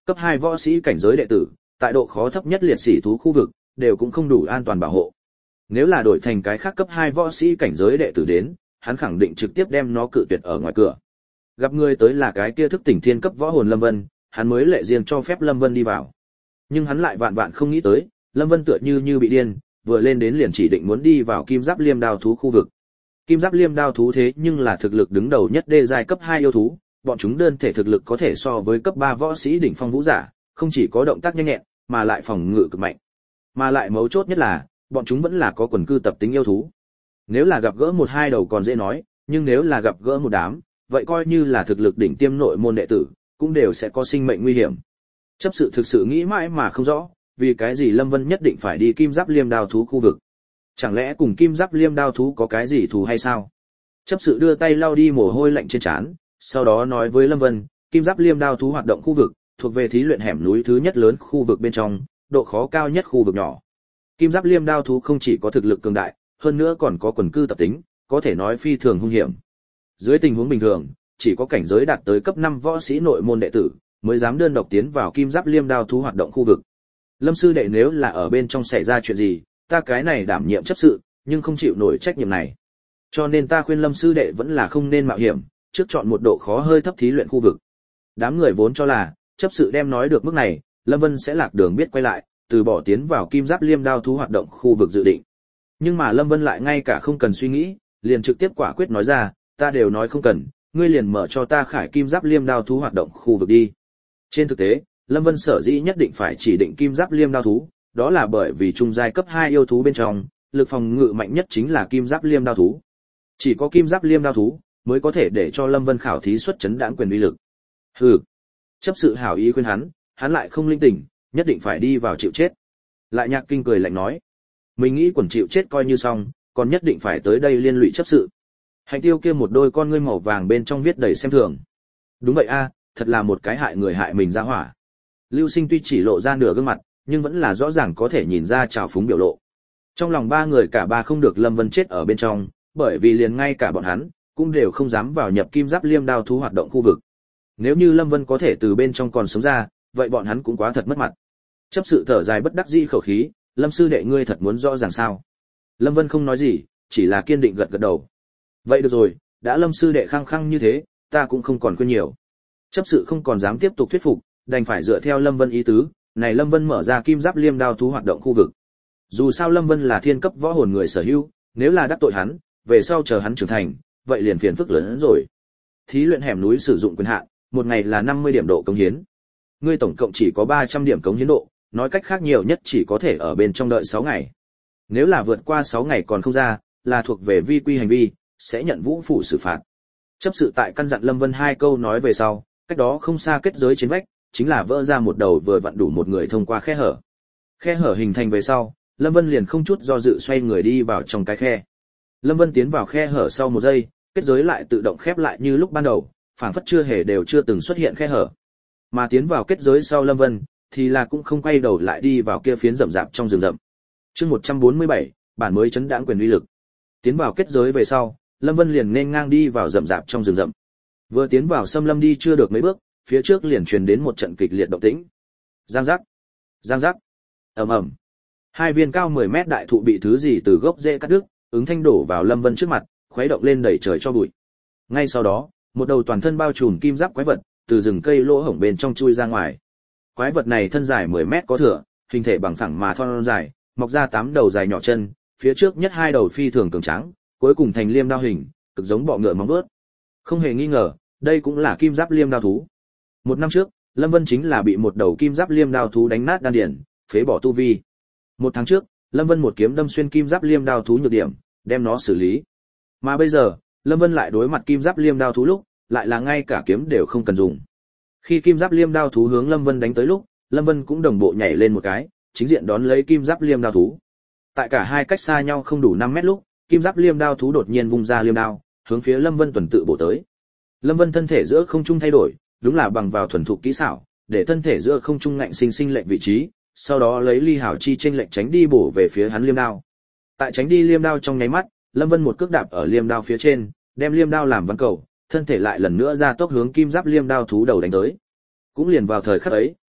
Cấp 2 võ sĩ cảnh giới đệ tử, tại độ khó thấp nhất liệt sĩ thú khu vực, đều cũng không đủ an toàn bảo hộ. Nếu là đổi thành cái khác cấp 2 võ sĩ cảnh giới đệ tử đến, hắn khẳng định trực tiếp đem nó cự tuyệt ở ngoài cửa. Gặp người tới là cái kia thức tỉnh thiên cấp võ hồn Lâm Vân, hắn mới lệ riêng cho phép Lâm Vân đi vào. Nhưng hắn lại vạn vạn không nghĩ tới, Lâm Vân tựa như bị điên, vừa lên đến liền chỉ định muốn đi vào Kim Giáp Liêm Đao thú khu vực. Kim Giáp Liêm Đao thú thế nhưng là thực lực đứng đầu nhất đê giai cấp 2 yêu thú, bọn chúng đơn thể thực lực có thể so với cấp 3 võ sĩ đỉnh phong vũ giả, không chỉ có động tác nhanh nhẹn, mà lại phòng ngự cực mạnh. Mà lại mấu chốt nhất là, bọn chúng vẫn là có quần cư tập tính yêu thú. Nếu là gặp gỡ một hai đầu còn dễ nói, nhưng nếu là gặp gỡ một đám, vậy coi như là thực lực đỉnh tiêm nội môn đệ tử, cũng đều sẽ có sinh mệnh nguy hiểm. Chấp sự thực sự nghĩ mãi mà không rõ, vì cái gì Lâm Vân nhất định phải đi Kim Giáp Liêm Đao thú khu vực. Chẳng lẽ cùng Kim Giáp Liêm Đao thú có cái gì thù hay sao? Chấp sự đưa tay lau đi mồ hôi lạnh trên trán, sau đó nói với Lâm Vân, Kim Giáp Liêm Đao thú hoạt động khu vực, thuộc về thí luyện hẻm núi thứ nhất lớn khu vực bên trong, độ khó cao nhất khu vực nhỏ. Kim Giáp Liêm Đao thú không chỉ có thực lực cường đại, hơn nữa còn có quần cư tập tính, có thể nói phi thường hung hiểm. Dưới tình huống bình thường, chỉ có cảnh giới đạt tới cấp 5 võ sĩ nội môn đệ tử mới dám đơn độc tiến vào Kim Giáp Liêm Đao thú hoạt động khu vực. Lâm sư đệ nếu là ở bên trong xảy ra chuyện gì, ta cái này đảm nhiệm chấp sự, nhưng không chịu nổi trách nhiệm này. Cho nên ta khuyên Lâm sư đệ vẫn là không nên mạo hiểm, trước chọn một độ khó hơi thấp thí luyện khu vực. Đám người vốn cho là, chấp sự đem nói được mức này, Lâm Vân sẽ lạc đường biết quay lại, từ bỏ tiến vào Kim Giáp Liêm Đao thú hoạt động khu vực dự định. Nhưng mà Lâm Vân lại ngay cả không cần suy nghĩ, liền trực tiếp quả quyết nói ra, ta đều nói không cần, ngươi liền mở cho ta khải Kim Giáp Liêm Đao thú hoạt động khu vực đi. Trên thực tế, Lâm Vân sở dĩ nhất định phải chỉ định Kim Giáp Liêm Đao thú, đó là bởi vì trung giai cấp 2 yêu thú bên trong, lực phòng ngự mạnh nhất chính là Kim Giáp Liêm Đao thú. Chỉ có Kim Giáp Liêm Đao thú mới có thể để cho Lâm Vân khảo thí xuất chấn đãng quyền uy lực. Hừ. Chấp sự hảo ý khuyên hắn lại không linh tỉnh, nhất định phải đi vào chịu chết. Lại Nhạc Kinh cười lạnh nói, mình nghĩ quần chịu chết coi như xong, còn nhất định phải tới đây liên lụy chấp sự. Hành Tiêu kia một đôi con ngươi màu vàng bên trong viết đầy xem thường. Đúng vậy a, thật là một cái hại người hại mình ra hỏa. Lưu Sinh tuy chỉ lộ ra nửa gương mặt, nhưng vẫn là rõ ràng có thể nhìn ra trào phúng biểu lộ. Trong lòng ba người cả ba không được Lâm Vân chết ở bên trong, bởi vì liền ngay cả bọn hắn cũng đều không dám vào nhập Kim Giáp Liêm Đao thú hoạt động khu vực. Nếu như Lâm Vân có thể từ bên trong còn sống ra, vậy bọn hắn cũng quá thật mất mặt. Chấp sự thở dài bất đắc dĩ khẩu khí, Lâm sư đệ ngươi thật muốn rõ ràng sao? Lâm Vân không nói gì, chỉ là kiên định gật gật đầu. Vậy được rồi, đã Lâm sư đệ khăng khăng như thế, ta cũng không còn khuyên nhiều. Chấp sự không còn dám tiếp tục thuyết phục, đành phải dựa theo Lâm Vân ý tứ, này Lâm Vân mở ra Kim Giáp Liêm Đao thú hoạt động khu vực. Dù sao Lâm Vân là thiên cấp võ hồn người sở hữu, nếu là đắc tội hắn, về sau chờ hắn trưởng thành, vậy liền phiền phức lớn hơn rồi. Thí luyện hẻm núi sử dụng quyền hạn, một ngày là 50 điểm độ cống hiến. Ngươi tổng cộng chỉ có 300 điểm cống hiến độ, nói cách khác nhiều nhất chỉ có thể ở bên trong đợi 6 ngày. Nếu là vượt qua 6 ngày còn không ra, là thuộc về vi quy hành vi, sẽ nhận vũ phủ xử phạt. Chấp sự tại căn dặn Lâm Vân 2 câu nói về sau, cách đó không xa kết giới trên vách, chính là vỡ ra một đầu vừa vặn đủ một người thông qua khe hở. Khe hở hình thành về sau, Lâm Vân liền không chút do dự xoay người đi vào trong cái khe. Lâm Vân tiến vào khe hở sau một giây, kết giới lại tự động khép lại như lúc ban đầu, phảng phất chưa từng xuất hiện khe hở. Mà tiến vào kết giới sau Lâm Vân, thì là cũng không quay đầu lại đi vào kia phiến rậm rạp trong rừng rậm. Chương 147, bản mới chấn đãng quyền uy lực. Tiến vào kết giới về sau, Lâm Vân liền nên ngang đi vào rậm rạp trong rừng rậm. Vừa tiến vào xâm lâm đi chưa được mấy bước, phía trước liền truyền đến một trận kịch liệt động tĩnh. Giang giác, giang giác, ầm ầm. Hai viên cao 10 mét đại thụ bị thứ gì từ gốc rễ cắt đứt, ứng thanh đổ vào Lâm Vân trước mặt, khuấy động lên đầy trời cho bụi. Ngay sau đó, một đầu toàn thân bao trùm kim giáp quái vật từ rừng cây lỗ hổng bên trong chui ra ngoài. Quái vật này thân dài 10 mét có thừa, hình thể bằng phẳng mà thon dài, mọc ra 8 đầu dài nhỏ chân, phía trước nhất 2 đầu phi thường cường tráng, cuối cùng thành liêm đao hình, cực giống bọ ngựa móng vuốt. Không hề nghi ngờ, đây cũng là kim giáp liêm đao thú. Một năm trước, Lâm Vân chính là bị một đầu kim giáp liêm đao thú đánh nát đan điền, phế bỏ tu vi. Một tháng trước, Lâm Vân một kiếm đâm xuyên kim giáp liêm đao thú nhược điểm, đem nó xử lý. Mà bây giờ, Lâm Vân lại đối mặt kim giáp liêm đao thú lúc, lại là ngay cả kiếm đều không cần dùng. Khi kim giáp liêm đao thú hướng Lâm Vân đánh tới lúc, Lâm Vân cũng đồng bộ nhảy lên một cái, chính diện đón lấy kim giáp liêm đao thú. Tại cả hai cách xa nhau không đủ 5 mét lúc, kim giáp liêm đao thú đột nhiên vung ra liêm đao, hướng phía Lâm Vân tuần tự bổ tới. Lâm Vân thân thể giữa không trung thay đổi, đúng là bằng vào thuần thục kỹ xảo, để thân thể giữa không trung ngạnh sinh lệch vị trí, sau đó lấy ly hảo chi chênh lệch tránh đi bổ về phía hắn liêm đao. Tại tránh đi liêm đao trong nháy mắt, Lâm Vân một cước đạp ở liêm đao phía trên, đem liêm đao làm ván cầu, thân thể lại lần nữa ra tốc hướng kim giáp liêm đao thú đầu đánh tới. Cũng liền vào thời khắc ấy,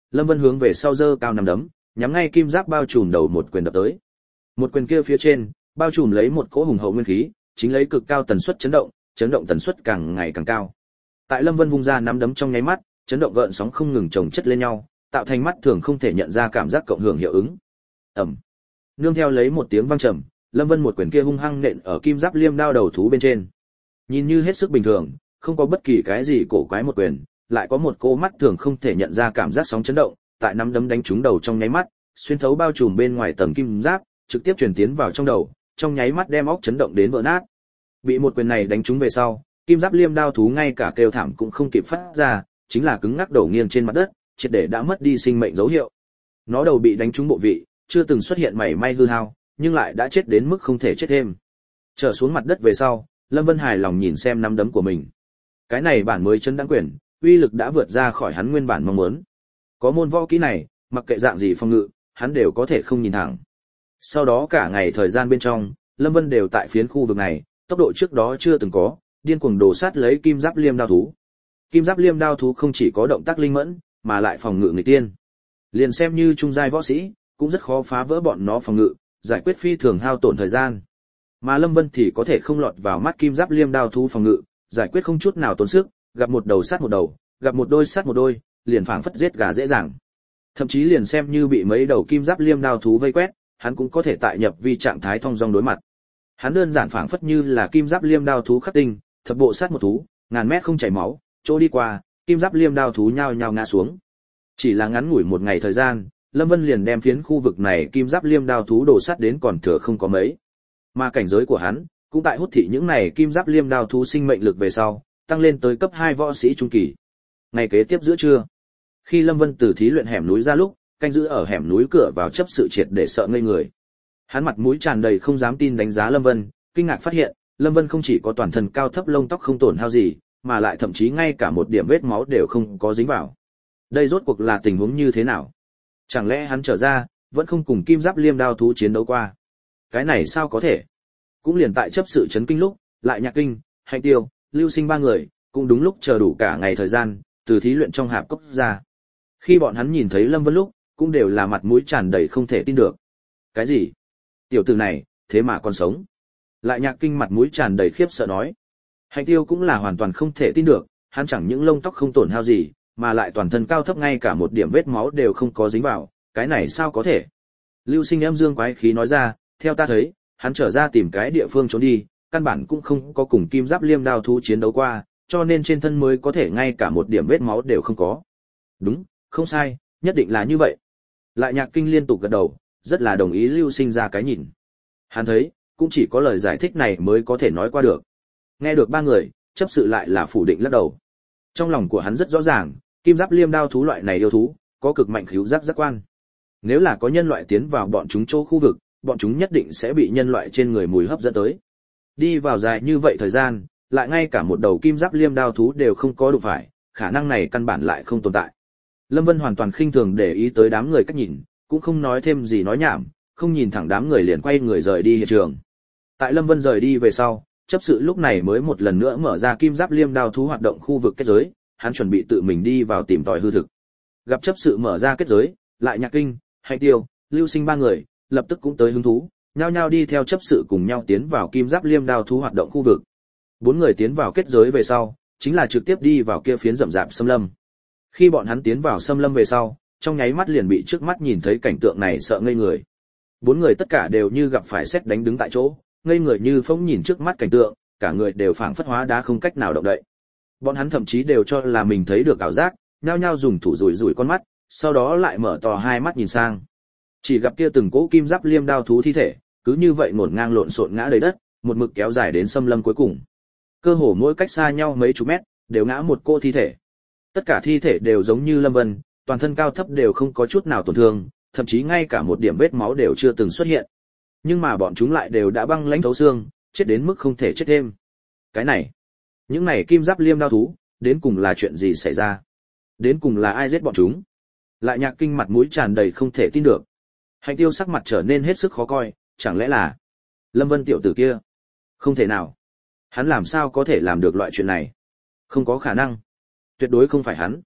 Lâm Vân hướng về sau giơ cao nắm đấm, nhắm ngay kim giáp bao trùm đầu một quyền đập tới. Một quyền kia phía trên, bao trùm lấy một cỗ hùng hậu nguyên khí, chính lấy cực cao tần suất chấn động tần suất càng ngày càng cao. Tại Lâm Vân vung ra nắm đấm trong nháy mắt, chấn động gợn sóng không ngừng chồng chất lên nhau, tạo thành mắt thường không thể nhận ra cảm giác cộng hưởng hiệu ứng. Ầm. Nương theo lấy một tiếng vang trầm, Lâm Vân một quyền kia hung hăng nện ở kim giáp liêm đao đầu thú bên trên. Nhìn như hết sức bình thường, không có bất kỳ cái gì cổ quái một quyền, lại có một cô mắt thường không thể nhận ra cảm giác sóng chấn động, tại nắm đấm đánh trúng đầu trong nháy mắt, xuyên thấu bao trùm bên ngoài tầng kim giáp, trực tiếp truyền tiến vào trong đầu, trong nháy mắt đem óc chấn động đến vỡ nát. Bị một quyền này đánh trúng về sau, kim giáp liêm đao thú ngay cả kêu thảm cũng không kịp phát ra, chính là cứng ngắc đầu nghiêng trên mặt đất, triệt để đã mất đi sinh mệnh dấu hiệu. Nó đầu bị đánh trúng bộ vị, chưa từng xuất hiện mảy may hư hao, nhưng lại đã chết đến mức không thể chết thêm. Trở xuống mặt đất về sau, Lâm Vân hài lòng nhìn xem nắm đấm của mình. Cái này bản mới chân đãng quyền, uy lực đã vượt ra khỏi hắn nguyên bản mong muốn. Có môn võ kỹ này, mặc kệ dạng gì phòng ngự, hắn đều có thể không nhìn thẳng. Sau đó cả ngày thời gian bên trong, Lâm Vân đều tại phiến khu vực này, tốc độ trước đó chưa từng có, điên cuồng đổ sát lấy kim giáp liêm đao thú. Kim giáp liêm đao thú không chỉ có động tác linh mẫn, mà lại phòng ngự nghịch tiên. Liền xem như trung giai võ sĩ, cũng rất khó phá vỡ bọn nó phòng ngự, giải quyết phi thường hao tổn thời gian. Mà Lâm Vân thì có thể không lọt vào mắt kim giáp liêm đao thú phòng ngự, giải quyết không chút nào tốn sức, gặp một đầu sát một đầu, gặp một đôi sát một đôi, liền phảng phất giết gà dễ dàng. Thậm chí liền xem như bị mấy đầu kim giáp liêm đao thú vây quét, hắn cũng có thể tại nhập vi trạng thái thong dong đối mặt. Hắn đơn giản phảng phất như là kim giáp liêm đao thú khắc tinh, thập bộ sát một thú, ngàn mét không chảy máu, chỗ đi qua, kim giáp liêm đao thú nhao nhao ngã xuống. Chỉ là ngắn ngủi một ngày thời gian, Lâm Vân liền đem phiến khu vực này kim giáp liêm đao thú đổ sát đến còn thừa không có mấy. Mà cảnh giới của hắn, cũng tại hút thị những này kim giáp liêm đao thú sinh mệnh lực về sau, tăng lên tới cấp 2 võ sĩ trung kỳ. Ngày kế tiếp giữa trưa, khi Lâm Vân từ thí luyện hẻm núi ra lúc, canh giữ ở hẻm núi cửa vào chấp sự triệt để sợ ngây người. Hắn mặt mũi tràn đầy không dám tin đánh giá Lâm Vân, kinh ngạc phát hiện, Lâm Vân không chỉ có toàn thân cao thấp lông tóc không tổn hao gì, mà lại thậm chí ngay cả một điểm vết máu đều không có dính vào. Đây rốt cuộc là tình huống như thế nào? Chẳng lẽ hắn trở ra, vẫn không cùng kim giáp liêm đao thú chiến đấu qua? Cái này sao có thể? Cũng liền tại chấp sự chấn kinh lúc, lại Nhạc Kinh, Hạnh Tiêu, Lưu Sinh ba người, cũng đúng lúc chờ đủ cả ngày thời gian, từ thí luyện trong hạp cốc ra. Khi bọn hắn nhìn thấy Lâm Vân lúc, cũng đều là mặt mũi tràn đầy không thể tin được. Cái gì? Tiểu tử này, thế mà còn sống? Lại Nhạc Kinh mặt mũi tràn đầy khiếp sợ nói. Hạnh Tiêu cũng là hoàn toàn không thể tin được, hắn chẳng những lông tóc không tổn hao gì, mà lại toàn thân cao thấp ngay cả một điểm vết máu đều không có dính vào, cái này sao có thể? Lưu Sinh âm dương quái khí nói ra, theo ta thấy, hắn trở ra tìm cái địa phương trốn đi, căn bản cũng không có cùng kim giáp liêm đao thú chiến đấu qua, cho nên trên thân mới có thể ngay cả một điểm vết máu đều không có. Đúng, không sai, nhất định là như vậy. Lại Nhạc Kinh liên tục gật đầu, rất là đồng ý Lưu Sinh ra cái nhìn. Hắn thấy, cũng chỉ có lời giải thích này mới có thể nói qua được. Nghe được ba người, chấp sự lại là phủ định lắc đầu. Trong lòng của hắn rất rõ ràng, kim giáp liêm đao thú loại này yêu thú, có cực mạnh khứu giác giác quan. Nếu là có nhân loại tiến vào bọn chúng chỗ khu vực, bọn chúng nhất định sẽ bị nhân loại trên người mùi hấp dẫn tới. Đi vào dài như vậy thời gian, lại ngay cả một đầu kim giáp liêm đao thú đều không có đụng phải, khả năng này căn bản lại không tồn tại. Lâm Vân hoàn toàn khinh thường để ý tới đám người cách nhìn, cũng không nói thêm gì nói nhảm, không nhìn thẳng đám người liền quay người rời đi hiện trường. Tại Lâm Vân rời đi về sau, chấp sự lúc này mới một lần nữa mở ra kim giáp liêm đao thú hoạt động khu vực kết giới, hắn chuẩn bị tự mình đi vào tìm tòi hư thực. Gặp chấp sự mở ra kết giới, lại Nhạc Kinh, Hạnh Tiêu, Lưu Sinh ba người, lập tức cũng tới hứng thú, nhao nhao đi theo chấp sự cùng nhau tiến vào kim giáp liêm đao thú hoạt động khu vực. Bốn người tiến vào kết giới về sau, chính là trực tiếp đi vào kia phiến rậm rạp xâm lâm. Khi bọn hắn tiến vào xâm lâm về sau, trong nháy mắt liền bị trước mắt nhìn thấy cảnh tượng này sợ ngây người. Bốn người tất cả đều như gặp phải sét đánh đứng tại chỗ, ngây người như phóng nhìn trước mắt cảnh tượng, cả người đều phảng phất hóa đá không cách nào động đậy. Bọn hắn thậm chí đều cho là mình thấy được ảo giác, nhao nhao dùng thủ rủi rủi con mắt, sau đó lại mở to hai mắt nhìn sang. Chỉ gặp kia từng cỗ kim giáp liêm đao thú thi thể, cứ như vậy ngổn ngang lộn xộn ngã đầy đất, một mực kéo dài đến xâm lâm cuối cùng. Cơ hồ mỗi cách xa nhau mấy chục mét, đều ngã một cô thi thể. Tất cả thi thể đều giống như Lâm Vân, toàn thân cao thấp đều không có chút nào tổn thương, thậm chí ngay cả một điểm vết máu đều chưa từng xuất hiện. Nhưng mà bọn chúng lại đều đã băng lãnh thấu xương, chết đến mức không thể chết thêm. Cái này, những này kim giáp liêm đao thú, đến cùng là chuyện gì xảy ra? Đến cùng là ai giết bọn chúng? Lại Nhạc Kinh mặt mũi tràn đầy không thể tin được. Hạnh Tiêu sắc mặt trở nên hết sức khó coi, chẳng lẽ là Lâm Vân tiểu tử kia? Không thể nào. Hắn làm sao có thể làm được loại chuyện này? Không có khả năng. Tuyệt đối không phải hắn.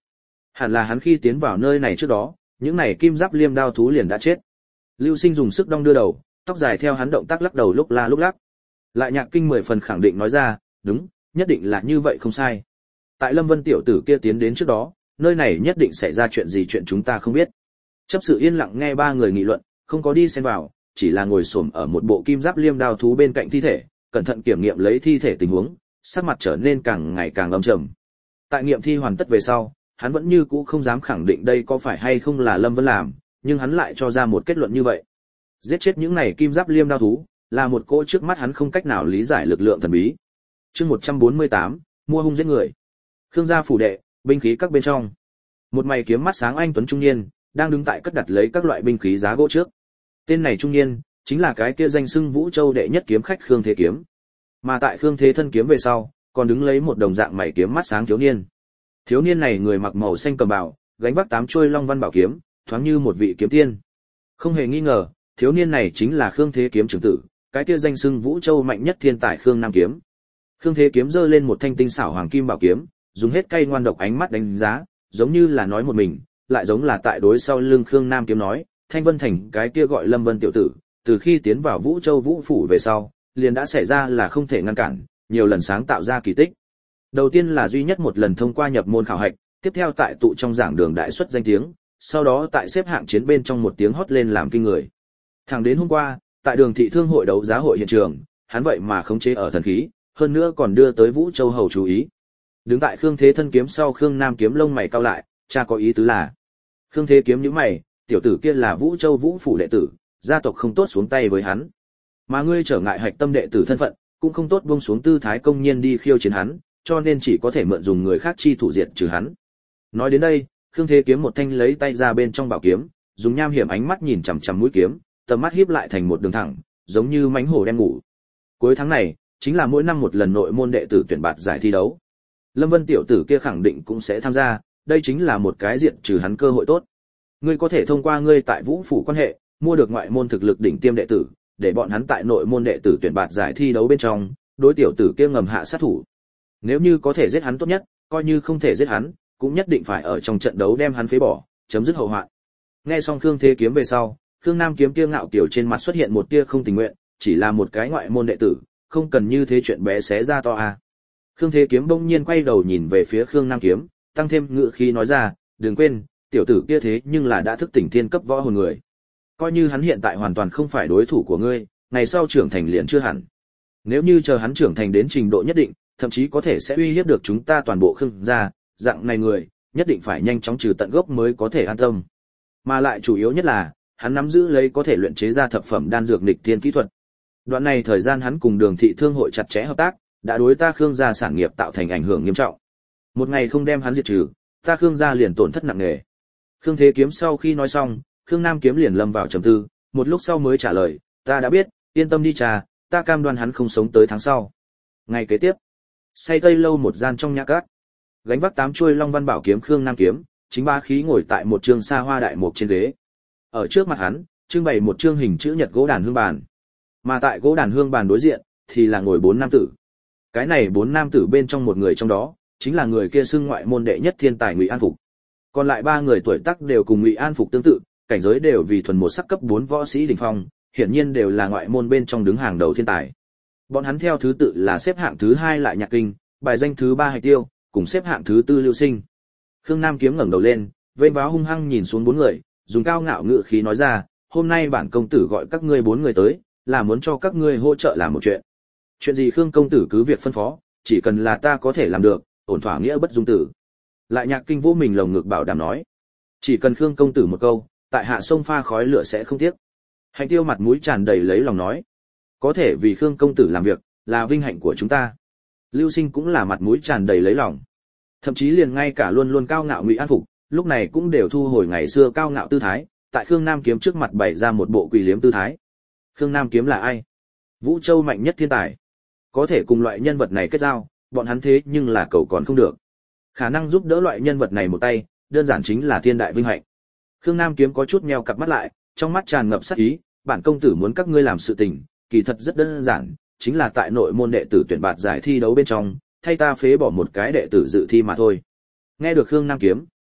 Hẳn là hắn khi tiến vào nơi này trước đó, những này kim giáp liêm đao thú liền đã chết. Lưu Sinh dùng sức đong đưa đầu, tóc dài theo hắn động tác lắc đầu lúc la lúc lắc. Lại Nhạc Kinh 10 phần khẳng định nói ra, đúng, nhất định là như vậy không sai. Tại Lâm Vân tiểu tử kia tiến đến trước đó, nơi này nhất định xảy ra chuyện gì chuyện chúng ta không biết. Chấp sự yên lặng nghe ba người nghị luận, không có đi xen vào, chỉ là ngồi xổm ở một bộ kim giáp liêm đao thú bên cạnh thi thể, cẩn thận kiểm nghiệm lấy thi thể tình huống, sắc mặt trở nên càng ngày càng âm trầm. Tại nghiệm thi hoàn tất về sau, hắn vẫn như cũ không dám khẳng định đây có phải hay không là Lâm Vân làm, nhưng hắn lại cho ra một kết luận như vậy. Giết chết những này kim giáp liêm đao thú, là một cỗ trước mắt hắn không cách nào lý giải lực lượng thần bí. Chương 148, mua hung giết người. Khương gia phủ đệ, binh khí các bên trong. Một mày kiếm mắt sáng anh tuấn trung niên, đang đứng tại cất đặt lấy các loại binh khí giá gỗ trước. Tên này trung niên, chính là cái kia danh xưng Vũ Châu đệ nhất kiếm khách Khương Thế Kiếm. Mà tại Khương Thế thân kiếm về sau, còn đứng lấy một đồng dạng mày kiếm mắt sáng thiếu niên. Thiếu niên này người mặc màu xanh cầm bào, gánh vác 8 chuôi long văn bảo kiếm, thoáng như một vị kiếm tiên. Không hề nghi ngờ, thiếu niên này chính là Khương Thế Kiếm trưởng tử, cái kia danh xưng Vũ Châu mạnh nhất thiên tài Khương Nam Kiếm. Khương Thế Kiếm giơ lên một thanh tinh xảo hoàng kim bảo kiếm, dùng hết cay ngoan độc ánh mắt đánh giá, giống như là nói một mình, lại giống là tại đối sau lưng Khương Nam Kiếm nói, Thanh Vân Thành cái kia gọi Lâm Vân tiểu tử, từ khi tiến vào Vũ Châu Vũ phủ về sau, liền đã xảy ra là không thể ngăn cản, nhiều lần sáng tạo ra kỳ tích. Đầu tiên là duy nhất một lần thông qua nhập môn khảo hạch, tiếp theo tại tụ trong giảng đường đại xuất danh tiếng, sau đó tại xếp hạng chiến bên trong một tiếng hót lên làm kinh người. Thẳng đến hôm qua, tại Đường thị thương hội đấu giá hội hiện trường, hắn vậy mà khống chế ở thần khí, hơn nữa còn đưa tới Vũ Châu hầu chú ý. Đứng tại Khương Thế thân kiếm sau Khương Nam Kiếm lông mày cau lại, cha có ý tứ là. Khương Thế Kiếm nhíu mày, tiểu tử kia là Vũ Châu Vũ phủ đệ tử, gia tộc không tốt xuống tay với hắn. Mà ngươi trở ngại hạch tâm đệ tử thân phận, cũng không tốt buông xuống tư thái công nhiên đi khiêu chiến hắn, cho nên chỉ có thể mượn dùng người khác chi thủ diệt trừ hắn. Nói đến đây, Khương Thế Kiếm một thanh lấy tay ra bên trong bảo kiếm, dùng nham hiểm ánh mắt nhìn chằm chằm mũi kiếm, tầm mắt híp lại thành một đường thẳng, giống như mãnh hổ đem ngủ. Cuối tháng này, chính là mỗi năm một lần nội môn đệ tử tuyển bạt giải thi đấu. Lâm Vân tiểu tử kia khẳng định cũng sẽ tham gia, đây chính là một cái diệt trừ hắn cơ hội tốt. Ngươi có thể thông qua ngươi tại Vũ phủ quan hệ, mua được ngoại môn thực lực đỉnh tiêm đệ tử, để bọn hắn tại nội môn đệ tử tuyển bạt giải thi đấu bên trong, đối tiểu tử kia ngầm hạ sát thủ. Nếu như có thể giết hắn tốt nhất, coi như không thể giết hắn, cũng nhất định phải ở trong trận đấu đem hắn phế bỏ, chấm dứt hậu hoạn. Nghe xong Khương Thế Kiếm về sau, Khương Nam Kiếm kia ngạo kiểu trên mặt xuất hiện một tia không tình nguyện, chỉ là một cái ngoại môn đệ tử, không cần như thế chuyện bé xé ra to à. Khương Thế Kiếm bỗng nhiên quay đầu nhìn về phía Khương Nam Kiếm, tăng thêm ngữ khí nói ra, đừng quên, tiểu tử kia thế nhưng là đã thức tỉnh thiên cấp võ hồn người. Coi như hắn hiện tại hoàn toàn không phải đối thủ của ngươi, ngày sau trưởng thành liền chưa hẳn. Nếu như chờ hắn trưởng thành đến trình độ nhất định, thậm chí có thể sẽ uy hiếp được chúng ta toàn bộ Khương gia, dạng này người, nhất định phải nhanh chóng trừ tận gốc mới có thể an tâm. Mà lại chủ yếu nhất là, hắn nắm giữ lấy có thể luyện chế ra thập phẩm đan dược nghịch thiên kỹ thuật. Đoạn này thời gian hắn cùng Đường thị thương hội chặt chẽ hợp tác, đã đối ta Khương gia sản nghiệp tạo thành ảnh hưởng nghiêm trọng. Một ngày không đem hắn diệt trừ, ta Khương gia liền tổn thất nặng nề. Khương Thế Kiếm sau khi nói xong, Khương Nam Kiếm liền lâm vào trầm tư, một lúc sau mới trả lời, ta đã biết, yên tâm đi trà, ta cam đoan hắn không sống tới tháng sau. Ngày kế tiếp, say tây lâu một gian trong nhã cát, gánh vác 8 chuôi long văn bảo kiếm Khương Nam Kiếm, chính ba khí ngồi tại một trường xa hoa đại mục trên ghế. Ở trước mặt hắn, trưng bày một chương hình chữ nhật gỗ đàn hương bàn. Mà tại gỗ đàn hương bàn đối diện, thì là ngồi 4 nam tử. Cái này 4 nam tử bên trong một người trong đó, chính là người kia xưng ngoại môn đệ nhất thiên tài Ngụy An Phục. Còn lại 3 người tuổi tác đều cùng Ngụy An Phục tương tự, cảnh giới đều vì thuần một sắc cấp 4 võ sĩ đỉnh phong, hiển nhiên đều là ngoại môn bên trong đứng hàng đầu thiên tài. Bọn hắn theo thứ tự là xếp hạng thứ 2 Lại Nhạc Kinh, bài danh thứ 3 Hạch Tiêu, cùng xếp hạng thứ 4 Lưu Sinh. Khương Nam Kiếm ngẩng đầu lên, vênh váo hung hăng nhìn xuống 4 người, dùng cao ngạo ngữ khí nói ra, hôm nay bản công tử gọi các ngươi 4 người tới, là muốn cho các ngươi hỗ trợ làm một chuyện. Chuyện gì Khương công tử cứ việc phân phó, chỉ cần là ta có thể làm được, ổn thỏa nghĩa bất dung tử. Lại Nhạc Kinh vô mình lồng ngực bảo đảm nói, chỉ cần Khương công tử một câu, tại hạ sông pha khói lửa sẽ không tiếc. Hạnh Tiêu mặt mũi tràn đầy lấy lòng nói, có thể vì Khương công tử làm việc, là vinh hạnh của chúng ta. Lưu Sinh cũng là mặt mũi tràn đầy lấy lòng. Thậm chí liền ngay cả luôn luôn cao ngạo Ngụy An Phục, lúc này cũng đều thu hồi ngày xưa cao ngạo tư thái, tại Khương Nam Kiếm trước mặt bày ra một bộ quỳ liếm tư thái. Khương Nam Kiếm là ai? Vũ Châu mạnh nhất thiên tài. Có thể cùng loại nhân vật này kết giao, bọn hắn thế nhưng là cầu còn không được. Khả năng giúp đỡ loại nhân vật này một tay, đơn giản chính là thiên đại vinh hạnh. Khương Nam Kiếm có chút nheo cặp mắt lại, trong mắt tràn ngập sát ý, bản công tử muốn các ngươi làm sự tình, kỳ thật rất đơn giản, chính là tại nội môn đệ tử tuyển bạt giải thi đấu bên trong, thay ta phế bỏ một cái đệ tử dự thi mà thôi. Nghe được Khương Nam Kiếm,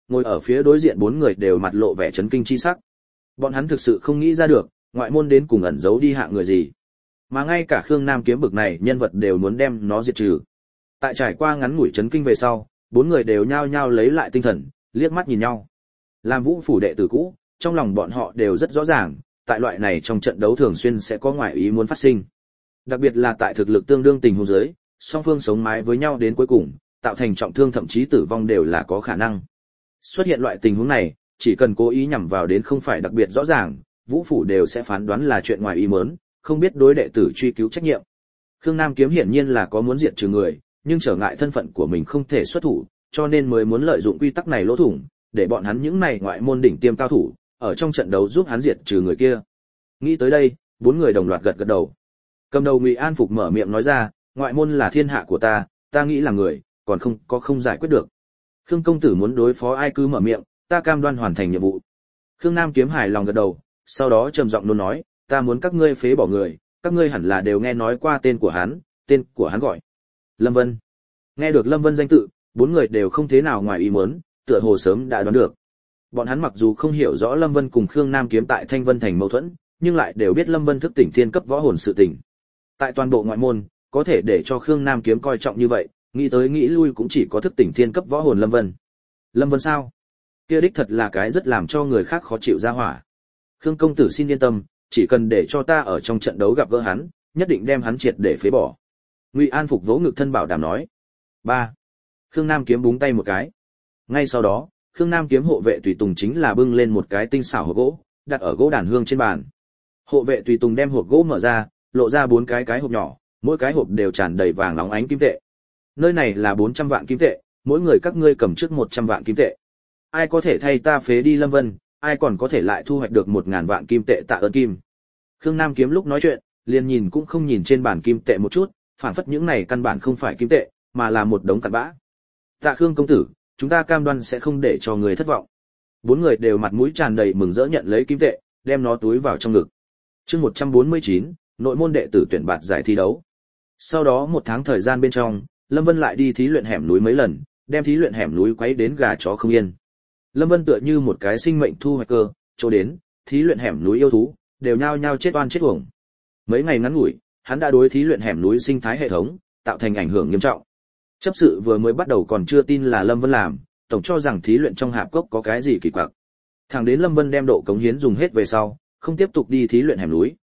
ngồi ở phía đối diện bốn người đều mặt lộ vẻ chấn kinh chi sắc. Bọn hắn thực sự không nghĩ ra được, ngoại môn đến cùng ẩn giấu đi hạng người gì. Mà ngay cả Khương Nam Kiếm bực này nhân vật đều muốn đem nó diệt trừ. Tại trải qua ngắn ngủi chấn kinh về sau, bốn người đều nhao nhao lấy lại tinh thần, liếc mắt nhìn nhau. Làm Vũ phủ đệ tử cũ, trong lòng bọn họ đều rất rõ ràng, tại loại này trong trận đấu thường xuyên sẽ có ngoại ý muốn phát sinh. Đặc biệt là tại thực lực tương đương tình huống dưới, song phương sống mái với nhau đến cuối cùng, tạo thành trọng thương thậm chí tử vong đều là có khả năng. Xuất hiện loại tình huống này, chỉ cần cố ý nhằm vào đến không phải đặc biệt rõ ràng, Vũ phủ đều sẽ phán đoán là chuyện ngoài ý muốn, không biết đối đệ tử truy cứu trách nhiệm. Khương Nam Kiếm hiển nhiên là có muốn diệt trừ người, nhưng trở ngại thân phận của mình không thể xuất thủ, cho nên mới muốn lợi dụng quy tắc này lỗ thủng, để bọn hắn những này ngoại môn đỉnh tiêm cao thủ, ở trong trận đấu giúp hắn diệt trừ người kia. Nghĩ tới đây, bốn người đồng loạt gật gật đầu. Cầm đầu Ngụy An Phục mở miệng nói ra, ngoại môn là thiên hạ của ta nghĩ là người, còn không giải quyết được. Khương công tử muốn đối phó ai cứ mở miệng, ta cam đoan hoàn thành nhiệm vụ. Khương Nam Kiếm hài lòng gật đầu, sau đó trầm giọng nôn nói, ta muốn các ngươi phế bỏ người, các ngươi hẳn là đều nghe nói qua tên của hắn gọi Lâm Vân. Nghe được Lâm Vân danh tự, bốn người đều không thế nào ngoài ý muốn, tựa hồ sớm đã đoán được. Bọn hắn mặc dù không hiểu rõ Lâm Vân cùng Khương Nam Kiếm tại Thanh Vân thành mâu thuẫn, nhưng lại đều biết Lâm Vân thức tỉnh thiên cấp võ hồn sự tình. Tại toàn bộ ngoại môn, có thể để cho Khương Nam Kiếm coi trọng như vậy, nghĩ tới nghĩ lui cũng chỉ có thức tỉnh thiên cấp võ hồn Lâm Vân. Lâm Vân sao? Kia đích thật là cái rất làm cho người khác khó chịu ra hỏa. Khương công tử xin yên tâm, chỉ cần để cho ta ở trong trận đấu gặp gỡ hắn, nhất định đem hắn triệt để phế bỏ. Ngụy An Phục vỗ ngực thân bảo đảm nói. 3. Khương Nam Kiếm búng tay một cái. Ngay sau đó, Khương Nam Kiếm hộ vệ tùy tùng chính là bưng lên một cái tinh xảo hộp gỗ, đặt ở gỗ đàn hương trên bàn. Hộ vệ tùy tùng đem hộp gỗ mở ra, lộ ra 4 cái hộp nhỏ, mỗi cái hộp đều tràn đầy vàng óng ánh kim tệ. Nơi này là 400 vạn kim tệ, mỗi người các ngươi cầm trước 100 vạn kim tệ. Ai có thể thay ta phế đi Lâm Vân, ai còn có thể lại thu hoạch được 1000 vạn kim tệ tạ ơn kim. Khương Nam Kiếm lúc nói chuyện, liền nhìn cũng không nhìn trên bàn kim tệ một chút, phản phất những này căn bản không phải kim tệ, mà là một đống cặn bã. Tạ Khương công tử, chúng ta cam đoan sẽ không để cho người thất vọng. Bốn người đều mặt mũi tràn đầy mừng rỡ nhận lấy kim tệ, đem nó túi vào trong ngực. Chương 149, nội môn đệ tử tuyển bạt giải thi đấu. Sau đó 1 tháng thời gian bên trong, Lâm Vân lại đi thí luyện hẻm núi mấy lần, đem thí luyện hẻm núi quấy đến gà chó không yên. Lâm Vân tựa như một cái sinh mệnh thu hoạch cơ, chỗ đến, thí luyện hẻm núi yêu thú đều nhao nhao chết oan chết uổng. Mấy ngày ngắn ngủi, hắn đã đối thí luyện hẻm núi sinh thái hệ thống tạo thành ảnh hưởng nghiêm trọng. Chấp sự vừa mới bắt đầu còn chưa tin là Lâm Vân làm, tổng cho rằng thí luyện trong hạp cốc có cái gì kỳ quặc. Thẳng đến Lâm Vân đem độ cống hiến dùng hết về sau, không tiếp tục đi thí luyện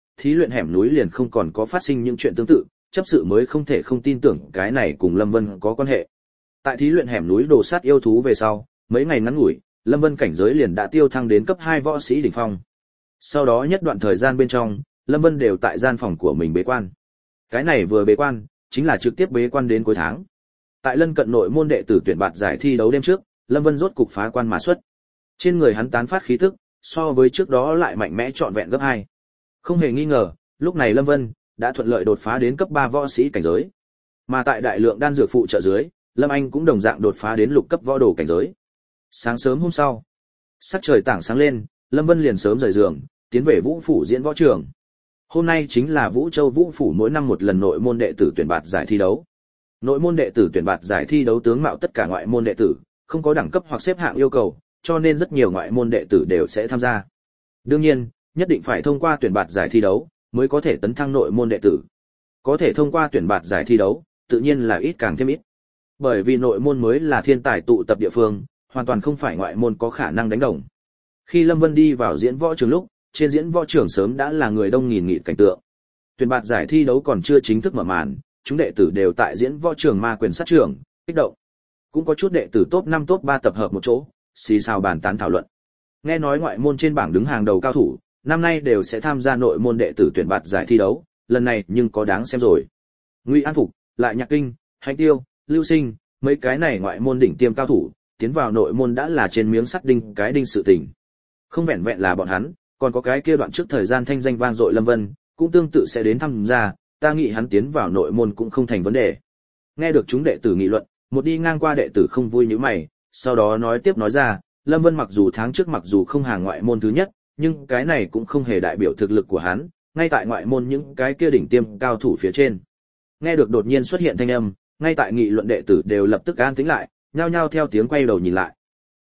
hẻm núi liền không còn có phát sinh những chuyện tương tự, chấp sự mới không thể không tin tưởng cái này cùng Lâm Vân có quan hệ. Tại thí luyện hẻm núi đồ sát yêu thú về sau, mấy ngày ngắn ngủi, Lâm Vân cảnh giới liền đã tiêu thăng đến cấp 2 võ sĩ đỉnh phong. Sau đó nhất đoạn thời gian bên trong, Lâm Vân đều tại gian phòng của mình bế quan. Cái này vừa bế quan, chính là trực tiếp bế quan đến cuối tháng. Tại lân cận nội môn đệ tử tuyển bạt giải thi đấu đêm trước, Lâm Vân rốt cục phá quan mà xuất. Trên người hắn tán phát khí tức, so với trước đó lại mạnh mẽ trọn vẹn gấp 2. Không hề nghi ngờ, lúc này Lâm Vân đã thuận lợi đột phá đến cấp 3 võ sĩ cảnh giới. Mà tại đại lượng đan dược phụ trợ dưới, Lâm Anh cũng đồng dạng đột phá đến lục cấp võ đồ cảnh giới. Sáng sớm hôm sau, sắc trời tảng sáng lên, Lâm Vân liền sớm rời giường, tiến về Vũ phủ diễn võ trường. Hôm nay chính là Vũ Châu Vũ phủ mỗi năm một lần nội môn đệ tử tuyển bạt giải thi đấu. Nội môn đệ tử tuyển bạt giải thi đấu tướng mạo tất cả ngoại môn đệ tử, không có đẳng cấp hoặc xếp hạng yêu cầu, cho nên rất nhiều ngoại môn đệ tử đều sẽ tham gia. Đương nhiên, nhất định phải thông qua tuyển bạt giải thi đấu mới có thể tấn thăng nội môn đệ tử. Có thể thông qua tuyển bạt giải thi đấu, tự nhiên là ít càng thêm ít. Bởi vì nội môn mới là thiên tài tụ tập địa phương, hoàn toàn không phải ngoại môn có khả năng đánh đồng. Khi Lâm Vân đi vào diễn võ trường lúc, trên diễn võ trường sớm đã là người đông nghìn nghịt cảnh tượng. Tuyển bạt giải thi đấu còn chưa chính thức mở màn, chúng đệ tử đều tại diễn võ trường ma quyền sát trường, kích động. Cũng có chút đệ tử top 5 top 3 tập hợp một chỗ, xì xào bàn tán thảo luận. Nghe nói ngoại môn trên bảng đứng hàng đầu cao thủ, năm nay đều sẽ tham gia nội môn đệ tử tuyển bạt giải thi đấu, lần này nhưng có đáng xem rồi. Ngụy An Phục, lại Nhạc Kinh, Hạnh Tiêu, Lưu Sinh, mấy cái này ngoại môn đỉnh tiêm cao thủ, tiến vào nội môn đã là trên miếng sắt đinh cái đinh sự tình. Không vẹn vẹn là bọn hắn, còn có cái kia đoạn trước thời gian thanh danh vang dội Lâm Vân, cũng tương tự sẽ đến tham gia, ta nghĩ hắn tiến vào nội môn cũng không thành vấn đề. Nghe được chúng đệ tử nghị luận, một đi ngang qua đệ tử không vui nhíu mày, sau đó nói tiếp nói ra, Lâm Vân mặc dù tháng trước mặc dù không hàng ngoại môn thứ nhất, nhưng cái này cũng không hề đại biểu thực lực của hắn, ngay tại ngoại môn những cái kia đỉnh tiêm cao thủ phía trên. Nghe được đột nhiên xuất hiện thanh âm, ngay tại nghị luận đệ tử đều lập tức an tĩnh lại, nhao nhao theo tiếng quay đầu nhìn lại.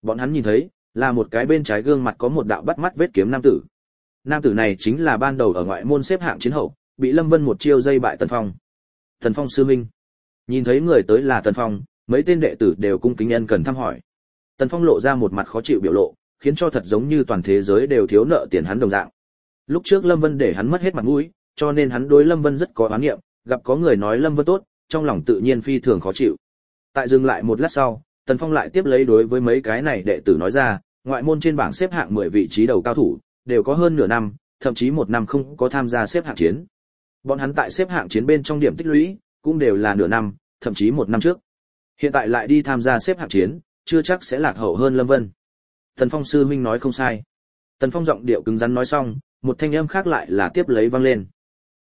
Bọn hắn nhìn thấy, là một cái bên trái gương mặt có một đạo bắt mắt vết kiếm nam tử. Nam tử này chính là ban đầu ở ngoại môn xếp hạng chiến hậu, bị Lâm Vân một chiêu dây bại Tần Phong. Tần Phong sư minh. Nhìn thấy người tới là Tần Phong, mấy tên đệ tử đều cung kính ân cần thăm hỏi. Tần Phong lộ ra một mặt khó chịu biểu lộ, khiến cho thật giống như toàn thế giới đều thiếu nợ tiền hắn đồng dạng. Lúc trước Lâm Vân để hắn mất hết mặt mũi, cho nên hắn đối Lâm Vân rất có oán niệm, gặp có người nói Lâm Vân tốt, trong lòng tự nhiên phi thường khó chịu. Tại dừng lại một lát sau, Tần Phong lại tiếp lấy đối với mấy cái này đệ tử nói ra, ngoại môn trên bảng xếp hạng 10 vị trí đầu cao thủ, đều có hơn nửa năm, thậm chí một năm không có tham gia xếp hạng chiến. Bọn hắn tại xếp hạng chiến bên trong điểm tích lũy, cũng đều là nửa năm, thậm chí một năm trước. Hiện tại lại đi tham gia xếp hạng chiến, chưa chắc sẽ lạc hậu hơn Lâm Vân. Tần Phong sư huynh nói không sai. Tần Phong giọng điệu cứng rắn nói xong, một thanh âm khác lại là tiếp lấy vang lên.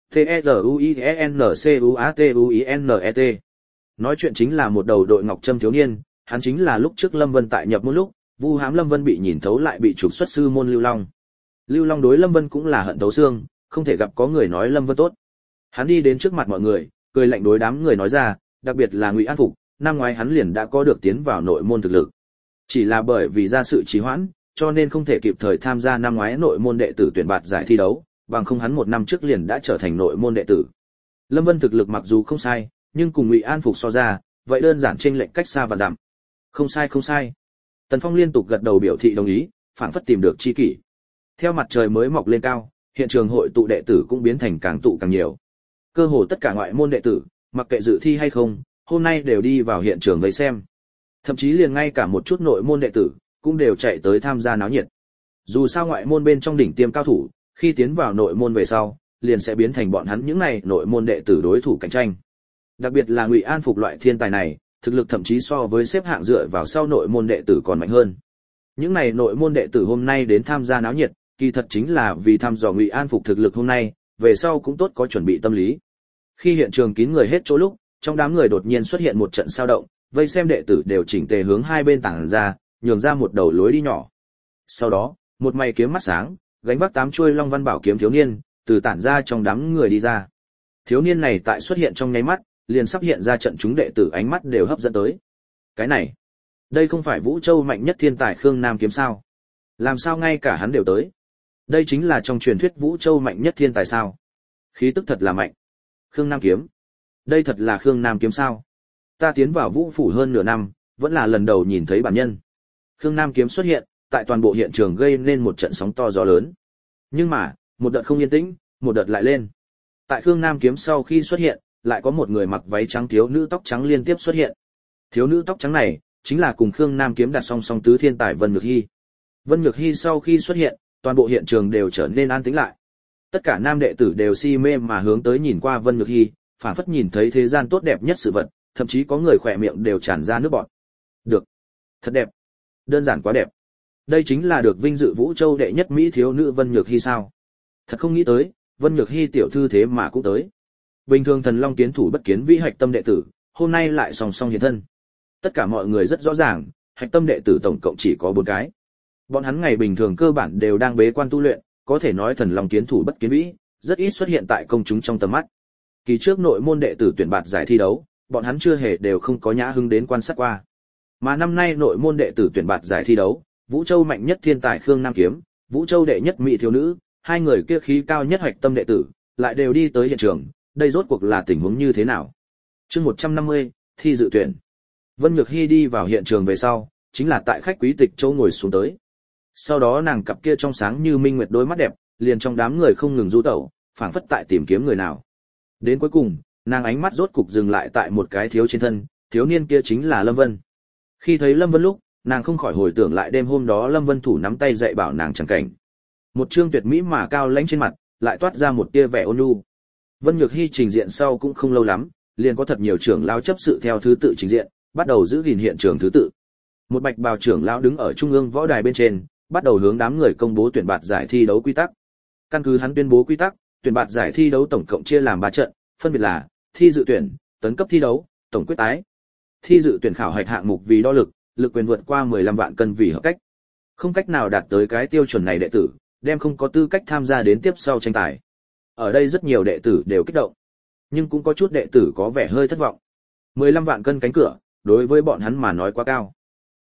T-E-Z-U-I-E-N-C-U-A-T-U-I-N-E-T. Nói chuyện chính là một đầu đội ngọc trâm thiếu niên, hắn chính là lúc trước Lâm Vân tại nhập môn lúc, vu hãm Lâm Vân bị nhìn thấu lại bị trục xuất sư môn Lưu Long. Lưu Long đối Lâm Vân cũng là hận thấu xương, không thể gặp có người nói Lâm Vân tốt. Hắn đi đến trước mặt mọi người, cười lạnh đối đám người nói ra, đặc biệt là Ngụy An Phục, năm ngoái hắn liền đã có được tiến vào nội môn thực lực. Chỉ là bởi vì ra sự trì hoãn, cho nên không thể kịp thời tham gia năm ngoái nội môn đệ tử tuyển bạt giải thi đấu, bằng không hắn một năm trước liền đã trở thành nội môn đệ tử. Lâm Vân thực lực mặc dù không sai, nhưng cùng Ngụy An Phục so ra, vậy đơn giản chênh lệch cách xa và dặm. Không sai không sai. Tần Phong liên tục gật đầu biểu thị đồng ý, phảng phất tìm được chi kỷ. Theo mặt trời mới mọc lên cao, hiện trường hội tụ đệ tử cũng biến thành càng tụ càng nhiều. Cơ hồ tất cả ngoại môn đệ tử, mặc kệ dự thi hay không, hôm nay đều đi vào hiện trường vây xem. Thậm chí liền ngay cả một chút nội môn đệ tử cũng đều chạy tới tham gia náo nhiệt. Dù sao ngoại môn bên trong đỉnh tiêm cao thủ, khi tiến vào nội môn về sau, liền sẽ biến thành bọn hắn những này nội môn đệ tử đối thủ cạnh tranh. Đặc biệt là Ngụy An Phục loại thiên tài này, thực lực thậm chí so với xếp hạng dựa vào sau nội môn đệ tử còn mạnh hơn. Những này nội môn đệ tử hôm nay đến tham gia náo nhiệt, kỳ thật chính là vì thăm dò Ngụy An Phục thực lực hôm nay, về sau cũng tốt có chuẩn bị tâm lý. Khi hiện trường kín người hết chỗ lúc, trong đám người đột nhiên xuất hiện một trận sao động, vây xem đệ tử đều chỉnh tề hướng hai bên tản ra, nhường ra một đầu lối đi nhỏ. Sau đó, một mày kiếm mắt sáng, gánh vác 8 chuôi long văn bảo kiếm thiếu niên, từ tản ra trong đám người đi ra. Thiếu niên này tại xuất hiện trong nháy mắt, liền sắp hiện ra trận chúng đệ tử ánh mắt đều hấp dẫn tới. Cái này, đây không phải Vũ Châu mạnh nhất thiên tài Khương Nam Kiếm sao? Làm sao ngay cả hắn đều tới? Đây chính là trong truyền thuyết Vũ Châu mạnh nhất thiên tài sao? Khí tức thật là mạnh. Khương Nam Kiếm, đây thật là Khương Nam Kiếm sao? Ta tiến vào Vũ phủ hơn nửa năm, vẫn là lần đầu nhìn thấy bản nhân. Khương Nam Kiếm xuất hiện, tại toàn bộ hiện trường gây nên một trận sóng to gió lớn. Nhưng mà, một đợt không yên tĩnh, một đợt lại lên. Tại Khương Nam Kiếm sau khi xuất hiện, lại có một người mặc váy trắng thiếu nữ tóc trắng liên tiếp xuất hiện. Thiếu nữ tóc trắng này, chính là cùng Khương Nam Kiếm đặt song song tứ thiên tài Vân Nhược Hi. Vân Nhược Hi sau khi xuất hiện, toàn bộ hiện trường đều trở nên an tĩnh lại. Tất cả nam đệ tử đều si mê mà hướng tới nhìn qua Vân Nhược Hi, phảng phất nhìn thấy thế gian tốt đẹp nhất sự vật, thậm chí có người khỏe miệng đều tràn ra nước bọt. Được, thật đẹp, đơn giản quá đẹp. Đây chính là được vinh dự Vũ Châu đệ nhất mỹ thiếu nữ Vân Nhược Hi sao? Thật không nghĩ tới, Vân Nhược Hi tiểu thư thế mà cũng tới. Bình thường Thần Long Kiến Thủ bất kiến vĩ hạch tâm đệ tử, hôm nay lại song song hiện thân. Tất cả mọi người rất rõ ràng, hạch tâm đệ tử tổng cộng chỉ có 4 cái. Bọn hắn ngày bình thường cơ bản đều đang bế quan tu luyện, có thể nói Thần Long Kiến Thủ bất kiến vĩ, rất ít xuất hiện tại công chúng trong tầm mắt. Kỳ trước nội môn đệ tử tuyển bạt giải thi đấu, bọn hắn chưa hề đều không có nhã hứng đến quan sát qua. Mà năm nay nội môn đệ tử tuyển bạt giải thi đấu, Vũ Châu mạnh nhất thiên tài Khương Nam Kiếm, Vũ Châu đệ nhất mỹ thiếu nữ, hai người kia khí cao nhất hoạch tâm đệ tử, lại đều đi tới hiện trường, đây rốt cuộc là tình huống như thế nào? Chương 150, thi dự tuyển. Vân Nhược Hi đi vào hiện trường về sau, chính là tại khách quý tịch chỗ ngồi xuống tới. Sau đó nàng cặp kia trong sáng như minh nguyệt đôi mắt đẹp, liền trong đám người không ngừng du tẩu, phảng phất tại tìm kiếm người nào. Đến cuối cùng, nàng ánh mắt rốt cục dừng lại tại một cái thiếu trên thân, thiếu niên kia chính là Lâm Vân. Khi thấy Lâm Vân lúc, nàng không khỏi hồi tưởng lại đêm hôm đó Lâm Vân thủ nắm tay dạy bảo nàng chẳng cảnh. Một trương tuyệt mỹ mà cao lãnh trên mặt, lại toát ra một tia vẻ ôn nhu. Vân Nhược Hi trình diện sau cũng không lâu lắm, liền có thật nhiều trưởng lão chấp sự theo thứ tự trình diện, bắt đầu giữ gìn hiện trường thứ tự. Một bạch bào trưởng lão đứng ở trung ương võ đài bên trên, bắt đầu hướng đám người công bố tuyển bạt giải thi đấu quy tắc. Căn cứ hắn tuyên bố quy tắc, tuyển bạt giải thi đấu tổng cộng chia làm 3 trận, phân biệt là thi dự tuyển, tấn cấp thi đấu, tổng quyết tái. Thi dự tuyển khảo hạch hạng mục vì đo lực, lực quyền vượt qua 15 vạn cân vì hợp cách. Không cách nào đạt tới cái tiêu chuẩn này đệ tử, đem không có tư cách tham gia đến tiếp sau tranh tài. Ở đây rất nhiều đệ tử đều kích động, nhưng cũng có chút đệ tử có vẻ hơi thất vọng. 15 vạn cân cánh cửa, đối với bọn hắn mà nói quá cao.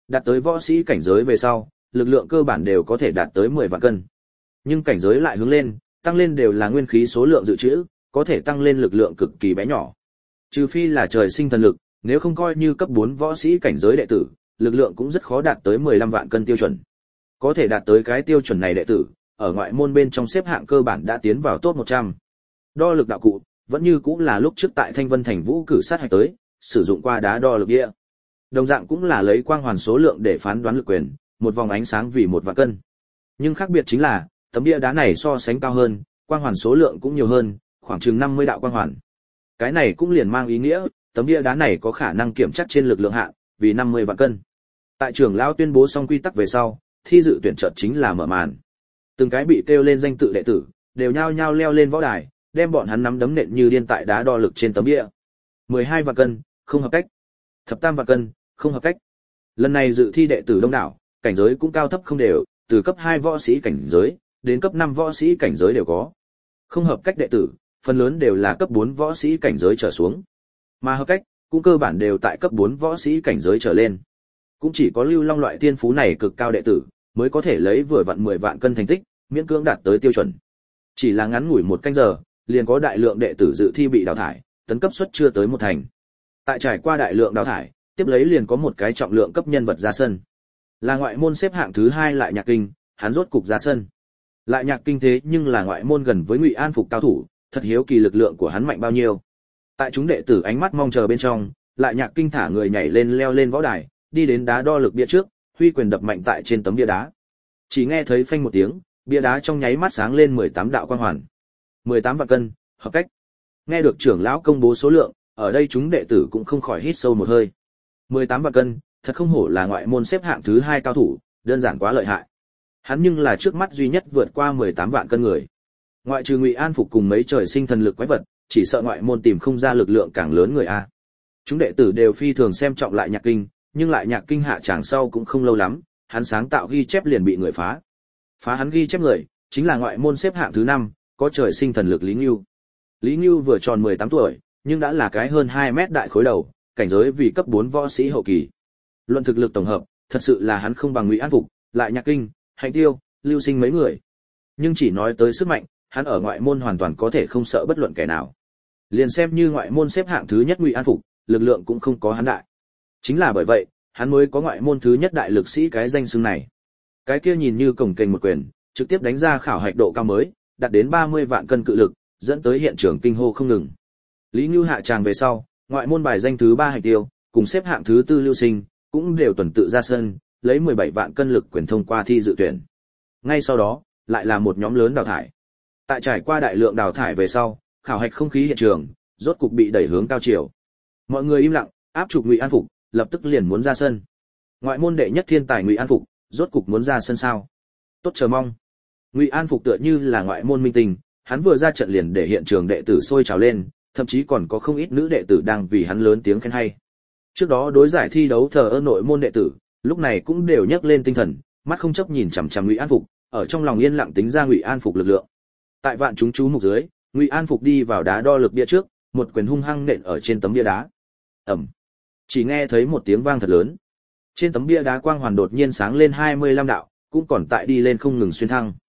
Đạt tới võ sĩ cảnh giới về sau, lực lượng cơ bản đều có thể đạt tới 10 vạn cân. Nhưng cảnh giới lại hướng lên, tăng lên đều là nguyên khí số lượng dự trữ, có thể tăng lên lực lượng cực kỳ bé nhỏ. Trừ phi là trời sinh thần lực, nếu không coi như cấp 4 võ sĩ cảnh giới đệ tử, lực lượng cũng rất khó đạt tới 15 vạn cân tiêu chuẩn. Có thể đạt tới cái tiêu chuẩn này đệ tử, ở ngoại môn bên trong xếp hạng cơ bản đã tiến vào top 100. Đo lực đạo cụ, vẫn như cũng là lúc trước tại Thanh Vân Thành Vũ cử sát hạch tới, sử dụng qua đá đo lực địa. Đồng dạng cũng là lấy quang hoàn số lượng để phán đoán lực quyền, một vòng ánh sáng vì 1 vạn cân. Nhưng khác biệt chính là, tấm bia đá này so sánh cao hơn, quang hoàn số lượng cũng nhiều hơn, khoảng chừng 50 đạo quang hoàn. Cái này cũng liền mang ý nghĩa, tấm bia đá này có khả năng kiểm chắc trên lực lượng hạn, vì 50 vạn cân. Tại trưởng lão tuyên bố xong quy tắc về sau, thi dự tuyển chợt chính là mở màn. Từng cái bị kêu lên danh tự đệ tử, đều nhao nhao leo lên võ đài, đem bọn hắn nắm đấm nện như điên tại đá đo lực trên tấm bia. 12 vạn cân, không hợp cách. Thập tam vạn cân, không hợp cách. Lần này dự thi đệ tử đông đảo, cảnh giới cũng cao thấp không đều, từ cấp 2 võ sĩ cảnh giới đến cấp 5 võ sĩ cảnh giới đều có. Không hợp cách đệ tử, phần lớn đều là cấp 4 võ sĩ cảnh giới trở xuống. Mà hợp cách, cũng cơ bản đều tại cấp 4 võ sĩ cảnh giới trở lên. Cũng chỉ có Lưu Long loại tiên phú này cực cao đệ tử, mới có thể lấy vừa vặn 10 vạn cân thành tích, miễn cưỡng đạt tới tiêu chuẩn. Chỉ là ngắn ngủi 1 canh giờ, liền có đại lượng đệ tử dự thi bị đào thải, tấn cấp suất chưa tới 1 thành. Tại trải qua đại lượng đào thải, tiếp lấy liền có một cái trọng lượng cấp nhân vật ra sân. Là ngoại môn xếp hạng thứ 2 Lại Nhạc Kinh, hắn rốt cục ra sân. Lại Nhạc Kinh thế nhưng là ngoại môn gần với Ngụy An Phục cao thủ, thật hiếu kỳ lực lượng của hắn mạnh bao nhiêu. Tại chúng đệ tử ánh mắt mong chờ bên trong, Lại Nhạc Kinh thả người nhảy lên leo lên võ đài, đi đến đá đo lực bia trước, huy quyền đập mạnh tại trên tấm bia đá. Chỉ nghe thấy phanh một tiếng, bia đá trong nháy mắt sáng lên 18 đạo quang hoàn. 18 vạn cân, hợp cách. Nghe được trưởng lão công bố số lượng, ở đây chúng đệ tử cũng không khỏi hít sâu một hơi. 18 vạn cân, thật không hổ là ngoại môn xếp hạng thứ 2 cao thủ, đơn giản quá lợi hại. Hắn nhưng là trước mắt duy nhất vượt qua 18 vạn cân người. Ngoại trừ Ngụy An Phục cùng mấy trời sinh thần lực quái vật, chỉ sợ ngoại môn tìm không ra lực lượng càng lớn người a. Chúng đệ tử đều phi thường xem trọng Lại Nhạc Kinh, nhưng Lại Nhạc Kinh hạ tràng sau cũng không lâu lắm, hắn sáng tạo ghi chép liền bị người phá. Phá hắn ghi chép người, chính là ngoại môn xếp hạng thứ 5, có trời sinh thần lực Lý Nưu. Lý Nưu vừa tròn 18 tuổi, nhưng đã là cái hơn 2 mét đại khối đầu, cảnh giới vì cấp 4 võ sĩ hậu kỳ. Luận thực lực tổng hợp, thật sự là hắn không bằng Ngụy An Phục, Lại Nhạc Kinh, Hạnh Tiêu, Lưu Sinh mấy người. Nhưng chỉ nói tới sức mạnh, hắn ở ngoại môn hoàn toàn có thể không sợ bất luận kẻ nào. Liền xem như ngoại môn xếp hạng thứ nhất Ngụy An Phục, lực lượng cũng không có hắn đại. Chính là bởi vậy, hắn mới có ngoại môn thứ nhất đại lực sĩ cái danh xưng này. Cái kia nhìn như cổng kềnh một quyền, trực tiếp đánh ra khảo hạch độ cao mới, đạt đến 30 vạn cân cự lực, dẫn tới hiện trường kinh hô không ngừng. Lý Nưu hạ tràng về sau, ngoại môn bài danh thứ 3 Hạnh Tiêu, cùng xếp hạng thứ 4 Lưu Sinh, cũng đều tuần tự ra sân, lấy 17 vạn cân lực quyền thông qua thi dự tuyển. Ngay sau đó, lại là một nhóm lớn đào thải. Tại trải qua đại lượng đào thải về sau, khảo hạch không khí hiện trường rốt cục bị đẩy hướng cao chiều. Mọi người im lặng, áp chụp Ngụy An Phục, lập tức liền muốn ra sân. Ngoại môn đệ nhất thiên tài Ngụy An Phục, rốt cục muốn ra sân sao? Tốt chờ mong. Ngụy An Phục tựa như là ngoại môn minh tinh, hắn vừa ra trận liền để hiện trường đệ tử sôi trào lên, thậm chí còn có không ít nữ đệ tử đang vì hắn lớn tiếng khen hay. Trước đó đối giải thi đấu thờ ơ nội môn đệ tử, lúc này cũng đều nhấc lên tinh thần, mắt không chấp nhìn chằm chằm Ngụy An Phục, ở trong lòng yên lặng tính ra Ngụy An Phục lực lượng. Tại vạn chúng chú mục dưới, Ngụy An Phục đi vào đá đo lực bia trước, một quyền hung hăng nện ở trên tấm bia đá. Ầm. Chỉ nghe thấy một tiếng vang thật lớn. Trên tấm bia đá quang hoàn đột nhiên sáng lên 25 đạo, cũng còn tại đi lên không ngừng xuyên thăng.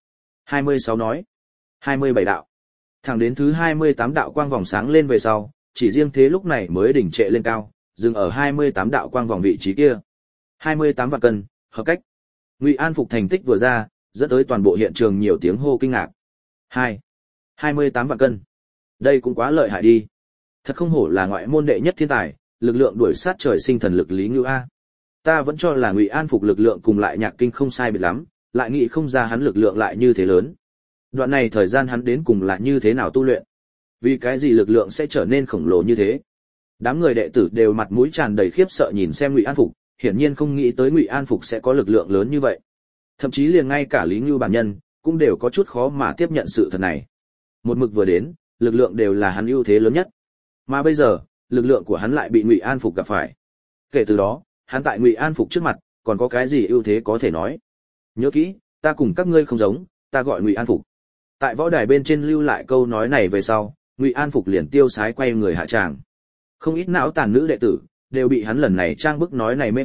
26 nói, 27 đạo. Thẳng đến thứ 28 đạo quang vòng sáng lên về sau, chỉ riêng thế lúc này mới đỉnh trệ lên cao, dừng ở 28 đạo quang vòng vị trí kia. 28 vạn cân, hợp cách. Ngụy An Phục thành tích vừa ra, dẫn tới toàn bộ hiện trường nhiều tiếng hô kinh ngạc. 28 vạn cân. Đây cũng quá lợi hại đi. Thật không hổ là ngoại môn đệ nhất thiên tài, lực lượng đuổi sát trời sinh thần lực Lý Nưu a. Ta vẫn cho là Ngụy An Phục lực lượng cùng Lại Nhạc Kinh không sai biệt lắm, lại nghĩ không ra hắn lực lượng lại như thế lớn. Đoạn này thời gian hắn đến cùng là như thế nào tu luyện? Vì cái gì lực lượng sẽ trở nên khổng lồ như thế? Đám người đệ tử đều mặt mũi tràn đầy khiếp sợ nhìn xem Ngụy An Phục, hiển nhiên không nghĩ tới Ngụy An Phục sẽ có lực lượng lớn như vậy. Thậm chí liền ngay cả Lý Nưu bản nhân cũng đều có chút khó mà tiếp nhận sự thật này. Một mực vừa đến, lực lượng đều là hắn ưu thế lớn nhất. Mà bây giờ, lực lượng của hắn lại bị Ngụy An Phục gặp phải. Kể từ đó, hắn tại Ngụy An Phục trước mặt, còn có cái gì ưu thế có thể nói? Nhớ kỹ, ta cùng các ngươi không giống, ta gọi Ngụy An Phục. Tại võ đài bên trên lưu lại câu nói này về sau, Ngụy An Phục liền tiêu sái quay người hạ tràng. Không ít não tàn nữ đệ tử đều bị hắn lần này trang bức nói này mê hoặc,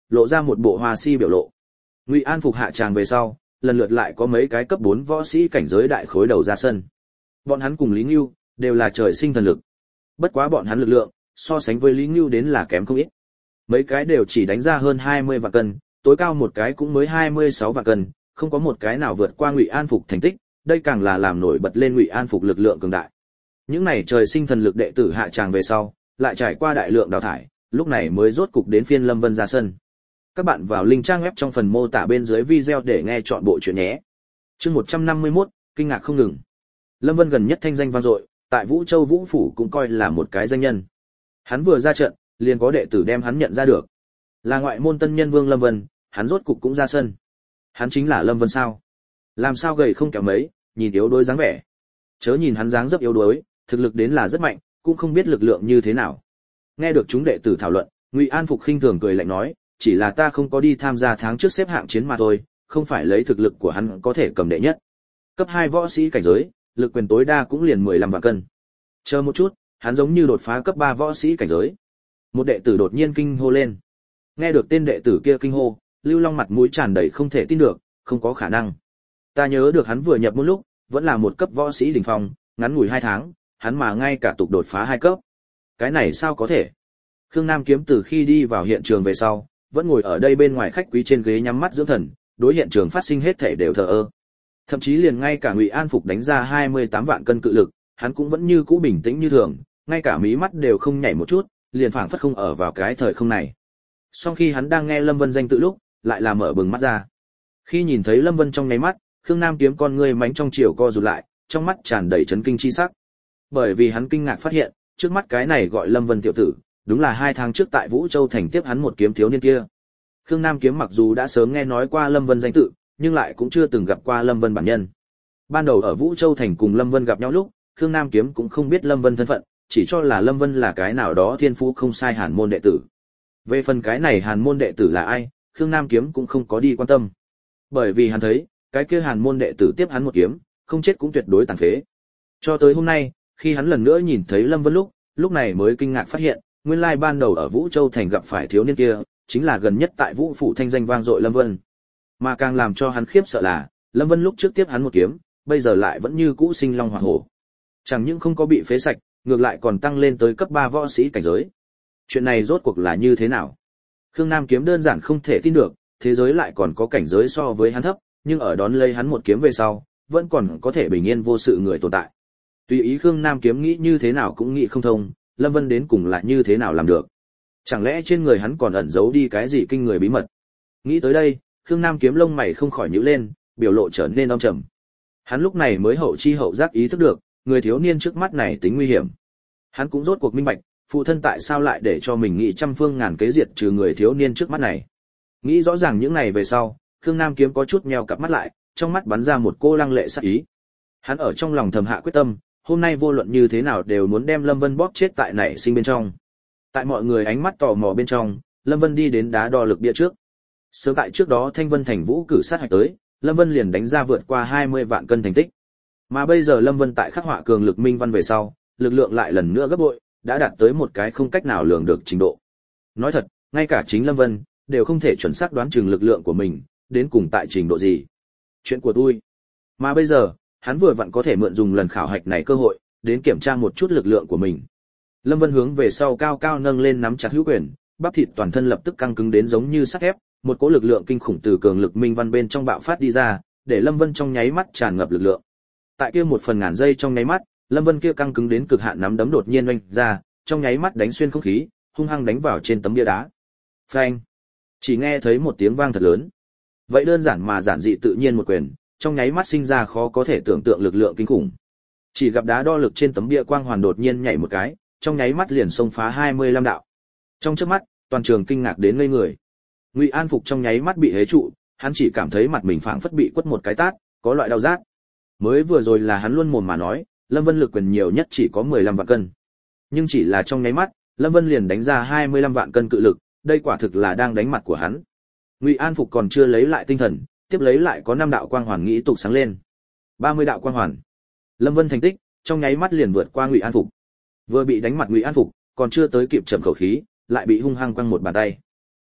lộ ra một bộ hoa si biểu lộ. Ngụy An Phục hạ tràng về sau, lần lượt lại có mấy cái cấp 4 võ sĩ cảnh giới đại khối đầu ra sân. Bọn hắn cùng Lý Ngưu đều là trời sinh thần lực. Bất quá bọn hắn lực lượng so sánh với Lý Ngưu đến là kém không ít. Mấy cái đều chỉ đánh ra hơn 20 vạn cân, tối cao một cái cũng mới 26 vạn cân, không có một cái nào vượt qua Ngụy An Phục thành tích, đây càng là làm nổi bật lên Ngụy An Phục lực lượng cường đại. Những này trời sinh thần lực đệ tử hạ tràng về sau, lại trải qua đại lượng đào thải, lúc này mới rốt cục đến phiên Lâm Vân ra sân. Các bạn vào link trang web trong phần mô tả bên dưới video để nghe chọn bộ truyện nhé. Chương 151, kinh ngạc không ngừng. Lâm Vân gần nhất thanh danh vang dội, tại Vũ Châu Vũ phủ cũng coi là một cái danh nhân. Hắn vừa ra trận, liền có đệ tử đem hắn nhận ra được. Là ngoại môn tân nhân Vương Lâm Vân, hắn rốt cục cũng ra sân. Hắn chính là Lâm Vân sao? Làm sao gầy không kém mấy, nhìn yếu đuối dáng vẻ. Chớ nhìn hắn dáng dấp yếu đuối, thực lực đến là rất mạnh, cũng không biết lực lượng như thế nào. Nghe được chúng đệ tử thảo luận, Ngụy An Phục khinh thường cười lạnh nói, chỉ là ta không có đi tham gia tháng trước xếp hạng chiến mà thôi, không phải lấy thực lực của hắn có thể cầm đệ nhất. Cấp 2 võ sĩ cảnh giới, lực quyền tối đa cũng liền 15 vạn cân. Chờ một chút, hắn giống như đột phá cấp 3 võ sĩ cảnh giới. Một đệ tử đột nhiên kinh hô lên. Nghe được tên đệ tử kia kinh hô, Lưu Long mặt mũi tràn đầy không thể tin được, không có khả năng. Ta nhớ được hắn vừa nhập môn lúc, vẫn là một cấp võ sĩ đỉnh phong, ngắn ngủi 2 tháng, hắn mà ngay cả tục đột phá 2 cấp. Cái này sao có thể? Khương Nam Kiếm từ khi đi vào hiện trường về sau, vẫn ngồi ở đây bên ngoài khách quý trên ghế nhắm mắt dưỡng thần, đối hiện trường phát sinh hết thảy đều thờ ơ. Thậm chí liền ngay cả Ngụy An Phục đánh ra 28 vạn cân cự lực, hắn cũng vẫn như cũ bình tĩnh như thường, ngay cả mí mắt đều không nhảy một chút, liền phảng phất không ở vào cái thời không này. Sau khi hắn đang nghe Lâm Vân danh tự lúc, lại là mở bừng mắt ra. Khi nhìn thấy Lâm Vân trong nháy mắt, Khương Nam Kiếm con ngươi mánh trong chiều co rụt lại, trong mắt tràn đầy chấn kinh chi sắc. Bởi vì hắn kinh ngạc phát hiện, trước mắt cái này gọi Lâm Vân tiểu tử, đúng là 2 tháng trước tại Vũ Châu thành tiếp hắn một kiếm thiếu niên kia. Khương Nam Kiếm mặc dù đã sớm nghe nói qua Lâm Vân danh tự, nhưng lại cũng chưa từng gặp qua Lâm Vân bản nhân. Ban đầu ở Vũ Châu thành cùng Lâm Vân gặp nhau lúc, Khương Nam Kiếm cũng không biết Lâm Vân thân phận, chỉ cho là Lâm Vân là cái nào đó thiên phú không sai hàn môn đệ tử. Về phần cái này hàn môn đệ tử là ai, Khương Nam Kiếm cũng không có đi quan tâm. Bởi vì hắn thấy, cái kia hàn môn đệ tử tiếp hắn một kiếm, không chết cũng tuyệt đối tàn phế. Cho tới hôm nay, khi hắn lần nữa nhìn thấy Lâm Vân lúc này mới kinh ngạc phát hiện, nguyên lai ban đầu ở Vũ Châu thành gặp phải thiếu niên kia, chính là gần nhất tại Vũ phủ thanh danh vang dội Lâm Vân. Mà càng làm cho hắn khiếp sợ là, Lâm Vân lúc trước tiếp hắn một kiếm, bây giờ lại vẫn như cũ sinh long hỏa hổ. Chẳng những không có bị phế sạch, ngược lại còn tăng lên tới cấp 3 võ sĩ cảnh giới. Chuyện này rốt cuộc là như thế nào? Khương Nam Kiếm đơn giản không thể tin được, thế giới lại còn có cảnh giới so với hắn thấp, nhưng ở đón lấy hắn một kiếm về sau, vẫn còn có thể bình yên vô sự người tồn tại. Tùy ý Khương Nam Kiếm nghĩ như thế nào cũng nghĩ không thông, Lâm Vân đến cùng là như thế nào làm được? Chẳng lẽ trên người hắn còn ẩn giấu đi cái gì kinh người bí mật? Nghĩ tới đây, Khương Nam Kiếm lông mày không khỏi nhíu lên, biểu lộ trở nên âm trầm. Hắn lúc này mới hậu chi hậu giác ý thức được, người thiếu niên trước mắt này tính nguy hiểm. Hắn cũng rốt cuộc minh bạch, phụ thân tại sao lại để cho mình nghĩ trăm phương ngàn kế diệt trừ người thiếu niên trước mắt này. Nghĩ rõ ràng những này về sau, Khương Nam Kiếm có chút nheo cặp mắt lại, trong mắt bắn ra một cô lăng lệ sát ý. Hắn ở trong lòng thầm hạ quyết tâm, hôm nay vô luận như thế nào đều muốn đem Lâm Vân bóp chết tại nảy sinh bên trong. Tại mọi người ánh mắt tò mò bên trong, Lâm Vân đi đến đá đo lực bia trước. Sớm tại trước đó Thanh Vân Thành Vũ cử sát hạch tới, Lâm Vân liền đánh ra vượt qua 20 vạn cân thành tích. Mà bây giờ Lâm Vân tại khắc họa cường lực minh văn về sau, lực lượng lại lần nữa gấp bội, đã đạt tới một cái không cách nào lường được trình độ. Nói thật, ngay cả chính Lâm Vân đều không thể chuẩn xác đoán chừng lực lượng của mình đến cùng tại trình độ gì. Chuyện của tôi. Mà bây giờ, hắn vừa vặn có thể mượn dùng lần khảo hạch này cơ hội đến kiểm tra một chút lực lượng của mình. Lâm Vân hướng về sau cao cao nâng lên nắm chặt hữu quyền, bắp thịt toàn thân lập tức căng cứng đến giống như sắt thép, một cỗ lực lượng kinh khủng từ cường lực minh văn bên trong bạo phát đi ra, để Lâm Vân trong nháy mắt tràn ngập lực lượng. Tại kia một phần ngàn giây trong nháy mắt, Lâm Vân kia căng cứng đến cực hạn nắm đấm đột nhiên oanh ra, trong nháy mắt đánh xuyên không khí, hung hăng đánh vào trên tấm bia đá. Phanh! Chỉ nghe thấy một tiếng vang thật lớn. Vậy đơn giản mà giản dị tự nhiên một quyền, trong nháy mắt sinh ra khó có thể tưởng tượng lực lượng kinh khủng. Chỉ gặp đá đo lực trên tấm bia quang hoàn đột nhiên nhảy một cái, trong nháy mắt liền xông phá 25 đạo. Trong chớp mắt, toàn trường kinh ngạc đến ngây người. Ngụy An Phục trong nháy mắt bị hế trụ, hắn chỉ cảm thấy mặt mình phảng phất bị quất một cái tát, có loại đau rát. Mới vừa rồi là hắn luôn mồm mà nói, Lâm Vân lực quyền nhiều nhất chỉ có 15 vạn cân. Nhưng chỉ là trong nháy mắt, Lâm Vân liền đánh ra 25 vạn cân cự lực, đây quả thực là đang đánh mặt của hắn. Ngụy An Phục còn chưa lấy lại tinh thần, tiếp lấy lại có 5 đạo quang hoàn nghĩ tục sáng lên. 30 đạo quang hoàn. Lâm Vân thành tích, trong nháy mắt liền vượt qua Ngụy An Phục. Vừa bị đánh mặt Ngụy An Phục, còn chưa tới kịp chậm khẩu khí, lại bị hung hăng quăng một bàn tay.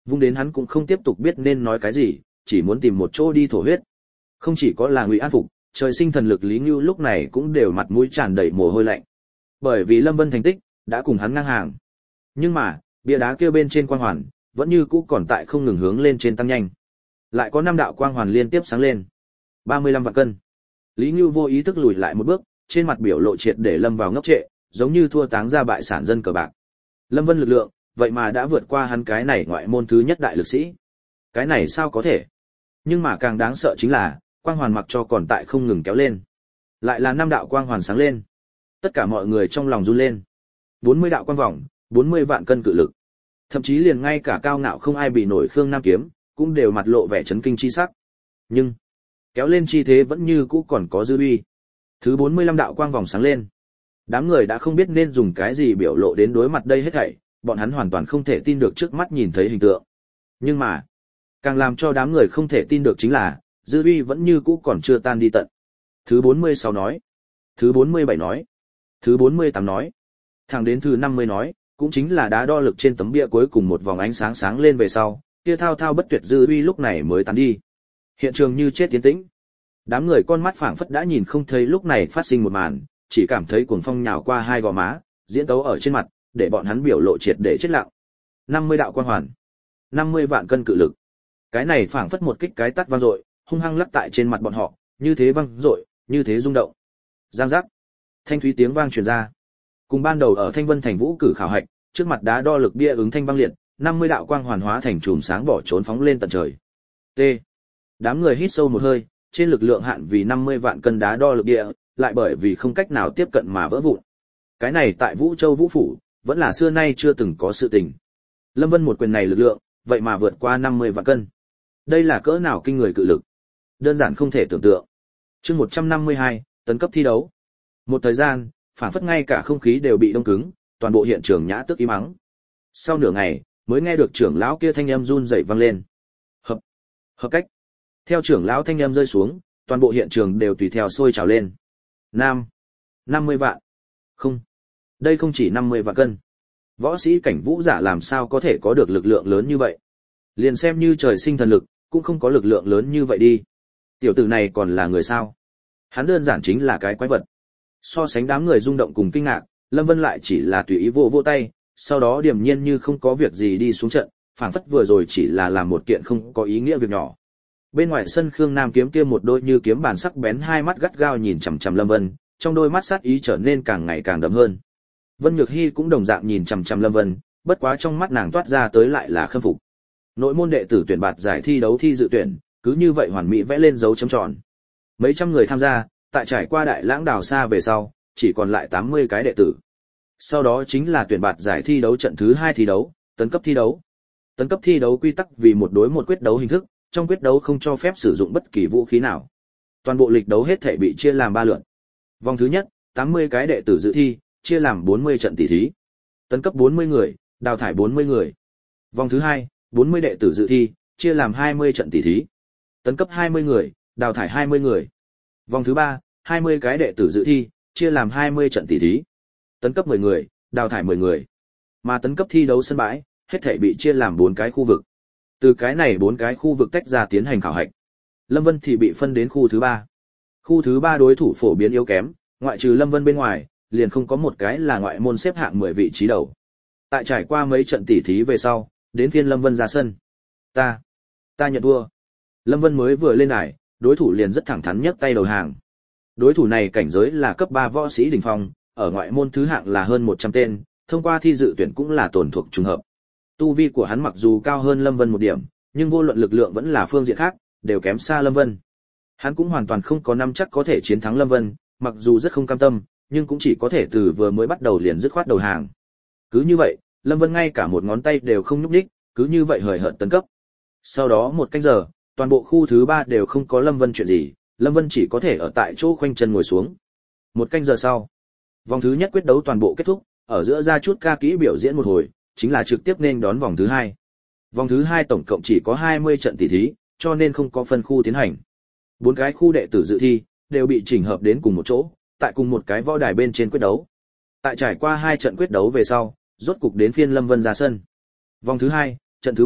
Vung đến hắn cũng không tiếp tục biết nên nói cái gì, chỉ muốn tìm một chỗ đi thổ huyết. Không chỉ có là Ngụy An Phục, trời sinh thần lực Lý Ngưu lúc này cũng đều mặt mũi tràn đầy mồ hôi lạnh. Bởi vì Lâm Vân thành tích đã cùng hắn ngang hàng. Nhưng mà, bia đá kia bên trên quang hoàn vẫn như cũ còn tại không ngừng hướng lên trên tăng nhanh. Lại có 5 đạo quang hoàn liên tiếp sáng lên. 35 vạn cân. Lý Ngưu vô ý thức lùi lại một bước, trên mặt biểu lộ triệt để lâm vào ngốc trệ, giống như thua táng ra bại sản dân cờ bạc. Lâm Vân lực lượng, vậy mà đã vượt qua hắn cái này ngoại môn thứ nhất đại lực sĩ. Cái này sao có thể? Nhưng mà càng đáng sợ chính là, quang hoàn mặc cho còn tại không ngừng kéo lên. Lại là 5 đạo quang hoàn sáng lên. Tất cả mọi người trong lòng run lên. 40 đạo quang vòng, 40 vạn cân cự lực. Thậm chí liền ngay cả cao ngạo không ai bị nổi Khương Nam Kiếm, cũng đều mặt lộ vẻ chấn kinh chi sắc. Nhưng, kéo lên chi thế vẫn như cũ còn có dư uy. Thứ 45 đạo quang vòng sáng lên. Đám người đã không biết nên dùng cái gì biểu lộ đến đối mặt đây hết thảy, bọn hắn hoàn toàn không thể tin được trước mắt nhìn thấy hình tượng. Nhưng mà, càng làm cho đám người không thể tin được chính là, dư uy vẫn như cũ còn chưa tan đi tận. Thứ 46 nói, thứ 47 nói, thứ 48 nói, thẳng đến thứ 50 nói, cũng chính là đá đo lực trên tấm bia cuối cùng một vòng ánh sáng sáng lên về sau, kia thao thao bất tuyệt dư uy lúc này mới tán đi. Hiện trường như chết tiến tĩnh. Đám người con mắt phảng phất đã nhìn không thấy lúc này phát sinh một màn, chỉ cảm thấy cuồng phong nhào qua hai gò má, diễn tấu ở trên mặt, để bọn hắn biểu lộ triệt để chết lặng. 50 đạo quang hoàn, 50 vạn cân cự lực. Cái này phảng phất một kích cái tát vang dội, hung hăng lắc tại trên mặt bọn họ, như thế vang dội, như thế rung động. Giang giác. Thanh thúy tiếng vang truyền ra. Cùng ban đầu ở Thanh Vân Thành Vũ cử khảo hạch, trước mặt đá đo lực bia ứng thanh băng liệt, 50 đạo quang hoàn hóa thành chùm sáng bỏ trốn phóng lên tận trời. T. Đám người hít sâu một hơi, trên lực lượng hạn vì 50 vạn cân đá đo lực bia, lại bởi vì không cách nào tiếp cận mà vỡ vụn. Cái này tại Vũ Châu Vũ phủ, vẫn là xưa nay chưa từng có sự tình. Lâm Vân một quyền này lực lượng, vậy mà vượt qua 50 vạn cân. Đây là cỡ nào kinh người cự lực. Đơn giản không thể tưởng tượng. Chương 152, tấn cấp thi đấu. Một thời gian, phản phất ngay cả không khí đều bị đông cứng, toàn bộ hiện trường nhã tức im mắng. Sau nửa ngày, mới nghe được trưởng lão kia thanh âm run rẩy vang lên. Hợp cách. Theo trưởng lão thanh âm rơi xuống, toàn bộ hiện trường đều tùy theo sôi trào lên. 50 vạn. Không. Đây không chỉ 50 vạn cân. Võ sĩ cảnh vũ giả làm sao có thể có được lực lượng lớn như vậy? Liền xem như trời sinh thần lực, cũng không có lực lượng lớn như vậy đi. Tiểu tử này còn là người sao? Hắn đơn giản chính là cái quái vật. So sánh đám người rung động cùng kinh ngạc, Lâm Vân lại chỉ là tùy ý vỗ tay, sau đó điềm nhiên như không có việc gì đi xuống trận, phảng phất vừa rồi chỉ là làm một kiện không có ý nghĩa việc nhỏ. Bên ngoài sân Khương Nam Kiếm kia một đôi như kiếm bàn sắc bén hai mắt gắt gao nhìn chằm chằm Lâm Vân, trong đôi mắt sát ý trở nên càng ngày càng đậm hơn. Vân Nhược Hi cũng đồng dạng nhìn chằm chằm Lâm Vân, bất quá trong mắt nàng toát ra tới lại là khâm phục. Nội môn đệ tử tuyển bạt giải thi đấu thi dự tuyển, cứ như vậy hoàn mỹ vẽ lên dấu chấm tròn. Mấy trăm người tham gia, tại trải qua đại lãng đào xa về sau, chỉ còn lại 80 cái đệ tử. Sau đó chính là tuyển bạt giải thi đấu trận thứ 2 thi đấu, tấn cấp thi đấu. Tấn cấp thi đấu quy tắc vì một đối một quyết đấu hình thức, trong quyết đấu không cho phép sử dụng bất kỳ vũ khí nào. Toàn bộ lịch đấu hết thể bị chia làm 3 lượt. Vòng thứ nhất, 80 cái đệ tử dự thi, chia làm 40 trận tỷ thí. Tấn cấp 40 người, đào thải 40 người. Vòng thứ 2, 40 đệ tử dự thi, chia làm 20 trận tỷ thí. Tấn cấp 20 người, đào thải 20 người. Vòng thứ 3, 20 cái đệ tử dự thi, chia làm 20 trận tỷ thí. Tấn cấp 10 người, đào thải 10 người. Mà tấn cấp thi đấu sân bãi, hết thảy bị chia làm 4 cái khu vực. Từ cái này 4 cái khu vực tách ra tiến hành khảo hạch. Lâm Vân thì bị phân đến khu thứ 3. Khu thứ 3 đối thủ phổ biến yếu kém, ngoại trừ Lâm Vân bên ngoài, liền không có một cái là ngoại môn xếp hạng 10 vị trí đầu. Tại trải qua mấy trận tỷ thí về sau, đến phiên Lâm Vân ra sân. Ta nhận thua. Lâm Vân mới vừa lên đài, đối thủ liền rất thẳng thắn nhấc tay đầu hàng. Đối thủ này cảnh giới là cấp 3 võ sĩ đỉnh phong, ở ngoại môn thứ hạng là hơn 100 tên, thông qua thi dự tuyển cũng là tổn thuộc trùng hợp. Tu vi của hắn mặc dù cao hơn Lâm Vân một điểm, nhưng vô luận lực lượng vẫn là phương diện khác, đều kém xa Lâm Vân. Hắn cũng hoàn toàn không có nắm chắc có thể chiến thắng Lâm Vân, mặc dù rất không cam tâm, nhưng cũng chỉ có thể từ vừa mới bắt đầu liền dứt khoát đầu hàng. Cứ như vậy, Lâm Vân ngay cả một ngón tay đều không nhúc nhích, cứ như vậy hời hợt tấn cấp. Sau đó một canh giờ, toàn bộ khu thứ 3 đều không có Lâm Vân chuyện gì, Lâm Vân chỉ có thể ở tại chỗ khoanh chân ngồi xuống. Một canh giờ sau, vòng thứ nhất quyết đấu toàn bộ kết thúc, ở giữa ra chút ca kỹ biểu diễn một hồi, chính là trực tiếp nên đón vòng thứ 2. Vòng thứ 2 tổng cộng chỉ có 20 trận tỷ thí, cho nên không có phân khu tiến hành. 4 cái khu đệ tử dự thi đều bị chỉnh hợp đến cùng một chỗ, tại cùng một cái võ đài bên trên quyết đấu. Tại trải qua 2 trận quyết đấu về sau, rốt cục đến phiên Lâm Vân ra sân. Vòng thứ 2, trận thứ 3,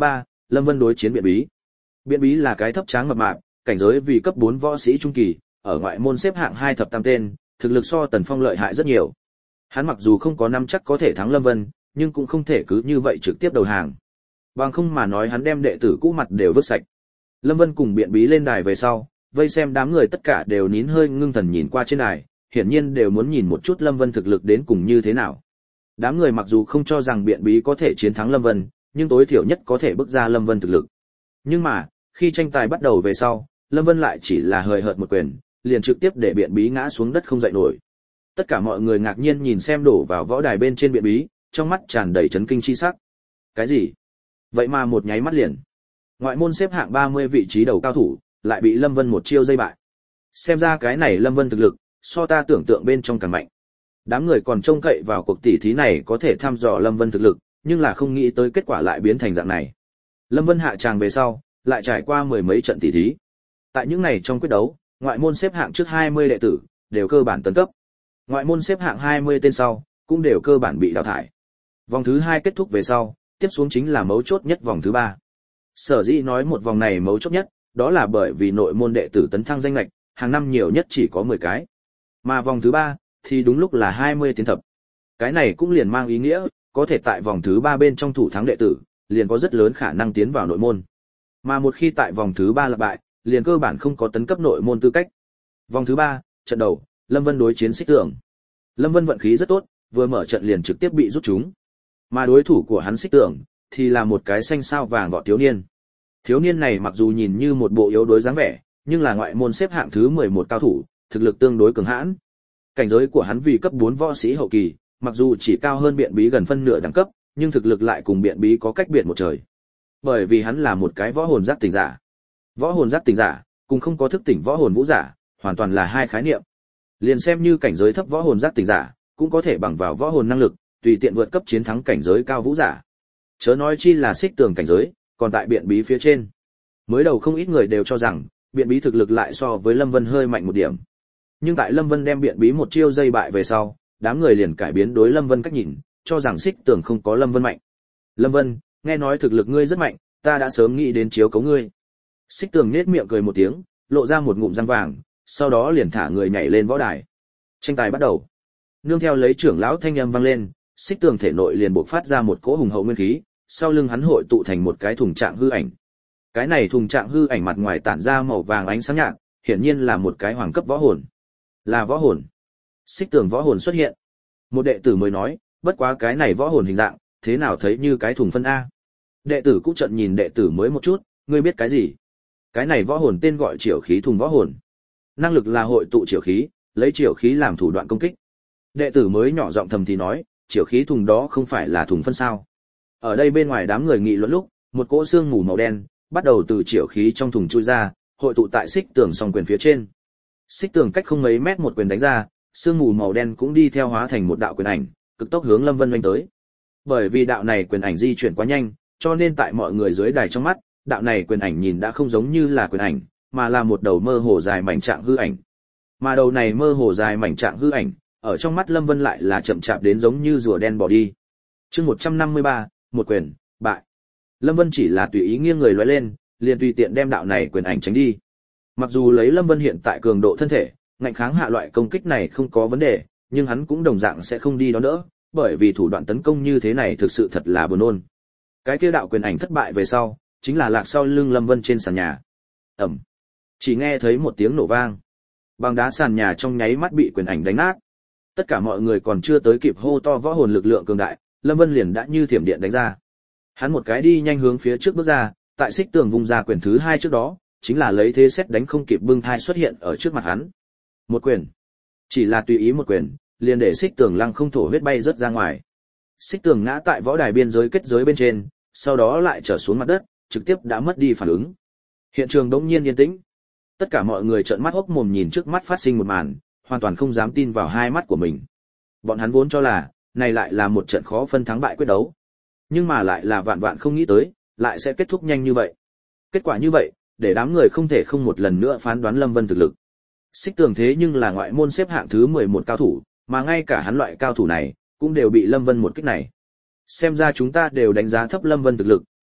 Lâm Vân đối chiến Biện Bí. Biện Bí là cái thấp tráng mập mạp, cảnh giới vì cấp 4 võ sĩ trung kỳ, ở ngoại môn xếp hạng 2 thập tam tên, thực lực so Tần Phong lợi hại rất nhiều. Hắn mặc dù không có nắm chắc có thể thắng Lâm Vân, nhưng cũng không thể cứ như vậy trực tiếp đầu hàng. Bằng không mà nói hắn đem đệ tử cũ mặt đều vứt sạch. Lâm Vân cùng Biện Bí lên đài về sau, vây xem đám người tất cả đều nín hơi ngưng thần nhìn qua trên đài, hiển nhiên đều muốn nhìn một chút Lâm Vân thực lực đến cùng như thế nào. Đám người mặc dù không cho rằng Biện Bí có thể chiến thắng Lâm Vân, nhưng tối thiểu nhất có thể bước ra Lâm Vân thực lực. Nhưng mà, khi tranh tài bắt đầu về sau, Lâm Vân lại chỉ là hời hợt một quyền, liền trực tiếp để Biện Bí ngã xuống đất không dậy nổi. Tất cả mọi người ngạc nhiên nhìn xem đổ vào võ đài bên trên Biện Bí, trong mắt tràn đầy chấn kinh chi sắc. Cái gì? Vậy mà một nháy mắt liền, ngoại môn xếp hạng 30 vị trí đầu cao thủ, lại bị Lâm Vân một chiêu dây bại. Xem ra cái này Lâm Vân thực lực, so ta tưởng tượng bên trong càng mạnh. Đám người còn trông cậy vào cuộc tỷ thí này có thể thăm dò Lâm Vân thực lực, nhưng là không nghĩ tới kết quả lại biến thành dạng này. Lâm Vân hạ tràng về sau, lại trải qua mười mấy trận tỷ thí. Tại những này trong quyết đấu, ngoại môn xếp hạng trước 20 đệ tử đều cơ bản tấn cấp. Ngoại môn xếp hạng 20 tên sau cũng đều cơ bản bị đào thải. Vòng thứ 2 kết thúc về sau, tiếp xuống chính là mấu chốt nhất vòng thứ 3. Sở dĩ nói một vòng này mấu chốt nhất, đó là bởi vì nội môn đệ tử tấn thăng danh ngạch, hàng năm nhiều nhất chỉ có 10 cái. Mà vòng thứ 3 thì đúng lúc là 20 tiến thập. Cái này cũng liền mang ý nghĩa, có thể tại vòng thứ 3 bên trong thủ thắng đệ tử, liền có rất lớn khả năng tiến vào nội môn. Mà một khi tại vòng thứ 3 là bại, liền cơ bản không có tấn cấp nội môn tư cách. Vòng thứ 3, trận đầu, Lâm Vân đối chiến Xích Tường. Lâm Vân vận khí rất tốt, vừa mở trận liền trực tiếp bị rút trúng. Mà đối thủ của hắn Xích Tường thì là một cái xanh sao vàng vọt thiếu niên. Thiếu niên này mặc dù nhìn như một bộ yếu đuối dáng vẻ, nhưng là ngoại môn xếp hạng thứ 11 cao thủ, thực lực tương đối cường hãn. Cảnh giới của hắn vì cấp 4 võ sĩ hậu kỳ, mặc dù chỉ cao hơn Biện Bí gần phân nửa đẳng cấp, nhưng thực lực lại cùng Biện Bí có cách biệt một trời. Bởi vì hắn là một cái võ hồn giác tỉnh giả. Võ hồn giác tỉnh giả cùng không có thức tỉnh võ hồn vũ giả, hoàn toàn là hai khái niệm. Liền xem như cảnh giới thấp võ hồn giác tỉnh giả, cũng có thể bằng vào võ hồn năng lực, tùy tiện vượt cấp chiến thắng cảnh giới cao vũ giả. Chớ nói chi là Xích Tường cảnh giới, còn tại Biện Bí phía trên. Mới đầu không ít người đều cho rằng, Biện Bí thực lực lại so với Lâm Vân hơi mạnh một điểm. Nhưng tại Lâm Vân đem Biện Bí một chiêu dây bại về sau, đám người liền cải biến đối Lâm Vân cách nhìn, cho rằng Xích Tường không có Lâm Vân mạnh. Lâm Vân, nghe nói thực lực ngươi rất mạnh, ta đã sớm nghĩ đến chiếu cấu ngươi. Xích Tường nhếch miệng cười một tiếng, lộ ra một ngụm răng vàng, sau đó liền thả người nhảy lên võ đài. Tranh tài bắt đầu. Nương theo lấy trưởng lão thanh âm vang lên, Xích Tường thể nội liền bộc phát ra một cỗ hùng hậu nguyên khí, sau lưng hắn hội tụ thành một cái thùng trạng hư ảnh. Cái này thùng trạng hư ảnh mặt ngoài tản ra màu vàng ánh sáng nhạt, hiển nhiên là một cái hoàng cấp võ hồn. Là võ hồn. Xích Tường võ hồn xuất hiện. Một đệ tử mới nói, bất quá cái này võ hồn hình dạng, thế nào thấy như cái thùng phân a? Đệ tử cũng trợn nhìn đệ tử mới một chút, ngươi biết cái gì? Cái này võ hồn tên gọi Triểu Khí Thùng võ hồn. Năng lực là hội tụ triểu khí, lấy triểu khí làm thủ đoạn công kích. Đệ tử mới nhỏ giọng thầm thì nói, triểu khí thùng đó không phải là thùng phân sao? Ở đây bên ngoài đám người nghị luận lúc, một cỗ xương mù màu đen bắt đầu từ triểu khí trong thùng chui ra, hội tụ tại Xích Tường song quyền phía trên. Xích Tường cách không mấy mét một quyền đánh ra, xương mù màu đen cũng đi theo hóa thành một đạo quyền ảnh, cực tốc hướng Lâm Vân vành tới. Bởi vì đạo này quyền ảnh di chuyển quá nhanh, cho nên tại mọi người dưới đài trong mắt, đạo này quyền ảnh nhìn đã không giống như là quyền ảnh, mà là một đầu mơ hồ dài mảnh trạng hư ảnh. Mà đầu này mơ hồ dài mảnh trạng hư ảnh, ở trong mắt Lâm Vân lại là chậm chạp đến giống như rùa đen bỏ đi. Chương 153, một quyền, bại. Lâm Vân chỉ là tùy ý nghiêng người lóe lên, liền tùy tiện đem đạo này quyền ảnh tránh đi. Mặc dù lấy Lâm Vân hiện tại cường độ thân thể, ngạnh kháng hạ loại công kích này không có vấn đề, nhưng hắn cũng đồng dạng sẽ không đi đó nữa, bởi vì thủ đoạn tấn công như thế này thực sự thật là buồn nôn. Cái kia đạo quyền ảnh thất bại về sau, chính là lạc sau lưng Lâm Vân trên sàn nhà. Ầm. Chỉ nghe thấy một tiếng nổ vang. Bằng đá sàn nhà trong nháy mắt bị quyền ảnh đánh nát. Tất cả mọi người còn chưa tới kịp hô to võ hồn lực lượng cường đại, Lâm Vân liền đã như thiểm điện đánh ra. Hắn một cái đi nhanh hướng phía trước bước ra, tại Xích Tường vùng ra quyền thứ 2 trước đó, chính là lấy thế xét đánh không kịp bưng thai xuất hiện ở trước mặt hắn. Một quyền. Chỉ là tùy ý một quyền, liền để Xích Tường lăng không thổ huyết bay rất ra ngoài. Xích Tường ngã tại võ đài biên giới kết giới bên trên, sau đó lại trở xuống mặt đất, trực tiếp đã mất đi phản ứng. Hiện trường đống nhiên yên tĩnh. Tất cả mọi người trợn mắt hốc mồm nhìn trước mắt phát sinh một màn, hoàn toàn không dám tin vào hai mắt của mình. Bọn hắn vốn cho là, này lại là một trận khó phân thắng bại quyết đấu. Nhưng mà lại là vạn vạn không nghĩ tới, lại sẽ kết thúc nhanh như vậy. Kết quả như vậy, để đám người không thể không một lần nữa phán đoán Lâm Vân thực lực. Xích Tường thế nhưng là ngoại môn xếp hạng thứ 11 cao thủ, mà ngay cả hắn loại cao thủ này, cũng đều bị Lâm Vân một kích này. Xem ra chúng ta đều đánh giá thấp Lâm Vân thực lực,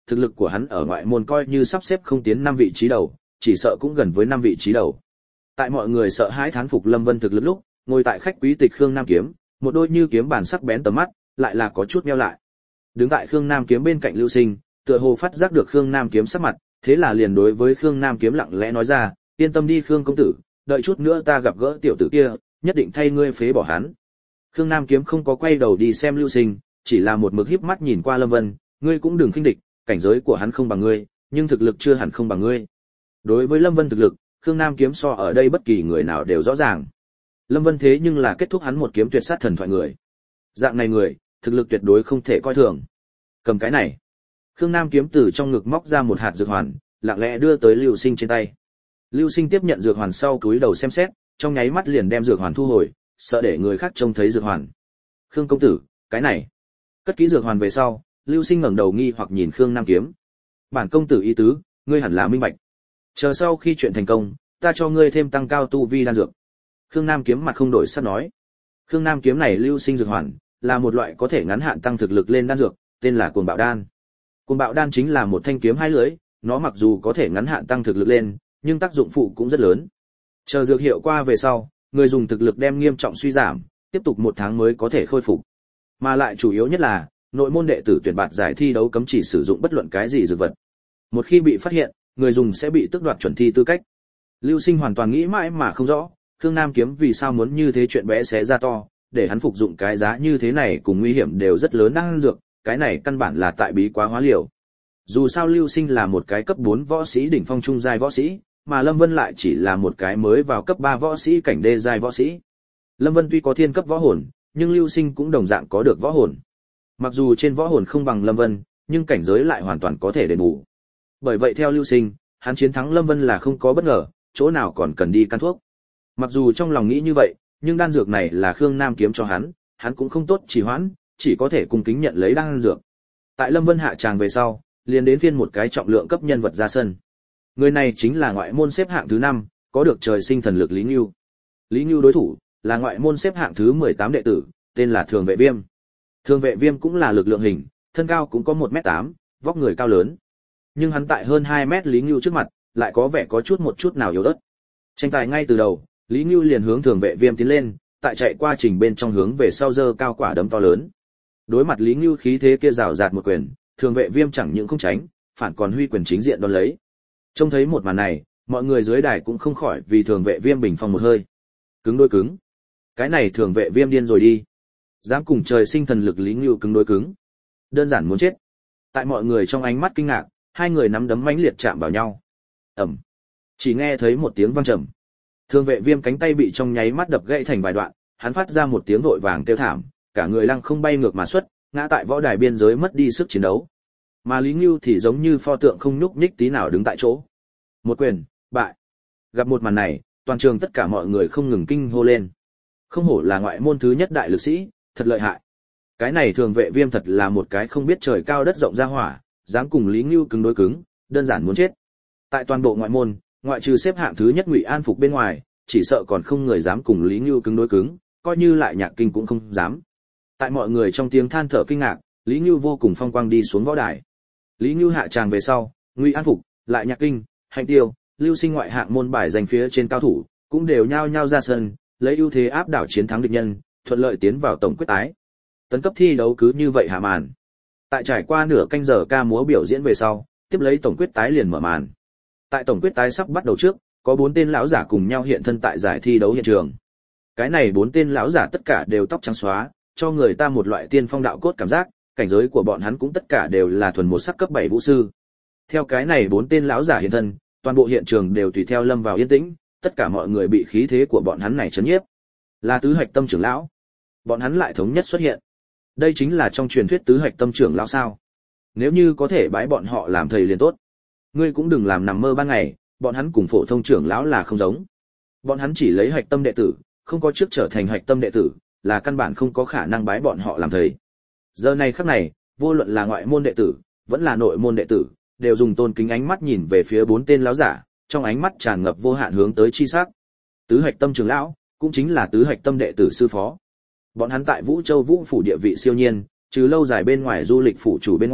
thực lực của hắn ở ngoại môn coi như sắp xếp không tiến 5 vị trí đầu, chỉ sợ cũng gần với 5 vị trí đầu. Tại mọi người sợ hãi thán phục Lâm Vân thực lực lúc, ngồi tại khách quý tịch Khương Nam Kiếm, một đôi như kiếm bản sắc bén tầm mắt, lại là có chút nheo lại. Đứng tại Khương Nam Kiếm bên cạnh Lưu Sinh, tựa hồ phát giác được Khương Nam Kiếm sắc mặt, thế là liền đối với Khương Nam Kiếm lặng lẽ nói ra, yên tâm đi Khương công tử, đợi chút nữa ta gặp gỡ tiểu tử kia, nhất định thay ngươi phế bỏ hắn. Khương Nam Kiếm không có quay đầu đi xem Lưu Sinh, chỉ là một mực híp mắt nhìn qua Lâm Vân, ngươi cũng đừng khinh địch, cảnh giới của hắn không bằng ngươi, nhưng thực lực chưa hẳn không bằng ngươi. Đối với Lâm Vân thực lực, Khương Nam Kiếm so ở đây bất kỳ người nào đều rõ ràng. Lâm Vân thế nhưng là kết thúc hắn một kiếm tuyệt sát thần thoại người. Dạng này người, thực lực tuyệt đối không thể coi thường. Cầm cái này. Khương Nam Kiếm từ trong ngực móc ra một hạt dược hoàn, lặng lẽ đưa tới Lưu Sinh trên tay. Lưu Sinh tiếp nhận dược hoàn sau cúi đầu xem xét, trong nháy mắt liền đem dược hoàn thu hồi, sợ để người khác trông thấy dược hoàn. Khương công tử, cái này. Cất kỹ dược hoàn về sau, Lưu Sinh ngẩng đầu nghi hoặc nhìn Khương Nam Kiếm. Bản công tử ý tứ, ngươi hẳn là minh bạch. Chờ sau khi chuyện thành công, ta cho ngươi thêm tăng cao tu vi đan dược. Khương Nam Kiếm mặt không đổi sắc nói. Khương Nam Kiếm này Lưu Sinh dược hoàn, là một loại có thể ngắn hạn tăng thực lực lên đan dược, tên là Cuồng Bạo Đan. Cuồng Bạo Đan chính là một thanh kiếm hai lưỡi, nó mặc dù có thể ngắn hạn tăng thực lực lên, nhưng tác dụng phụ cũng rất lớn. Chờ dược hiệu qua về sau, người dùng thực lực đem nghiêm trọng suy giảm, tiếp tục 1 tháng mới có thể khôi phục. Mà lại chủ yếu nhất là, nội môn đệ tử tuyển bạt giải thi đấu cấm chỉ sử dụng bất luận cái gì dược vật. Một khi bị phát hiện, người dùng sẽ bị tước đoạt chuẩn thi tư cách. Lưu Sinh hoàn toàn nghĩ mãi mà không rõ, Khương Nam Kiếm vì sao muốn như thế chuyện bé xé ra to, để hắn phục dụng cái giá như thế này cùng nguy hiểm đều rất lớn đang dược, cái này căn bản là tại bí quá hóa liều. Dù sao Lưu Sinh là một cái cấp 4 võ sĩ đỉnh phong trung giai võ sĩ, mà Lâm Vân lại chỉ là một cái mới vào cấp 3 võ sĩ cảnh đê giai võ sĩ. Lâm Vân tuy có thiên cấp võ hồn, nhưng Lưu Sinh cũng đồng dạng có được võ hồn. Mặc dù trên võ hồn không bằng Lâm Vân, nhưng cảnh giới lại hoàn toàn có thể đền bù. Bởi vậy theo Lưu Sinh, hắn chiến thắng Lâm Vân là không có bất ngờ, chỗ nào còn cần đi căn thuốc. Mặc dù trong lòng nghĩ như vậy, nhưng đan dược này là Khương Nam Kiếm cho hắn cũng không tốt trì hoãn, chỉ có thể cung kính nhận lấy đan dược. Tại Lâm Vân hạ tràng về sau, liền đến phiên một cái trọng lượng cấp nhân vật ra sân. Người này chính là ngoại môn xếp hạng thứ 5, có được trời sinh thần lực Lý Nưu. Lý Nưu đối thủ là ngoại môn xếp hạng thứ 18 đệ tử, tên là Thường Vệ Viêm. Thường Vệ Viêm cũng là lực lượng hình, thân cao cũng có 1m8, vóc người cao lớn. Nhưng hắn tại hơn 2m Lý Nưu trước mặt, lại có vẻ có một chút nào yếu ớt. Tranh tài ngay từ đầu, Lý Nưu liền hướng Thường Vệ Viêm tiến lên, tại chạy qua trình bên trong hướng về sau giơ cao quả đấm to lớn. Đối mặt Lý Nưu khí thế kia rào rạt một quyền, Thường Vệ Viêm chẳng những không tránh, phản còn huy quyền chính diện đón lấy. Trông thấy một màn này, mọi người dưới đài cũng không khỏi vì Thường Vệ Viêm bình phong một hơi. Cứng đối cứng. Cái này Thường Vệ Viêm điên rồi đi. Dám cùng trời sinh thần lực Lý Nưu cứng đối cứng. Đơn giản muốn chết. Tại mọi người trong ánh mắt kinh ngạc, hai người nắm đấm mãnh liệt chạm vào nhau. Ầm. Chỉ nghe thấy một tiếng vang trầm. Thường Vệ Viêm cánh tay bị trong nháy mắt đập gãy thành vài đoạn, hắn phát ra một tiếng vội vàng kêu thảm, cả người lăng không bay ngược mà xuất, ngã tại võ đài biên giới mất đi sức chiến đấu. Mà Lý Nưu thì giống như pho tượng không nhúc nhích tí nào đứng tại chỗ. Một quyền, bại. Gặp một màn này, toàn trường tất cả mọi người không ngừng kinh hô lên. Không hổ là ngoại môn thứ nhất đại lực sĩ, thật lợi hại. Cái này Thường Vệ Viêm thật là một cái không biết trời cao đất rộng ra hỏa, dám cùng Lý Nưu cứng đối cứng, đơn giản muốn chết. Tại toàn bộ ngoại môn, ngoại trừ xếp hạng thứ nhất Ngụy An Phục bên ngoài, chỉ sợ còn không người dám cùng Lý Nưu cứng đối cứng, coi như lại Nhạc Kinh cũng không dám. Tại mọi người trong tiếng than thở kinh ngạc, Lý Nưu vô cùng phong quang đi xuống võ đài. Lý Nưu hạ tràng về sau, Ngụy An Phục, lại Nhạc Kinh, Hành Tiêu, Lưu Sinh ngoại hạng môn bài giành phía trên cao thủ, cũng đều nhao nhao ra sân, lấy ưu thế áp đảo chiến thắng địch nhân, thuận lợi tiến vào tổng quyết tái. Tấn cấp thi đấu cứ như vậy hạ màn. Tại trải qua nửa canh giờ ca múa biểu diễn về sau, tiếp lấy tổng quyết tái liền mở màn. Tại tổng quyết tái sắp bắt đầu trước, có 4 tên lão giả cùng nhau hiện thân tại giải thi đấu hiện trường. Cái này 4 tên lão giả tất cả đều tóc trắng xóa, cho người ta một loại tiên phong đạo cốt cảm giác, cảnh giới của bọn hắn cũng tất cả đều là thuần một sắc cấp 7 vũ sư. Theo cái này 4 tên lão giả hiện thân, toàn bộ hiện trường đều tùy theo lâm vào yên tĩnh, tất cả mọi người bị khí thế của bọn hắn này chấn nhiếp. Là tứ hạch tâm trưởng lão. Bọn hắn lại thống nhất xuất hiện. Đây chính là trong truyền thuyết tứ hạch tâm trưởng lão sao? Nếu như có thể bái bọn họ làm thầy liền tốt. Ngươi cũng đừng làm nằm mơ ban ngày, bọn hắn cùng phổ thông trưởng lão là không giống. Bọn hắn chỉ lấy hạch tâm đệ tử, không có trước trở thành hạch tâm đệ tử, là căn bản không có khả năng bái bọn họ làm thầy. Giờ này khắc này, vô luận là ngoại môn đệ tử, vẫn là nội môn đệ tử, đều dùng tôn kính ánh mắt nhìn về phía 4 tên lão giả, trong ánh mắt tràn ngập vô hạn hướng tới chi sắc. Tứ hạch tâm trưởng lão, cũng chính là tứ hạch tâm đệ tử sư phó. Bọn hắn tại Vũ Châu Vũ phủ địa vị siêu nhiên, trừ lâu dài bên ngoài du lịch phủ chủ bên ngoài,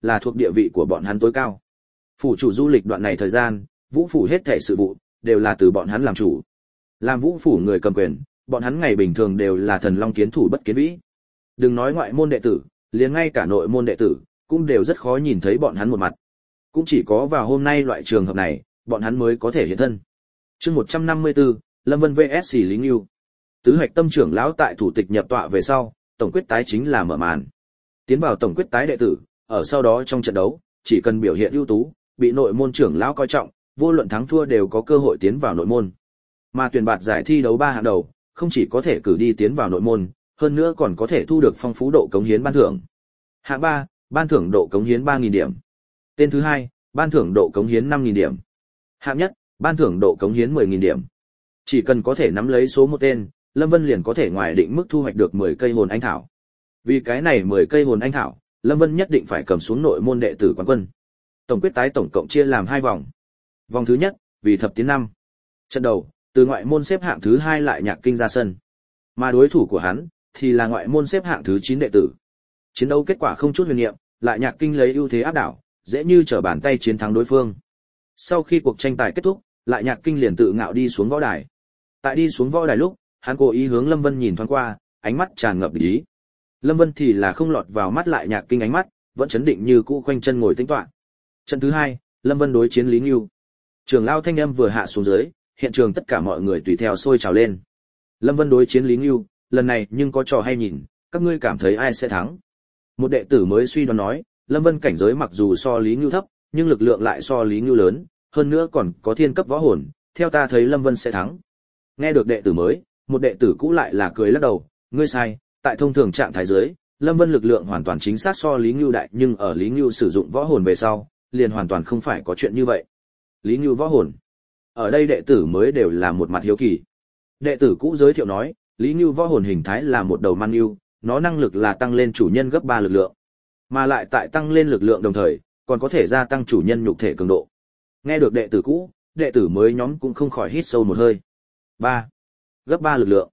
là thuộc địa vị của bọn hắn tối cao. Phủ chủ du lịch đoạn này thời gian, Vũ phủ hết thảy sự vụ đều là từ bọn hắn làm chủ. Làm Vũ phủ người cầm quyền, bọn hắn ngày bình thường đều là thần long kiến thủ bất kiến vĩ. Đừng nói ngoại môn đệ tử, liền ngay cả nội môn đệ tử cũng đều rất khó nhìn thấy bọn hắn một mặt. Cũng chỉ có vào hôm nay loại trường hợp này, bọn hắn mới có thể hiện thân. Chương 154, Lâm Vân vs Lý Ngưu. Tứ Hoạch Tâm trưởng lão tại thủ tịch nhập tọa về sau, tổng quyết tái chính là mở màn. Tiến vào tổng quyết tái đệ tử, ở sau đó trong trận đấu, chỉ cần biểu hiện ưu tú, bị nội môn trưởng lão coi trọng, vô luận thắng thua đều có cơ hội tiến vào nội môn. Mà tuyển bạt giải thi đấu 3 hạng đầu, không chỉ có thể cử đi tiến vào nội môn, hơn nữa còn có thể thu được phong phú độ cống hiến ban thưởng. Hạng 3, ban thưởng độ cống hiến 3.000 điểm. Tên thứ 2, ban thưởng độ cống hiến 5.000 điểm. Hạng nhất, ban thưởng độ cống hiến 10.000 điểm. Chỉ cần có thể nắm lấy số một tên, Lâm Vân liền có thể ngoài định mức thu hoạch được 10 cây hồn anh thảo. Vì cái này 10 cây hồn anh thảo, Lâm Vân nhất định phải cầm xuống nội môn đệ tử quán quân. Tổng quyết tái tổng cộng chia làm 2 vòng. Vòng thứ nhất, vì thập tiến 5. Trận đầu, từ ngoại môn xếp hạng thứ 2 lại Nhạc Kinh ra sân. Mà đối thủ của hắn thì là ngoại môn xếp hạng thứ 9 đệ tử. Chiến đấu kết quả không chút huyền niệm, lại Nhạc Kinh lấy ưu thế áp đảo, dễ như trở bàn tay chiến thắng đối phương. Sau khi cuộc tranh tài kết thúc, lại Nhạc Kinh liền tự ngạo đi xuống võ đài. Tại đi xuống võ đài lúc, hắn cố ý hướng Lâm Vân nhìn thoáng qua, ánh mắt tràn ngập địch ý. Lâm Vân thì là không lọt vào mắt lại Nhạc Kinh ánh mắt, vẫn chấn định như cũ khoanh chân ngồi tĩnh tọa. Trận thứ 2, Lâm Vân đối chiến Lý Ngưu. Trưởng lão thanh âm vừa hạ xuống dưới, hiện trường tất cả mọi người tùy theo sôi trào lên. Lâm Vân đối chiến Lý Ngưu, lần này nhưng có trò hay nhìn, các ngươi cảm thấy ai sẽ thắng? Một đệ tử mới suy đoán nói, Lâm Vân cảnh giới mặc dù so Lý Ngưu thấp, nhưng lực lượng lại so Lý Ngưu lớn, hơn nữa còn có thiên cấp võ hồn, theo ta thấy Lâm Vân sẽ thắng. Nghe được đệ tử mới, một đệ tử cũ lại là cười lắc đầu, ngươi sai, tại thông thường trạng thái dưới, Lâm Vân lực lượng hoàn toàn chính xác so Lý Ngưu đại, nhưng ở Lý Ngưu sử dụng võ hồn về sau, liền hoàn toàn không phải có chuyện như vậy. Lý Ngưu võ hồn. Ở đây đệ tử mới đều là một mặt hiếu kỳ. Đệ tử cũ giới thiệu nói, Lý Ngưu võ hồn hình thái là một đầu man ngưu, nó năng lực là tăng lên chủ nhân gấp 3 lực lượng, mà lại tại tăng lên lực lượng đồng thời, còn có thể gia tăng chủ nhân nhục thể cường độ. Nghe được đệ tử cũ, đệ tử mới nhóm cũng không khỏi hít sâu một hơi. 3. Gấp 3 lực lượng.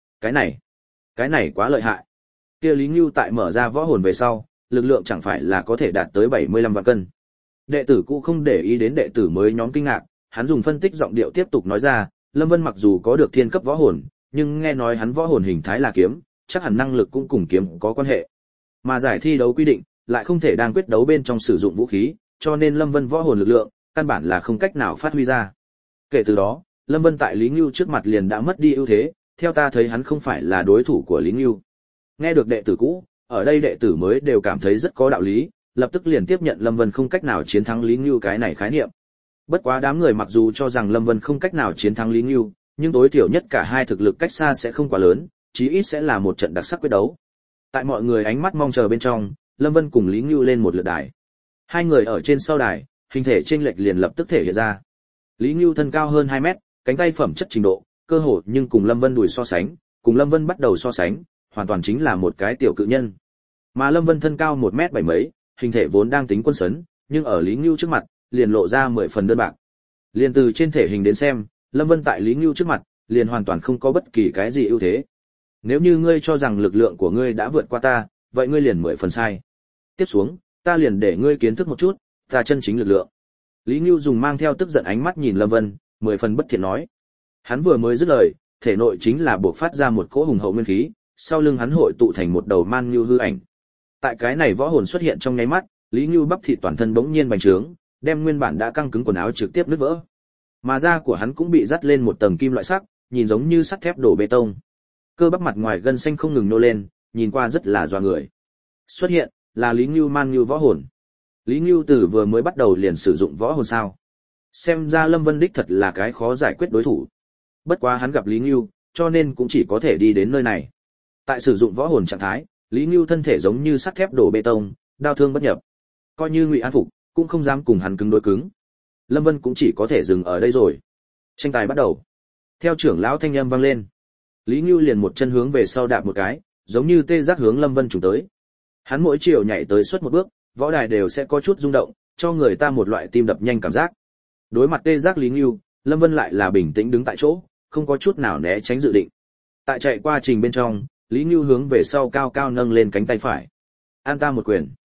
Cái này quá lợi hại. Kia Lý Ngưu tại mở ra võ hồn về sau, lực lượng chẳng phải là có thể đạt tới 75 vạn cân. Đệ tử cũ không để ý đến đệ tử mới nhóm kinh ngạc, hắn dùng phân tích giọng điệu tiếp tục nói ra, Lâm Vân mặc dù có được thiên cấp võ hồn, nhưng nghe nói hắn võ hồn hình thái là kiếm, chắc hẳn năng lực cũng cùng kiếm có quan hệ. Mà giải thi đấu quy định, lại không thể đang quyết đấu bên trong sử dụng vũ khí, cho nên Lâm Vân võ hồn lực lượng, căn bản là không cách nào phát huy ra. Kể từ đó, Lâm Vân tại Lý Ngưu trước mặt liền đã mất đi ưu thế, theo ta thấy hắn không phải là đối thủ của Lý Ngưu. Nghe được đệ tử cũ, ở đây đệ tử mới đều cảm thấy rất có đạo lý, lập tức liền tiếp nhận Lâm Vân không cách nào chiến thắng Lý Ngưu cái này khái niệm. Bất quá đám người mặc dù cho rằng Lâm Vân không cách nào chiến thắng Lý Ngưu, nhưng tối thiểu nhất cả hai thực lực cách xa sẽ không quá lớn, chí ít sẽ là một trận đặc sắc quyết đấu. Tại mọi người ánh mắt mong chờ bên trong, Lâm Vân cùng Lý Ngưu lên một lượt đài. Hai người ở trên sau đài, hình thể chênh lệch liền lập tức thể hiện ra. Lý Ngưu thân cao hơn 2 mét, cánh tay phẩm chất trình độ, cơ hồ nhưng cùng Lâm Vân đùi so sánh, cùng Lâm Vân bắt đầu so sánh, hoàn toàn chính là một cái tiểu cự nhân. Mà Lâm Vân thân cao 1 mét 7 mấy, hình thể vốn đang tính quân sấn, nhưng ở Lý Ngưu trước mặt, liền lộ ra 10 phần đơn bạc. Liền từ trên thể hình đến xem, Lâm Vân tại Lý Ngưu trước mặt, liền hoàn toàn không có bất kỳ cái gì ưu thế. Nếu như ngươi cho rằng lực lượng của ngươi đã vượt qua ta, vậy ngươi liền 10 phần sai. Tiếp xuống, ta liền để ngươi kiến thức một chút, ta chân chính lực lượng. Lý Ngưu dùng mang theo tức giận ánh mắt nhìn Lâm Vân, 10 phần bất thiện nói. Hắn vừa mới dứt lời, thể nội chính là bộc phát ra một cỗ hùng hậu nguyên khí, sau lưng hắn hội tụ thành một đầu man ngưu hư ảnh. Tại cái này võ hồn xuất hiện trong nháy mắt, Lý Ngưu bắp thịt toàn thân bỗng nhiên bành trướng, đem nguyên bản đã căng cứng quần áo trực tiếp nứt vỡ. Mà da của hắn cũng bị dắt lên một tầng kim loại sắc, nhìn giống như sắt thép đổ bê tông. Cơ bắp mặt ngoài gân xanh không ngừng nô lên, nhìn qua rất là dọa người. Xuất hiện là Lý Ngưu man ngưu võ hồn. Lý Ngưu từ vừa mới bắt đầu liền sử dụng võ hồn sao? Xem ra Lâm Vân đích thật là cái khó giải quyết đối thủ. Bất quá hắn gặp Lý Ngưu, cho nên cũng chỉ có thể đi đến nơi này. Tại sử dụng võ hồn trạng thái, Lý Ngưu thân thể giống như sắt thép đổ bê tông, đao thương bất nhập. Coi như Ngụy An Phục, cũng không dám cùng hắn cứng đối cứng. Lâm Vân cũng chỉ có thể dừng ở đây rồi. Tranh tài bắt đầu. Theo trưởng lão thanh âm vang lên, Lý Ngưu liền một chân hướng về sau đạp một cái, giống như tê giác hướng Lâm Vân trùng tới. Hắn mỗi chiều nhảy tới suốt một bước, võ đài đều sẽ có chút rung động, cho người ta một loại tim đập nhanh cảm giác. Đối mặt tê giác Lý Ngưu, Lâm Vân lại là bình tĩnh đứng tại chỗ, không có chút nào né tránh dự định. Tại chạy qua trình bên trong, Lý Ngưu hướng về sau cao cao nâng lên cánh tay phải. An ta một quyền.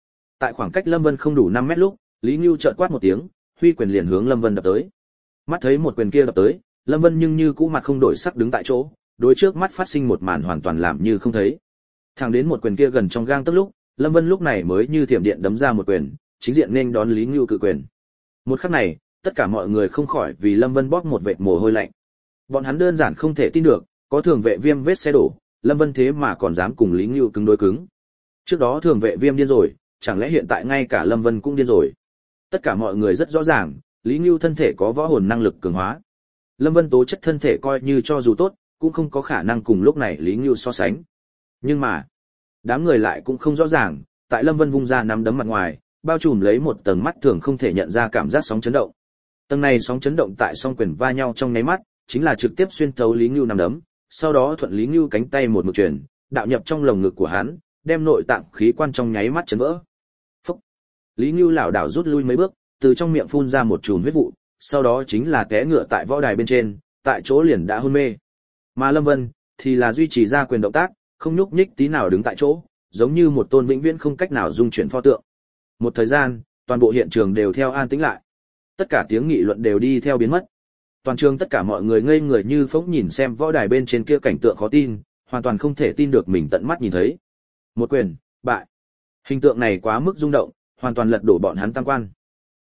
Tại khoảng cách Lâm Vân không đủ 5 mét lúc, Lý Nưu chợt quát một tiếng, huy quyền liền hướng Lâm Vân đập tới. Mắt thấy một quyền kia đập tới, Lâm Vân nhưng như cũ mặt không đổi sắc đứng tại chỗ, đối trước mắt phát sinh một màn hoàn toàn làm như không thấy. Thẳng đến một quyền kia gần trong gang tấc lúc, Lâm Vân lúc này mới như thiểm điện đấm ra một quyền, chính diện nên đón Lý Nưu cự quyền. Một khắc này, tất cả mọi người không khỏi vì Lâm Vân bóp một vệt mồ hôi lạnh. Bọn hắn đơn giản không thể tin được, có thường vệ Viêm vết xe đổ, Lâm Vân thế mà còn dám cùng Lý Nưu cứng đối cứng. Trước đó thường vệ Viêm điên rồi, chẳng lẽ hiện tại ngay cả Lâm Vân cũng điên rồi? Tất cả mọi người rất rõ ràng, Lý Nưu thân thể có võ hồn năng lực cường hóa. Lâm Vân tố chất thân thể coi như cho dù tốt, cũng không có khả năng cùng lúc này Lý Nưu so sánh. Nhưng mà, đám người lại cũng không rõ ràng, tại Lâm Vân vung ra nắm đấm mặt ngoài, bao trùm lấy một tầng mắt thường không thể nhận ra cảm giác sóng chấn động. Tầng này sóng chấn động tại song quyền va nhau trong nháy mắt, chính là trực tiếp xuyên thấu Lý Nưu nắm đấm, sau đó thuận Lý Nưu cánh tay một mực truyền, đạo nhập trong lồng ngực của hắn, đem nội tạng khí quan trong nháy mắt chấn vỡ. Phốc. Lý Nưu lảo đảo rút lui mấy bước, từ trong miệng phun ra một chùm huyết vụ, sau đó chính là té ngựa tại võ đài bên trên, tại chỗ liền đã hôn mê. Mà Lâm Vân thì là duy trì ra quyền động tác, không nhúc nhích tí nào đứng tại chỗ, giống như một tôn vĩnh viễn không cách nào dung chuyển pho tượng. Một thời gian, toàn bộ hiện trường đều theo an tĩnh lại. Tất cả tiếng nghị luận đều đi theo biến mất. Toàn trường tất cả mọi người ngây người như phỗng nhìn xem võ đài bên trên kia cảnh tượng khó tin, hoàn toàn không thể tin được mình tận mắt nhìn thấy. Một quyền, bại. Hình tượng này quá mức rung động, hoàn toàn lật đổ bọn hắn tam quan.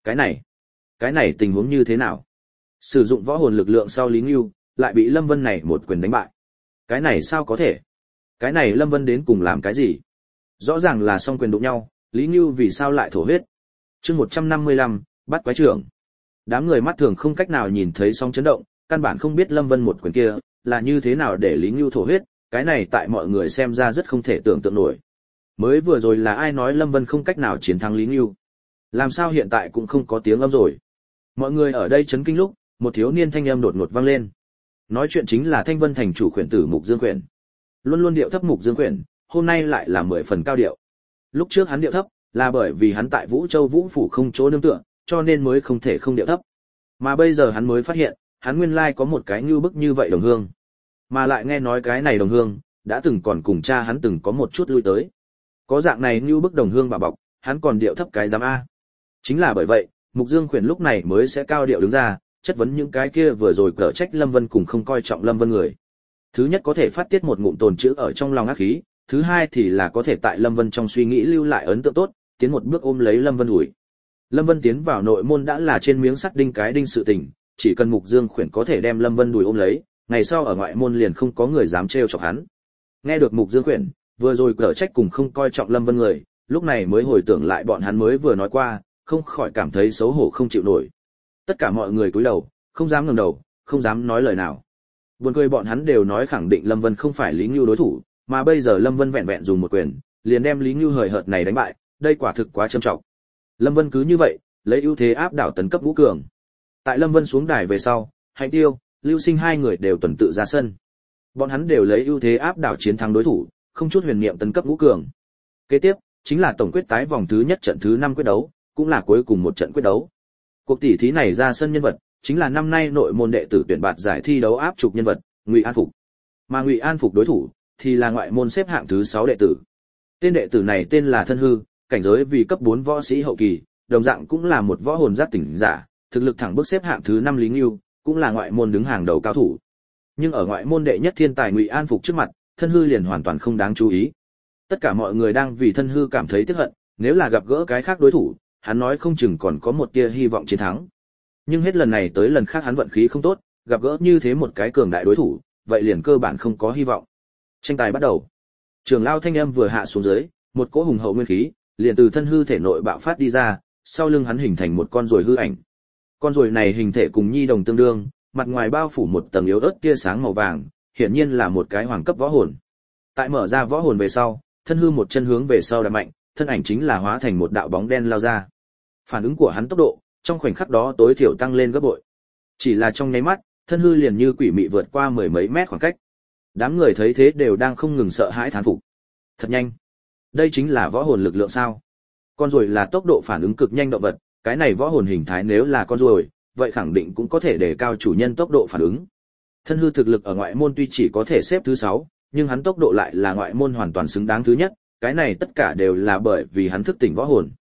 Cái này tình huống như thế nào? Sử dụng võ hồn lực lượng sau Lý Nưu, lại bị Lâm Vân này một quyền đánh bại. Cái này sao có thể? Cái này Lâm Vân đến cùng làm cái gì? Rõ ràng là song quyền đụng nhau, Lý Nưu vì sao lại thổ huyết? Chương 155, bắt quái trưởng. Đám người mắt thường không cách nào nhìn thấy sóng chấn động, căn bản không biết Lâm Vân một quyền kia là như thế nào để Lý Nưu thổ huyết, cái này tại mọi người xem ra rất không thể tưởng tượng nổi. Mới vừa rồi là ai nói Lâm Vân không cách nào chiến thắng Lý Nưu? Làm sao hiện tại cũng không có tiếng âm rồi? Mọi người ở đây chấn kinh lúc, một thiếu niên thanh âm đột ngột vang lên. Nói chuyện chính là Thanh Vân thành chủ khuyển tử Mục Dương Khuyển. Luôn luôn điệu thấp Mục Dương Khuyển, hôm nay lại là 10 phần cao điệu. Lúc trước hắn điệu thấp, là bởi vì hắn tại Vũ Châu Vũ phủ không chỗ nương tựa, cho nên mới không thể không điệu thấp. Mà bây giờ hắn mới phát hiện, hắn nguyên lai có một cái như bức như vậy đồng hương. Mà lại nghe nói cái này đồng hương, đã từng còn cùng cha hắn từng có một chút lui tới. Có dạng này như bức đồng hương bà bọc, hắn còn điệu thấp cái giám A. Chính là bởi vậy, Mục Dương Khuyển lúc này mới sẽ cao điệu đứng ra, chất vấn những cái kia vừa rồi cở trách Lâm Vân cùng không coi trọng Lâm Vân người. Thứ nhất có thể phát tiết một ngụm tồn trữ ở trong lòng ác khí, thứ hai thì là có thể tại Lâm Vân trong suy nghĩ lưu lại ấn tượng tốt, tiến một bước ôm lấy Lâm Vân ủi. Lâm Vân tiến vào nội môn đã là trên miếng sắt đinh cái đinh sự tình, chỉ cần Mục Dương Khuyển có thể đem Lâm Vân đùi ôm lấy, ngày sau ở ngoại môn liền không có người dám trêu chọc hắn. Nghe được Mục Dương Khuyển vừa rồi cở trách cùng không coi trọng Lâm Vân người, lúc này mới hồi tưởng lại bọn hắn mới vừa nói qua, không khỏi cảm thấy xấu hổ không chịu nổi. Tất cả mọi người cúi đầu, không dám ngẩng đầu, không dám nói lời nào. Buồn cười bọn hắn đều nói khẳng định Lâm Vân không phải Lý Nưu đối thủ, mà bây giờ Lâm Vân vẹn vẹn dùng một quyền, liền đem Lý Nưu hời hợt này đánh bại, đây quả thực quá trầm trọng. Lâm Vân cứ như vậy, lấy ưu thế áp đảo tấn cấp ngũ cường. Tại Lâm Vân xuống đài về sau, Hạnh Tiêu, Lưu Sinh hai người đều tuần tự ra sân. Bọn hắn đều lấy ưu thế áp đảo chiến thắng đối thủ, không chút huyền niệm tấn cấp ngũ cường. Kế tiếp, chính là tổng quyết tái vòng thứ nhất trận thứ 5 quyết đấu, cũng là cuối cùng một trận quyết đấu. Cuộc tỷ thí này ra sân nhân vật, chính là năm nay nội môn đệ tử tuyển bạt giải thi đấu áp trục nhân vật, Ngụy An Phục. Mà Ngụy An Phục đối thủ thì là ngoại môn xếp hạng thứ 6 đệ tử. Tên đệ tử này tên là Thân Hư, cảnh giới vì cấp 4 võ sĩ hậu kỳ, đồng dạng cũng là một võ hồn giác tỉnh giả, thực lực thẳng bước xếp hạng thứ 5 Lý Nưu, cũng là ngoại môn đứng hàng đầu cao thủ. Nhưng ở ngoại môn đệ nhất thiên tài Ngụy An Phục trước mặt, Thân Hư liền hoàn toàn không đáng chú ý. Tất cả mọi người đang vì Thân Hư cảm thấy tiếc hận, nếu là gặp gỡ cái khác đối thủ, hắn nói không chừng còn có một tia hy vọng chiến thắng. Nhưng hết lần này tới lần khác hắn vận khí không tốt, gặp gỡ như thế một cái cường đại đối thủ, vậy liền cơ bản không có hy vọng. Tranh tài bắt đầu. Trường lao thanh âm vừa hạ xuống dưới, một cỗ hùng hậu nguyên khí liền từ Thân Hư thể nội bạo phát đi ra, sau lưng hắn hình thành một con ruồi hư ảnh. Con ruồi này hình thể cùng nhi đồng tương đương, mặt ngoài bao phủ một tầng yếu ớt tia sáng màu vàng, hiển nhiên là một cái hoàng cấp võ hồn. Tại mở ra võ hồn về sau, Thân Hư một chân hướng về sau đạp mạnh, thân ảnh chính là hóa thành một đạo bóng đen lao ra. Phản ứng của hắn tốc độ, trong khoảnh khắc đó tối thiểu tăng lên gấp bội. Chỉ là trong nháy mắt, Thân Hư liền như quỷ mị vượt qua mười mấy mét khoảng cách. Đám người thấy thế đều đang không ngừng sợ hãi thán phục. Thật nhanh. Đây chính là võ hồn lực lượng sao? Con ruồi là tốc độ phản ứng cực nhanh động vật, cái này võ hồn hình thái nếu là con ruồi, vậy khẳng định cũng có thể đề cao chủ nhân tốc độ phản ứng. Thân Hư thực lực ở ngoại môn tuy chỉ có thể xếp thứ 6, nhưng hắn tốc độ lại là ngoại môn hoàn toàn xứng đáng thứ nhất, cái này tất cả đều là bởi vì hắn thức tỉnh võ hồn.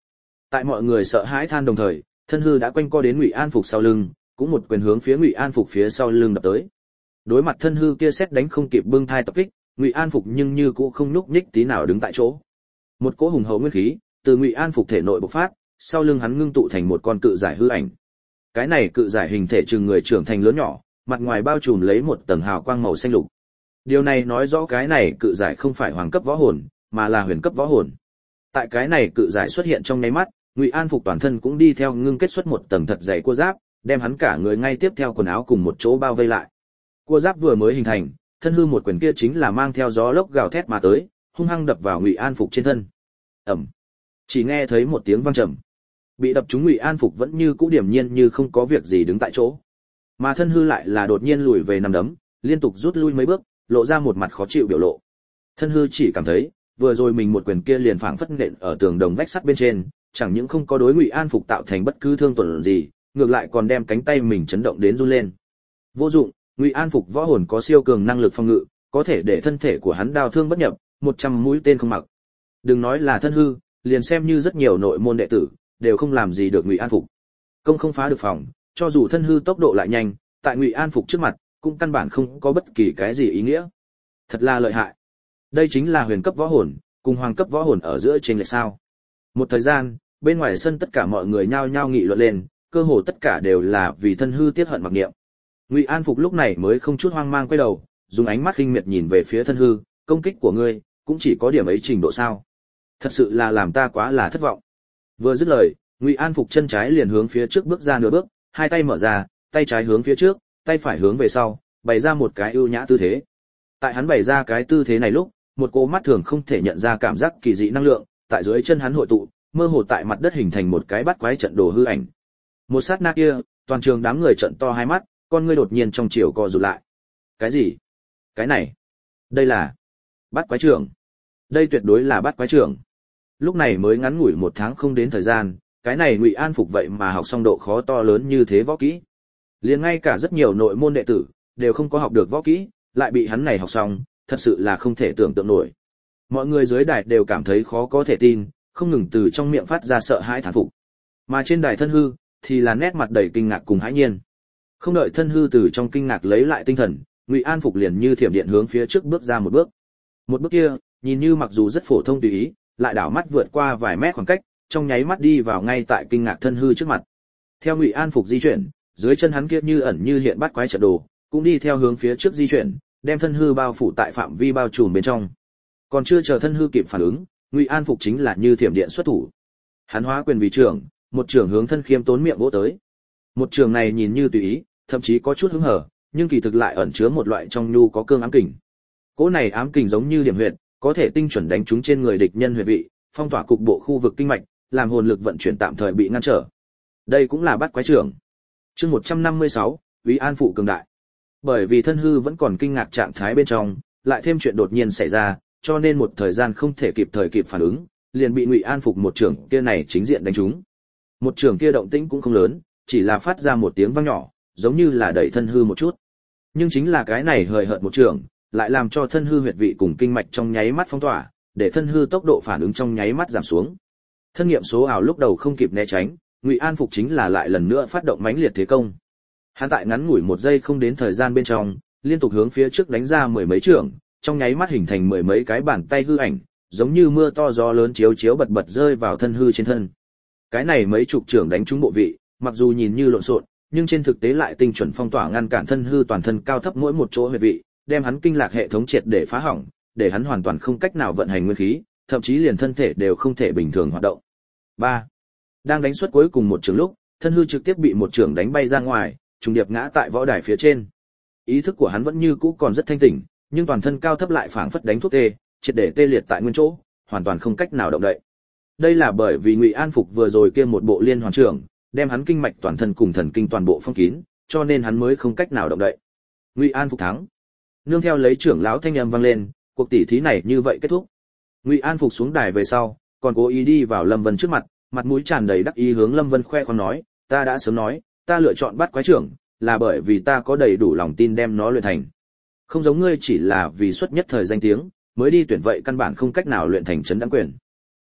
Tại mọi người sợ hãi than đồng thời, Thân Hư đã quanh co đến Ngụy An Phục sau lưng, cũng một quyền hướng phía Ngụy An Phục phía sau lưng đập tới. Đối mặt Thân Hư kia xét đánh không kịp bưng thai tập kích, Ngụy An Phục nhưng như cũ không nhúc nhích tí nào đứng tại chỗ. Một cỗ hùng hậu nguyên khí từ Ngụy An Phục thể nội bộc phát, sau lưng hắn ngưng tụ thành một con cự giải hư ảnh. Cái này cự giải hình thể chừng người trưởng thành lớn nhỏ, mặt ngoài bao trùm lấy một tầng hào quang màu xanh lục. Điều này nói rõ cái này cự giải không phải hoàng cấp võ hồn, mà là huyền cấp võ hồn. Tại cái này cự giải xuất hiện trong nháy mắt, Ngụy An Phục toàn thân cũng đi theo ngưng kết xuất một tầng thật dày cua giáp, đem hắn cả người ngay tiếp theo quần áo cùng một chỗ bao vây lại. Cua giáp vừa mới hình thành, Thân Hư một quyền kia chính là mang theo gió lốc gào thét mà tới, hung hăng đập vào Ngụy An Phục trên thân. Ầm. Chỉ nghe thấy một tiếng vang trầm. Bị đập trúng Ngụy An Phục vẫn như cũ điềm nhiên như không có việc gì đứng tại chỗ. Mà Thân Hư lại là đột nhiên lùi về nằm đấm, liên tục rút lui mấy bước, lộ ra một mặt khó chịu biểu lộ. Thân Hư chỉ cảm thấy, vừa rồi mình một quyền kia liền phảng phất nện ở tường đồng vách sắt bên trên, chẳng những không có đối Ngụy An Phục tạo thành bất cứ thương tổn gì, ngược lại còn đem cánh tay mình chấn động đến run lên. Vô dụng, Ngụy An Phục võ hồn có siêu cường năng lực phòng ngự, có thể để thân thể của hắn đao thương bất nhập, 100 mũi tên không mặc. Đừng nói là Thân Hư, liền xem như rất nhiều nội môn đệ tử đều không làm gì được Ngụy An Phục. Công không phá được phòng, cho dù Thân Hư tốc độ lại nhanh, tại Ngụy An Phục trước mặt, cũng căn bản không có bất kỳ cái gì ý nghĩa. Thật là lợi hại. Đây chính là huyền cấp võ hồn, cùng hoàng cấp võ hồn ở giữa chênh lệch sao? Một thời gian, bên ngoài sân tất cả mọi người nhao nhao nghị luận lên, cơ hồ tất cả đều là vì Thân Hư tiết hận mặc niệm. Ngụy An Phục lúc này mới không chút hoang mang quay đầu, dùng ánh mắt khinh miệt nhìn về phía Thân Hư, công kích của ngươi cũng chỉ có điểm ấy trình độ sao? Thật sự là làm ta quá là thất vọng. Vừa dứt lời, Ngụy An Phục chân trái liền hướng phía trước bước ra nửa bước, hai tay mở ra, tay trái hướng phía trước, tay phải hướng về sau, bày ra một cái ưu nhã tư thế. Tại hắn bày ra cái tư thế này lúc, một cỗ mắt thường không thể nhận ra cảm giác kỳ dị năng lượng, tại dưới chân hắn hội tụ, mơ hồ tại mặt đất hình thành một cái bắt quái trận đồ hư ảnh. Một sát na kia, toàn trường đám người trợn to hai mắt, con ngươi đột nhiên trong chiều co rụt lại. Cái gì? Cái này? Đây là bắt quái trưởng. Đây tuyệt đối là bắt quái trưởng. Lúc này mới ngắn ngủi 1 tháng không đến thời gian, cái này Ngụy An Phục vậy mà học xong độ khó to lớn như thế võ kỹ. Liền ngay cả rất nhiều nội môn đệ tử đều không có học được võ kỹ, lại bị hắn này học xong, thật sự là không thể tưởng tượng nổi. Mọi người dưới đài đều cảm thấy khó có thể tin, không ngừng từ trong miệng phát ra sợ hãi thán phục. Mà trên đài Thân Hư thì là nét mặt đầy kinh ngạc cùng hãi nhiên. Không đợi Thân Hư từ trong kinh ngạc lấy lại tinh thần, Ngụy An Phục liền như thiểm điện hướng phía trước bước ra một bước. Một bước kia, nhìn như mặc dù rất phổ thông tùy ý, lại đảo mắt vượt qua vài mét khoảng cách, trong nháy mắt đi vào ngay tại kinh ngạc Thân Hư trước mặt. Theo Ngụy An Phục di chuyển, dưới chân hắn kia như ẩn như hiện bắt quái trận đồ, cũng đi theo hướng phía trước di chuyển, đem Thân Hư bao phủ tại phạm vi bao trùm bên trong. Còn chưa chờ Thân Hư kịp phản ứng, Ngụy An Phục chính là như thiểm điện xuất thủ. Hắn hóa quyền vì trưởng, một trưởng hướng Thân Khiêm Tốn miệng vỗ tới. Một trường này nhìn như tùy ý, thậm chí có chút hứng hở, nhưng kỳ thực lại ẩn chứa một loại trong nhu có cương ám kình. Cỗ này ám kình giống như điểm huyệt, có thể tinh chuẩn đánh trúng trên người địch nhân huyệt vị, phong tỏa cục bộ khu vực kinh mạch, làm hồn lực vận chuyển tạm thời bị ngăn trở. Đây cũng là bắt quái trưởng. Chương 156, Úy An phụ cường đại. Bởi vì Thân Hư vẫn còn kinh ngạc trạng thái bên trong, lại thêm chuyện đột nhiên xảy ra, cho nên một thời gian không thể kịp phản ứng, liền bị Ngụy An Phục một trưởng kia này chính diện đánh trúng. Một trưởng kia động tĩnh cũng không lớn, chỉ là phát ra một tiếng vang nhỏ, giống như là đẩy Thân Hư một chút. Nhưng chính là cái này hời hợt một trưởng, lại làm cho Thân Hư huyệt vị cùng kinh mạch trong nháy mắt phong tỏa, để Thân Hư tốc độ phản ứng trong nháy mắt giảm xuống. Thân nghiệm số ảo lúc đầu không kịp né tránh, Ngụy An Phục chính là lại lần nữa phát động mãnh liệt thế công. Hắn tại ngắn ngủi 1 giây không đến thời gian bên trong, liên tục hướng phía trước đánh ra 10 mấy trưởng, trong nháy mắt hình thành 10 mấy cái bàn tay hư ảnh, giống như mưa to gió lớn chiếu chiếu bật bật rơi vào Thân Hư trên thân. Cái này mấy chục trưởng đánh trúng bộ vị, mặc dù nhìn như lộn xộn, nhưng trên thực tế lại tinh chuẩn phong tỏa ngăn cản Thân Hư toàn thân cao thấp mỗi một chỗ huyệt vị, đem hắn kinh lạc hệ thống triệt để phá hỏng, để hắn hoàn toàn không cách nào vận hành nguyên khí, thậm chí liền thân thể đều không thể bình thường hoạt động. 3. Đang đánh suất cuối cùng một trường lúc, Thân Hư trực tiếp bị một trường đánh bay ra ngoài, trùng điệp ngã tại võ đài phía trên. Ý thức của hắn vẫn như cũ còn rất thanh tỉnh, nhưng toàn thân cao thấp lại phảng phất đánh thuốc tê, triệt để tê liệt tại nguyên chỗ, hoàn toàn không cách nào động đậy. Đây là bởi vì Ngụy An Phục vừa rồi kia một bộ liên hoàn trưởng, đem hắn kinh mạch toàn thân cùng thần kinh toàn bộ phong kín, cho nên hắn mới không cách nào động đậy. Ngụy An Phục thắng. Nương theo lấy trưởng lão thanh âm vang lên, cuộc tỷ thí này như vậy kết thúc. Ngụy An Phục xuống đài về sau, còn cố ý đi vào Lâm Vân trước mặt, mặt mũi tràn đầy đắc ý hướng Lâm Vân khoe khoang nói, ta đã sớm nói, ta lựa chọn bắt quái trưởng, là bởi vì ta có đầy đủ lòng tin đem nó luyện thành. Không giống ngươi chỉ là vì xuất nhất thời danh tiếng, mới đi tuyển vậy căn bản không cách nào luyện thành trấn đãng quyền.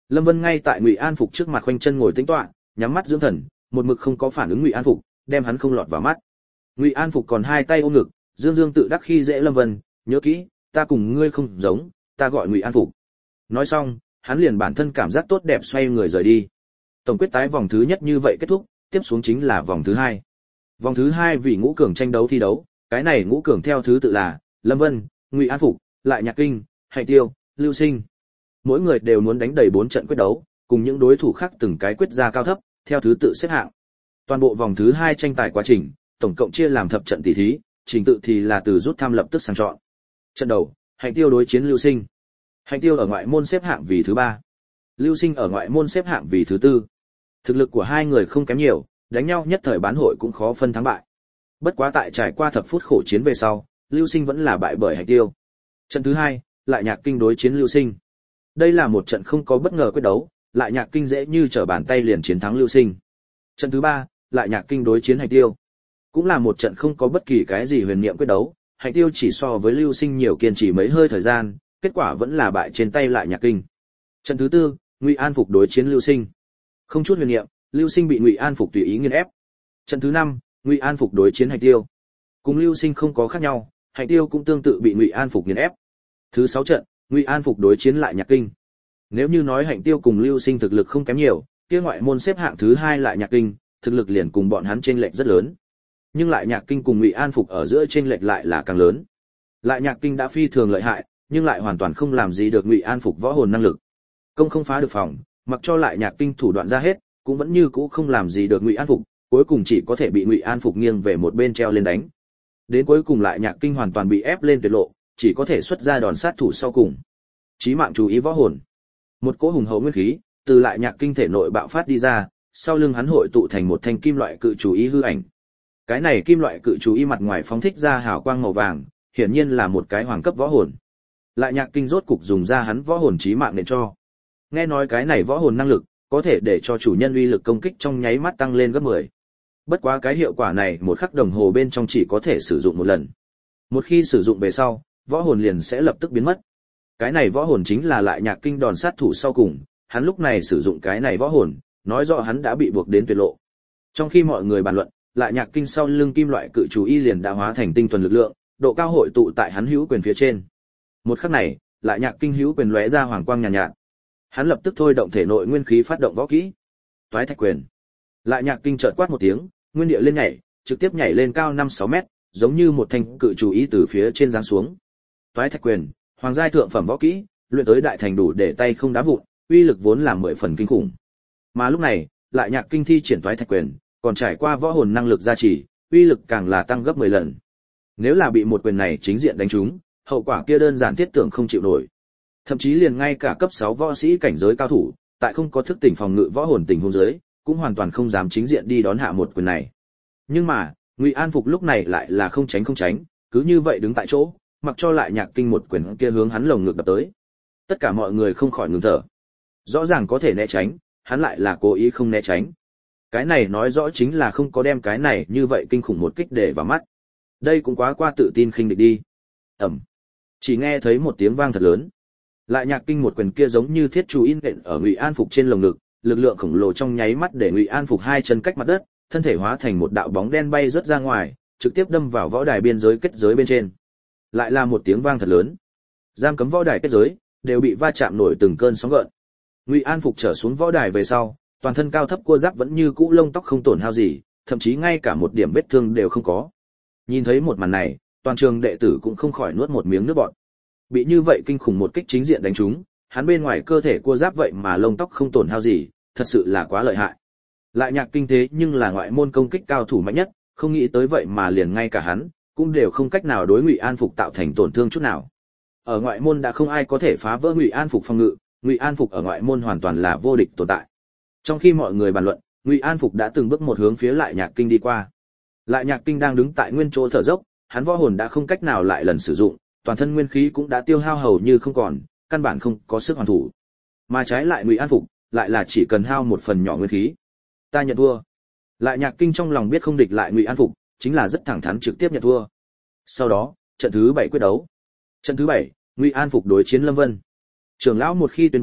Lâm Vân ngay tại Ngụy An Phục trước mặt khoanh chân ngồi tĩnh tọa, nhắm mắt dưỡng thần, một mực không có phản ứng Ngụy An Phục, đem hắn không lọt vào mắt. Ngụy An Phục còn hai tay ôm ngực, dương dương tự đắc khi dễ Lâm Vân, nhớ kỹ, ta cùng ngươi không giống, ta gọi Ngụy An Phục. Nói xong, hắn liền bản thân cảm giác tốt đẹp xoay người rời đi. Tổng quyết tái vòng thứ nhất như vậy kết thúc, tiếp xuống chính là vòng thứ hai. Vòng thứ hai vì ngũ cường tranh đấu thi đấu, cái này ngũ cường theo thứ tự là Lâm Vân, Ngụy An Phục, Lại Nhạc Kinh, Hạnh Tiêu, Lưu Sinh. Mỗi người đều muốn đánh đầy 4 trận quyết đấu, cùng những đối thủ khác từng cái quyết ra cao thấp, theo thứ tự xếp hạng. Toàn bộ vòng thứ 2 tranh tài quá trình, tổng cộng chia làm thập trận tỷ thí, trình tự thì là từ rút thăm lập tức sang chọn. Trận đầu, Hạnh Tiêu đối chiến Lưu Sinh. Hạnh Tiêu ở ngoại môn xếp hạng vì thứ 3, Lưu Sinh ở ngoại môn xếp hạng vì thứ 4. Thực lực của hai người không kém nhiều, đánh nhau nhất thời bán hội cũng khó phân thắng bại. Bất quá tại trải qua thập phút khổ chiến về sau, Lưu Sinh vẫn là bại bởi Hạnh Tiêu. Trận thứ 2, Lại Nhạc Kinh đối chiến Lưu Sinh. Đây là một trận không có bất ngờ quyết đấu, Lại Nhạc Kinh dễ như trở bàn tay liền chiến thắng Lưu Sinh. Trận thứ 3, Lại Nhạc Kinh đối chiến Hạnh Tiêu. Cũng là một trận không có bất kỳ cái gì huyền niệm quyết đấu, Hạnh Tiêu chỉ so với Lưu Sinh nhiều kiên trì mấy hơi thời gian, kết quả vẫn là bại trên tay Lại Nhạc Kinh. Trận thứ 4, Ngụy An Phục đối chiến Lưu Sinh. Không chút huyền niệm, Lưu Sinh bị Ngụy An Phục tùy ý nghiền ép. Trận thứ 5, Ngụy An Phục đối chiến Hạnh Tiêu. Cùng Lưu Sinh không có khác nhau, Hạnh Tiêu cũng tương tự bị Ngụy An Phục nghiền ép. Thứ 6 trận, Ngụy An Phục đối chiến Lại Nhạc Kinh. Nếu như nói Hạnh Tiêu cùng Lưu Sinh thực lực không kém nhiều, kia ngoại môn xếp hạng thứ 2 Lại Nhạc Kinh, thực lực liền cùng bọn hắn chênh lệch rất lớn. Nhưng Lại Nhạc Kinh cùng Ngụy An Phục ở giữa chênh lệch lại là càng lớn. Lại Nhạc Kinh đã phi thường lợi hại, nhưng lại hoàn toàn không làm gì được Ngụy An Phục võ hồn năng lực. Công không phá được phòng, mặc cho Lại Nhạc Kinh thủ đoạn ra hết, cũng vẫn như cũ không làm gì được Ngụy An Phục, cuối cùng chỉ có thể bị Ngụy An Phục nghiêng về một bên treo lên đánh. Đến cuối cùng Lại Nhạc Kinh hoàn toàn bị ép lên tuyệt lộ, chỉ có thể xuất ra đòn sát thủ sau cùng. Chí mạng chú ý võ hồn. Một cỗ hùng hậu nguyên khí từ Lại Nhạc Kinh thể nội bạo phát đi ra, sau lưng hắn hội tụ thành một thanh kim loại cự chú ý hư ảnh. Cái này kim loại cự chú ý mặt ngoài phóng thích ra hào quang màu vàng, hiển nhiên là một cái hoàng cấp võ hồn. Lại Nhạc Kinh rốt cục dùng ra hắn võ hồn chí mạng để cho. Nghe nói cái này võ hồn năng lực có thể để cho chủ nhân uy lực công kích trong nháy mắt tăng lên gấp 10. Bất quá cái hiệu quả này một khắc đồng hồ bên trong chỉ có thể sử dụng một lần. Một khi sử dụng về sau, võ hồn liền sẽ lập tức biến mất. Cái này võ hồn chính là Lại Nhạc Kinh đòn sát thủ sau cùng, hắn lúc này sử dụng cái này võ hồn, nói rõ hắn đã bị buộc đến tuyệt lộ. Trong khi mọi người bàn luận, Lại Nhạc Kinh sau lưng kim loại cự chú y liền đã hóa thành tinh thuần lực lượng, độ cao hội tụ tại hắn hữu quyền phía trên. Một khắc này, Lại Nhạc Kinh hữu quyền lóe ra hoàng quang nhàn nhạt. Hắn lập tức thôi động thể nội nguyên khí phát động võ kỹ. Toái Thạch Quyền. Lại Nhạc Kinh chợt quát một tiếng, nguyên địa lên nhảy, trực tiếp nhảy lên cao 5-6 mét, giống như một thanh cự chú ý từ phía trên giáng xuống. Toái Thạch Quyền, hoàng giai thượng phẩm võ kỹ, luyện tới đại thành đủ để tay không đá vụn, uy lực vốn là 10 phần kinh khủng. Mà lúc này, Lại Nhạc Kinh thi triển Toái Thạch Quyền, còn trải qua võ hồn năng lực gia trì, uy lực càng là tăng gấp 10 lần. Nếu là bị một quyền này chính diện đánh trúng, hậu quả kia đơn giản thiết tưởng không chịu nổi. Thậm chí liền ngay cả cấp 6 võ sĩ cảnh giới cao thủ, tại không có thức tỉnh phòng ngự võ hồn tình huống dưới, cũng hoàn toàn không dám chính diện đi đón hạ một quyền này. Nhưng mà, Ngụy An Phục lúc này lại là không tránh, cứ như vậy đứng tại chỗ, mặc cho Lại Nhạc Kinh một quyền kia hướng hắn lồng ngực đập tới. Tất cả mọi người không khỏi ngừng thở. Rõ ràng có thể né tránh, hắn lại là cố ý không né tránh. Cái này nói rõ chính là không có đem cái này như vậy kinh khủng một kích để vào mắt. Đây cũng quá qua tự tin khinh địch đi. Ầm. Chỉ nghe thấy một tiếng vang thật lớn. Lại Nhạc Kinh một quyền kia giống như thiết chú in đện ở Ngụy An Phục trên lồng ngực, lực lượng khổng lồ trong nháy mắt để Ngụy An Phục hai chân cách mặt đất, thân thể hóa thành một đạo bóng đen bay rất ra ngoài, trực tiếp đâm vào võ đài biên giới kết giới bên trên. Lại là một tiếng vang thật lớn. Giam cấm võ đài kết giới đều bị va chạm nổi từng cơn sóng gợn. Ngụy An Phục trở xuống võ đài về sau, toàn thân cao thấp cua giáp vẫn như cũ lông tóc không tổn hao gì, thậm chí ngay cả một điểm vết thương đều không có. Nhìn thấy một màn này, toàn trường đệ tử cũng không khỏi nuốt một miếng nước bọt. Bị như vậy kinh khủng một kích chính diện đánh trúng, hắn bên ngoài cơ thể cua giáp vậy mà lông tóc không tổn hao gì, thật sự là quá lợi hại. Lại Nhạc Kinh thế nhưng là ngoại môn công kích cao thủ mạnh nhất, không nghĩ tới vậy mà liền ngay cả hắn cũng đều không cách nào đối Ngụy An Phục tạo thành tổn thương chút nào. Ở ngoại môn đã không ai có thể phá vỡ Ngụy An Phục phòng ngự, Ngụy An Phục ở ngoại môn hoàn toàn là vô địch tồn tại. Trong khi mọi người bàn luận, Ngụy An Phục đã từng bước một hướng phía Lại Nhạc Kinh đi qua. Lại Nhạc Kinh đang đứng tại nguyên chỗ thở dốc, hắn võ hồn đã không cách nào lại lần sử dụng, toàn thân nguyên khí cũng đã tiêu hao hầu như không còn, căn bản không có sức hoàn thủ. Mà trái lại Ngụy An Phục, lại là chỉ cần hao một phần nhỏ nguyên khí. Ta nhận thua. Lại Nhạc Kinh trong lòng biết không địch lại Ngụy An Phục, chính là rất thẳng thắn trực tiếp nhận thua. Sau đó, trận thứ 7 quyết đấu. Trận thứ 7, Ngụy An Phục đối chiến Lâm Vân. Trưởng lão một khi tuyên bố,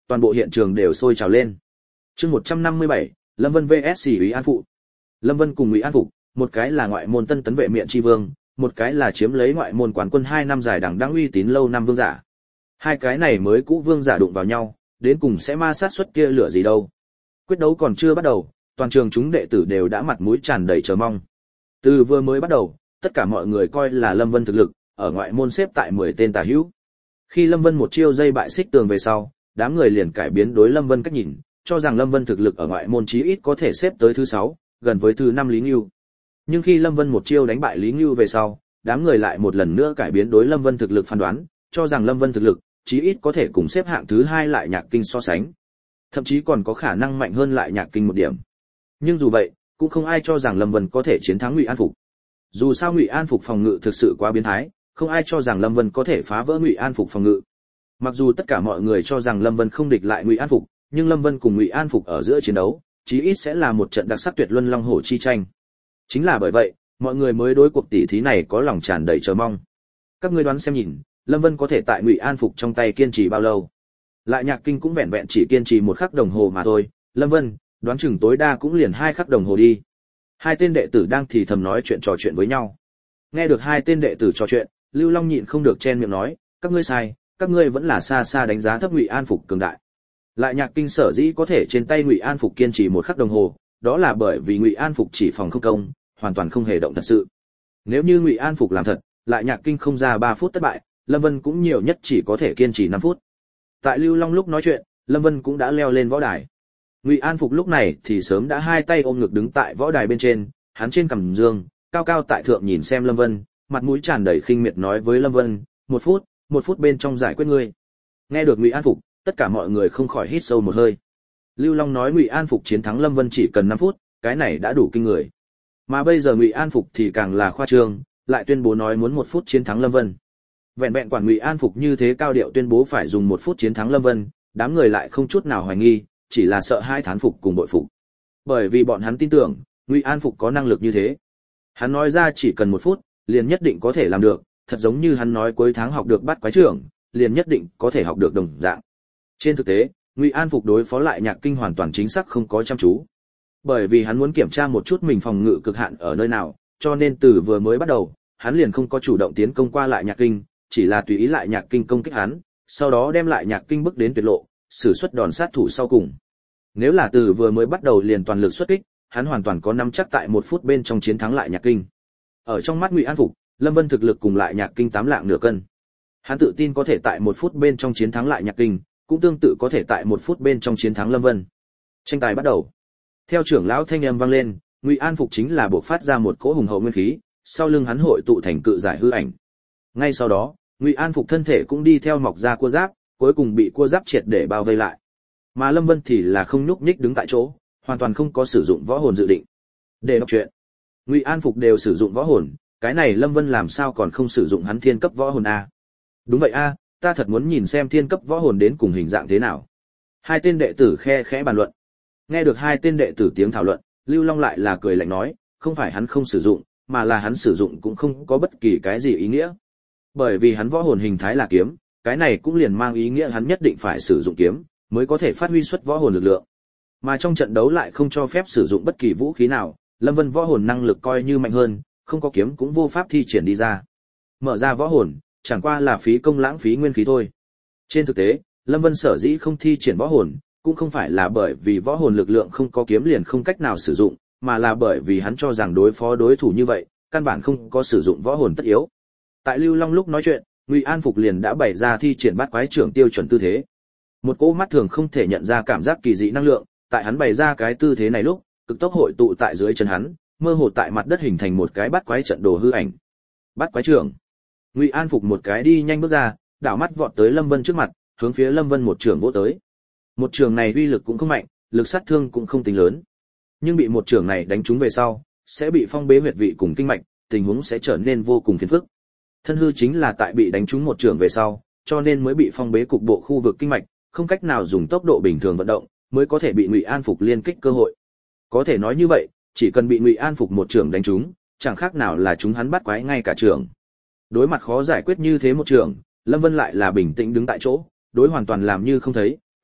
toàn bộ hiện trường đều sôi trào lên. Chương 157, Lâm Vân vs Ngụy An Phụ. Lâm Vân cùng Ngụy An Phục, một cái là ngoại môn tân tấn vệ miện tri vương, một cái là chiếm lấy ngoại môn quán quân 2 năm dài đẳng đang uy tín lâu năm vương giả. Hai cái này mới cũ vương giả đụng vào nhau, đến cùng sẽ ma sát suất kia lửa gì đâu. Quyết đấu còn chưa bắt đầu, toàn trường chúng đệ tử đều đã mặt mũi tràn đầy chờ mong. Từ vừa mới bắt đầu, tất cả mọi người coi là Lâm Vân thực lực ở ngoại môn xếp tại 10 tên tả hữu. Khi Lâm Vân một chiêu dây bại xích tường về sau, đám người liền cải biến đối Lâm Vân cách nhìn, cho rằng Lâm Vân thực lực ở ngoại môn chí ít có thể xếp tới thứ 6, gần với thứ 5 Lý Ngưu. Nhưng khi Lâm Vân một chiêu đánh bại Lý Ngưu về sau, đám người lại một lần nữa cải biến đối Lâm Vân thực lực phán đoán, cho rằng Lâm Vân thực lực chí ít có thể cùng xếp hạng thứ 2 lại Nhạc Kinh so sánh. Thậm chí còn có khả năng mạnh hơn lại Nhạc Kinh một điểm. Nhưng dù vậy, cũng không ai cho rằng Lâm Vân có thể chiến thắng Ngụy An Phục. Dù sao Ngụy An Phục phòng ngự thực sự quá biến thái, không ai cho rằng Lâm Vân có thể phá vỡ Ngụy An Phục phòng ngự. Mặc dù tất cả mọi người cho rằng Lâm Vân không địch lại Ngụy An Phục, nhưng Lâm Vân cùng Ngụy An Phục ở giữa chiến đấu, chí ít sẽ là một trận đặc sắc tuyệt luân long hổ chi tranh. Chính là bởi vậy, mọi người mới đối cuộc tỷ thí này có lòng tràn đầy chờ mong. Các ngươi đoán xem nhìn, Lâm Vân có thể tại Ngụy An Phục trong tay kiên trì bao lâu? Lại Nhạc Kinh cũng vẹn vẹn chỉ kiên trì 1 khắc đồng hồ mà thôi, Lâm Vân, đoán chừng tối đa cũng liền 2 khắc đồng hồ đi. Hai tên đệ tử đang thì thầm nói chuyện trò chuyện với nhau. Nghe được hai tên đệ tử trò chuyện, Lưu Long nhịn không được chen miệng nói, các ngươi sai, các ngươi vẫn là xa xa đánh giá thấp Ngụy An Phục cường đại. Lại Nhạc Kinh sở dĩ có thể trên tay Ngụy An Phục kiên trì 1 khắc đồng hồ, đó là bởi vì Ngụy An Phục chỉ phòng không công, hoàn toàn không hề động thật sự. Nếu như Ngụy An Phục làm thật, Lại Nhạc Kinh không ra 3 phút thất bại, Lâm Vân cũng nhiều nhất chỉ có thể kiên trì 5 phút. Tại Lưu Long lúc nói chuyện, Lâm Vân cũng đã leo lên võ đài. Ngụy An Phục lúc này thì sớm đã hai tay ôm ngực đứng tại võ đài bên trên, hắn trên cằm dương, cao cao tại thượng nhìn xem Lâm Vân, mặt mũi tràn đầy khinh miệt nói với Lâm Vân, 1 phút bên trong giải quyết ngươi. Nghe được Ngụy An Phục, tất cả mọi người không khỏi hít sâu một hơi. Lưu Long nói Ngụy An Phục chiến thắng Lâm Vân chỉ cần 5 phút, cái này đã đủ kinh người. Mà bây giờ Ngụy An Phục thì càng là khoa trương, lại tuyên bố nói muốn 1 phút chiến thắng Lâm Vân. Vẹn vẹn quản Ngụy An Phục như thế cao điệu tuyên bố phải dùng 1 phút chiến thắng Lâm Vân, đám người lại không chút nào hoài nghi, chỉ là sợ hai thán phục cùng bội phục. Bởi vì bọn hắn tin tưởng, Ngụy An Phục có năng lực như thế. Hắn nói ra chỉ cần 1 phút, liền nhất định có thể làm được, thật giống như hắn nói cuối tháng học được Bát Quái Trưởng, liền nhất định có thể học được đồng dạng. Trên thực tế, Ngụy An Phục đối phó Lại Nhạc Kinh hoàn toàn chính xác không có chăm chú. Bởi vì hắn muốn kiểm tra một chút mình phòng ngự cực hạn ở nơi nào, cho nên từ vừa mới bắt đầu, hắn liền không có chủ động tiến công qua Lại Nhạc Kinh, chỉ là tùy ý Lại Nhạc Kinh công kích hắn, sau đó đem Lại Nhạc Kinh bước đến tuyệt lộ, sử xuất đòn sát thủ sau cùng. Nếu là từ vừa mới bắt đầu liền toàn lực xuất kích, hắn hoàn toàn có nắm chắc tại 1 phút bên trong chiến thắng Lại Nhạc Kinh. Ở trong mắt Ngụy An Phục, Lâm Vân thực lực cùng Lại Nhạc Kinh 8 lạng nửa cân. Hắn tự tin có thể tại 1 phút bên trong chiến thắng Lại Nhạc Kinh, cũng tương tự có thể tại 1 phút bên trong chiến thắng Lâm Vân. Tranh tài bắt đầu. Theo trưởng lão thanh âm vang lên, Ngụy An Phục chính là bộc phát ra một cỗ hùng hậu nguyên khí, sau lưng hắn hội tụ thành cự giải hư ảnh. Ngay sau đó, Ngụy An Phục thân thể cũng đi theo mọc ra cua giáp, cuối cùng bị cua giáp triệt để bao vây lại. Mà Lâm Vân thì là không nhúc nhích đứng tại chỗ, hoàn toàn không có sử dụng võ hồn dự định. Để đọc truyện, Ngụy An Phục đều sử dụng võ hồn, cái này Lâm Vân làm sao còn không sử dụng hắn thiên cấp võ hồn a? Đúng vậy a, ta thật muốn nhìn xem thiên cấp võ hồn đến cùng hình dạng thế nào. Hai tên đệ tử khe khẽ bàn luận. Nghe được hai tên đệ tử tiếng thảo luận, Lưu Long lại là cười lạnh nói, không phải hắn không sử dụng, mà là hắn sử dụng cũng không có bất kỳ cái gì ý nghĩa. Bởi vì hắn võ hồn hình thái là kiếm, cái này cũng liền mang ý nghĩa hắn nhất định phải sử dụng kiếm, mới có thể phát huy xuất võ hồn lực lượng. Mà trong trận đấu lại không cho phép sử dụng bất kỳ vũ khí nào, Lâm Vân võ hồn năng lực coi như mạnh hơn, không có kiếm cũng vô pháp thi triển đi ra. Mở ra võ hồn, chẳng qua là phí công lãng phí nguyên khí thôi. Trên thực tế, Lâm Vân sở dĩ không thi triển võ hồn, cũng không phải là bởi vì võ hồn lực lượng không có kiếm liền không cách nào sử dụng, mà là bởi vì hắn cho rằng đối phó đối thủ như vậy, căn bản không có sử dụng võ hồn tất yếu. Tại Lưu Long lúc nói chuyện, Ngụy An Phục liền đã bày ra thi triển Bát Quái Trưởng tiêu chuẩn tư thế. Một cỗ mắt thường không thể nhận ra cảm giác kỳ dị năng lượng, tại hắn bày ra cái tư thế này lúc, cực tốc hội tụ tại dưới chân hắn, mơ hồ tại mặt đất hình thành một cái Bát Quái trận đồ hư ảnh. Bát Quái Trưởng. Ngụy An Phục một cái đi nhanh bước ra, đảo mắt vọt tới Lâm Vân trước mặt, hướng phía Lâm Vân một trường vỗ tới. Một trường này uy lực cũng không mạnh, lực sát thương cũng không tính lớn. Nhưng bị một trường này đánh trúng về sau, sẽ bị phong bế huyệt vị cùng kinh mạch, tình huống sẽ trở nên vô cùng phiền phức. Thân hư chính là tại bị đánh trúng một trường về sau, cho nên mới bị phong bế cục bộ khu vực kinh mạch, không cách nào dùng tốc độ bình thường vận động, mới có thể bị Ngụy An Phục liên kích cơ hội. Có thể nói như vậy, chỉ cần bị Ngụy An Phục một trường đánh trúng, chẳng khác nào là chúng hắn bắt quái ngay cả trường. Đối mặt khó giải quyết như thế một trường, Lâm Vân lại là bình tĩnh đứng tại chỗ, đối hoàn toàn làm như không thấy,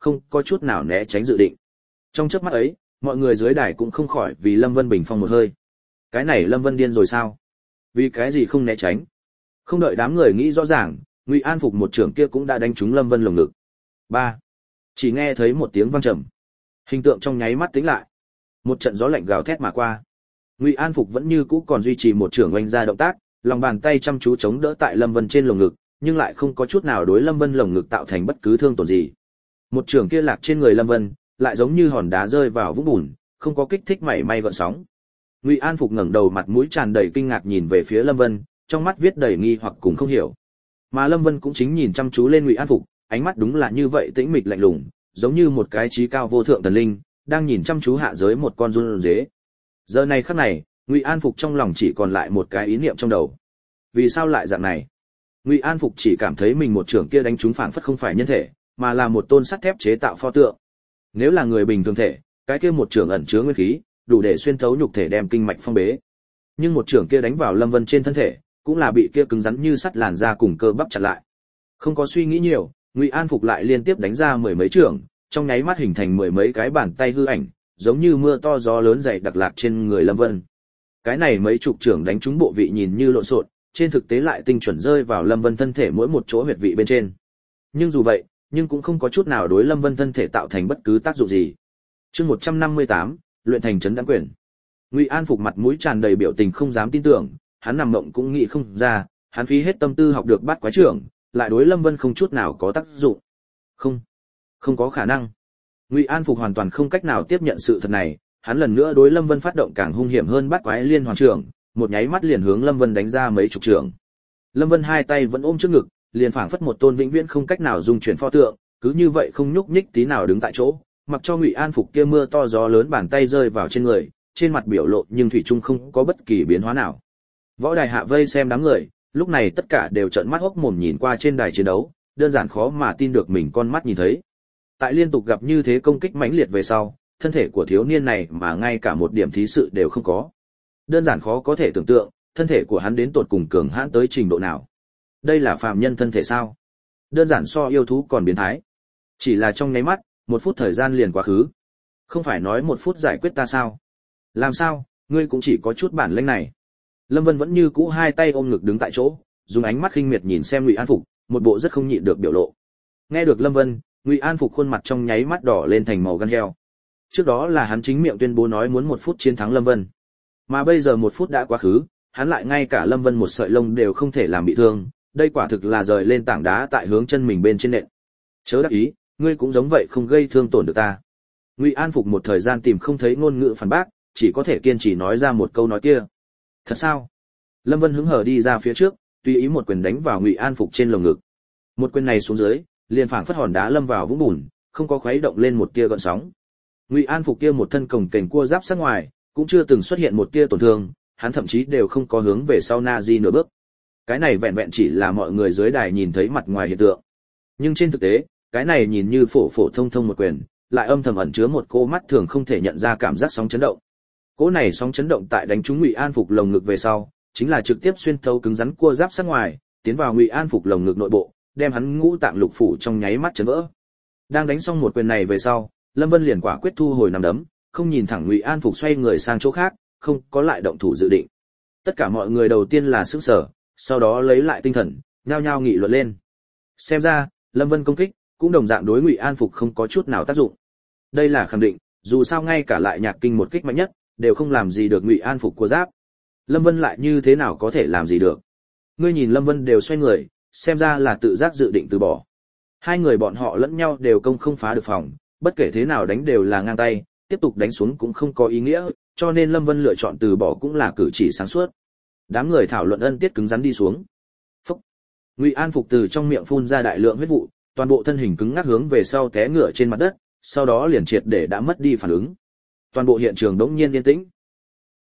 không có chút nào né tránh dự định. Trong chớp mắt ấy, mọi người dưới đài cũng không khỏi vì Lâm Vân bình phong một hơi. Cái này Lâm Vân điên rồi sao? Vì cái gì không né tránh? Không đợi đám người nghĩ rõ ràng, Ngụy An Phục một trưởng kia cũng đã đánh trúng Lâm Vân lồng ngực. 3. Chỉ nghe thấy một tiếng vang trầm. Hình tượng trong nháy mắt tĩnh lại. Một trận gió lạnh gào thét mà qua. Ngụy An Phục vẫn như cũ còn duy trì một trưởng oanh ra động tác, lòng bàn tay chăm chú chống đỡ tại Lâm Vân trên lồng ngực, nhưng lại không có chút nào đối Lâm Vân lồng ngực tạo thành bất cứ thương tổn gì. Một trưởng kia lạc trên người Lâm Vân, lại giống như hòn đá rơi vào vũng bùn, không có kích thích mảy may gợn sóng. Ngụy An Phục ngẩng đầu, mặt mũi tràn đầy kinh ngạc nhìn về phía Lâm Vân, trong mắt viết đầy nghi hoặc cùng không hiểu. Mà Lâm Vân cũng chính nhìn chăm chú lên Ngụy An Phục, ánh mắt đúng là như vậy tĩnh mịch lạnh lùng, giống như một cái trí cao vô thượng thần linh, đang nhìn chăm chú hạ giới một con run dế. Giờ này khắc này, Ngụy An Phục trong lòng chỉ còn lại một cái ý niệm trong đầu. Vì sao lại dạng này? Ngụy An Phục chỉ cảm thấy mình một trưởng kia đánh trúng phảng phất không phải nhân thể, mà là một tôn sắt thép chế tạo pho tượng. Nếu là người bình thường thể, cái kia một trưởng ẩn chứa nguyên khí, đủ để xuyên thấu nhục thể đem kinh mạch phong bế. Nhưng một trưởng kia đánh vào Lâm Vân trên thân thể, cũng là bị kia cứng rắn như sắt làn da cùng cơ bắp chặn lại. Không có suy nghĩ nhiều, Ngụy An Phục lại liên tiếp đánh ra mười mấy trưởng, trong nháy mắt hình thành mười mấy cái bàn tay hư ảnh, giống như mưa to gió lớn dày đặc lạc trên người Lâm Vân. Cái này mấy chục trưởng đánh trúng bộ vị nhìn như lộn xộn, trên thực tế lại tinh chuẩn rơi vào Lâm Vân thân thể mỗi một chỗ huyệt vị bên trên. Nhưng dù vậy, nhưng cũng không có chút nào đối Lâm Vân thân thể tạo thành bất cứ tác dụng gì. Chương 158, luyện thành trấn đãng quyền. Ngụy An Phục mặt mũi tràn đầy biểu tình không dám tin tưởng, hắn nằm mộng cũng nghĩ không ra, hắn phí hết tâm tư học được bát quái trưởng, lại đối Lâm Vân không chút nào có tác dụng. Không có khả năng. Ngụy An Phục hoàn toàn không cách nào tiếp nhận sự thật này, hắn lần nữa đối Lâm Vân phát động càng hung hiểm hơn bát quái liên hoàn trưởng, một nháy mắt liền hướng Lâm Vân đánh ra mấy chục trưởng. Lâm Vân hai tay vẫn ôm trước ngực, liền phảng phất một tôn vĩnh viễn không cách nào dung chuyển pho tượng, cứ như vậy không nhúc nhích tí nào đứng tại chỗ, mặc cho Ngụy An Phục kia mưa to gió lớn bàn tay rơi vào trên người, trên mặt biểu lộ nhưng thủy chung không có bất kỳ biến hóa nào. Võ đài hạ vây xem đám người, lúc này tất cả đều trợn mắt hốc mồm nhìn qua trên đài chiến đấu, đơn giản khó mà tin được mình con mắt nhìn thấy. Tại liên tục gặp như thế công kích mãnh liệt về sau, thân thể của thiếu niên này mà ngay cả một điểm thí sự đều không có. Đơn giản khó có thể tưởng tượng, thân thể của hắn đến tột cùng cường hãn tới trình độ nào. Đây là phàm nhân thân thể sao? Đơn giản so yêu thú còn biến thái. Chỉ là trong nháy mắt, một phút thời gian liền quá khứ. Không phải nói một phút giải quyết ta sao? Làm sao, ngươi cũng chỉ có chút bản lĩnh này. Lâm Vân vẫn như cũ hai tay ôm ngực đứng tại chỗ, dùng ánh mắt khinh miệt nhìn xem Ngụy An Phục, một bộ rất không nhịn được biểu lộ. Nghe được Lâm Vân, Ngụy An Phục khuôn mặt trong nháy mắt đỏ lên thành màu gan heo. Trước đó là hắn chính miệng tuyên bố nói muốn một phút chiến thắng Lâm Vân. Mà bây giờ một phút đã quá khứ, hắn lại ngay cả Lâm Vân một sợi lông đều không thể làm bị thương, đây quả thực là rời lên tảng đá tại hướng chân mình bên trên nện. Chớ đắc ý, ngươi cũng giống vậy không gây thương tổn được ta. Ngụy An Phục một thời gian tìm không thấy ngôn ngữ phản bác, chỉ có thể kiên trì nói ra một câu nói kia. Thật sao? Lâm Vân hứng hở đi ra phía trước, tùy ý một quyền đánh vào Ngụy An Phục trên lồng ngực. Một quyền này xuống dưới, liền phảng phất hòn đá lâm vào vũng bùn, không có khuấy động lên một tia gợn sóng. Ngụy An Phục kia một thân cồng kềnh cua giáp sắc ngoài, cũng chưa từng xuất hiện một tia tổn thương, hắn thậm chí đều không có hướng về sau Nazi nửa bước. Cái này vẹn vẹn chỉ là mọi người dưới đài nhìn thấy mặt ngoài hiện tượng. Nhưng trên thực tế, cái này nhìn như phổ phổ thông thông một quyền, lại âm thầm ẩn chứa một cô mắt thường không thể nhận ra cảm giác sóng chấn động. Cỗ này sóng chấn động tại đánh trúng Ngụy An Phục lồng ngực về sau, chính là trực tiếp xuyên thấu cứng rắn cua giáp sắc ngoài, tiến vào Ngụy An Phục lồng ngực nội bộ, đem hắn ngũ tạng lục phủ trong nháy mắt chấn vỡ. Đang đánh xong một quyền này về sau, Lâm Vân liền quả quyết thu hồi nắm đấm, không nhìn thẳng Ngụy An Phục xoay người sang chỗ khác, không có lại động thủ dự định. Tất cả mọi người đầu tiên là sửng sở, sau đó lấy lại tinh thần, nhao nhao nghị luận lên. Xem ra, Lâm Vân công kích cũng đồng dạng đối Ngụy An Phục không có chút nào tác dụng. Đây là khẳng định, dù sao ngay cả lại nhạc kinh một kích mạnh nhất, đều không làm gì được Ngụy An Phục của giáp. Lâm Vân lại như thế nào có thể làm gì được? Ngươi nhìn Lâm Vân đều xoay người, xem ra là tự giác dự định từ bỏ. Hai người bọn họ lẫn nhau đều công không phá được phòng, bất kể thế nào đánh đều là ngang tay, tiếp tục đánh xuống cũng không có ý nghĩa, cho nên Lâm Vân lựa chọn từ bỏ cũng là cử chỉ sáng suốt. Đám người thảo luận ân tiết cứng rắn đi xuống. Phốc. Ngụy An Phục từ trong miệng phun ra đại lượng huyết vụ, toàn bộ thân hình cứng ngắc hướng về sau té ngửa trên mặt đất, sau đó liền triệt để đã mất đi phản ứng. Toàn bộ hiện trường đống nhiên yên tĩnh.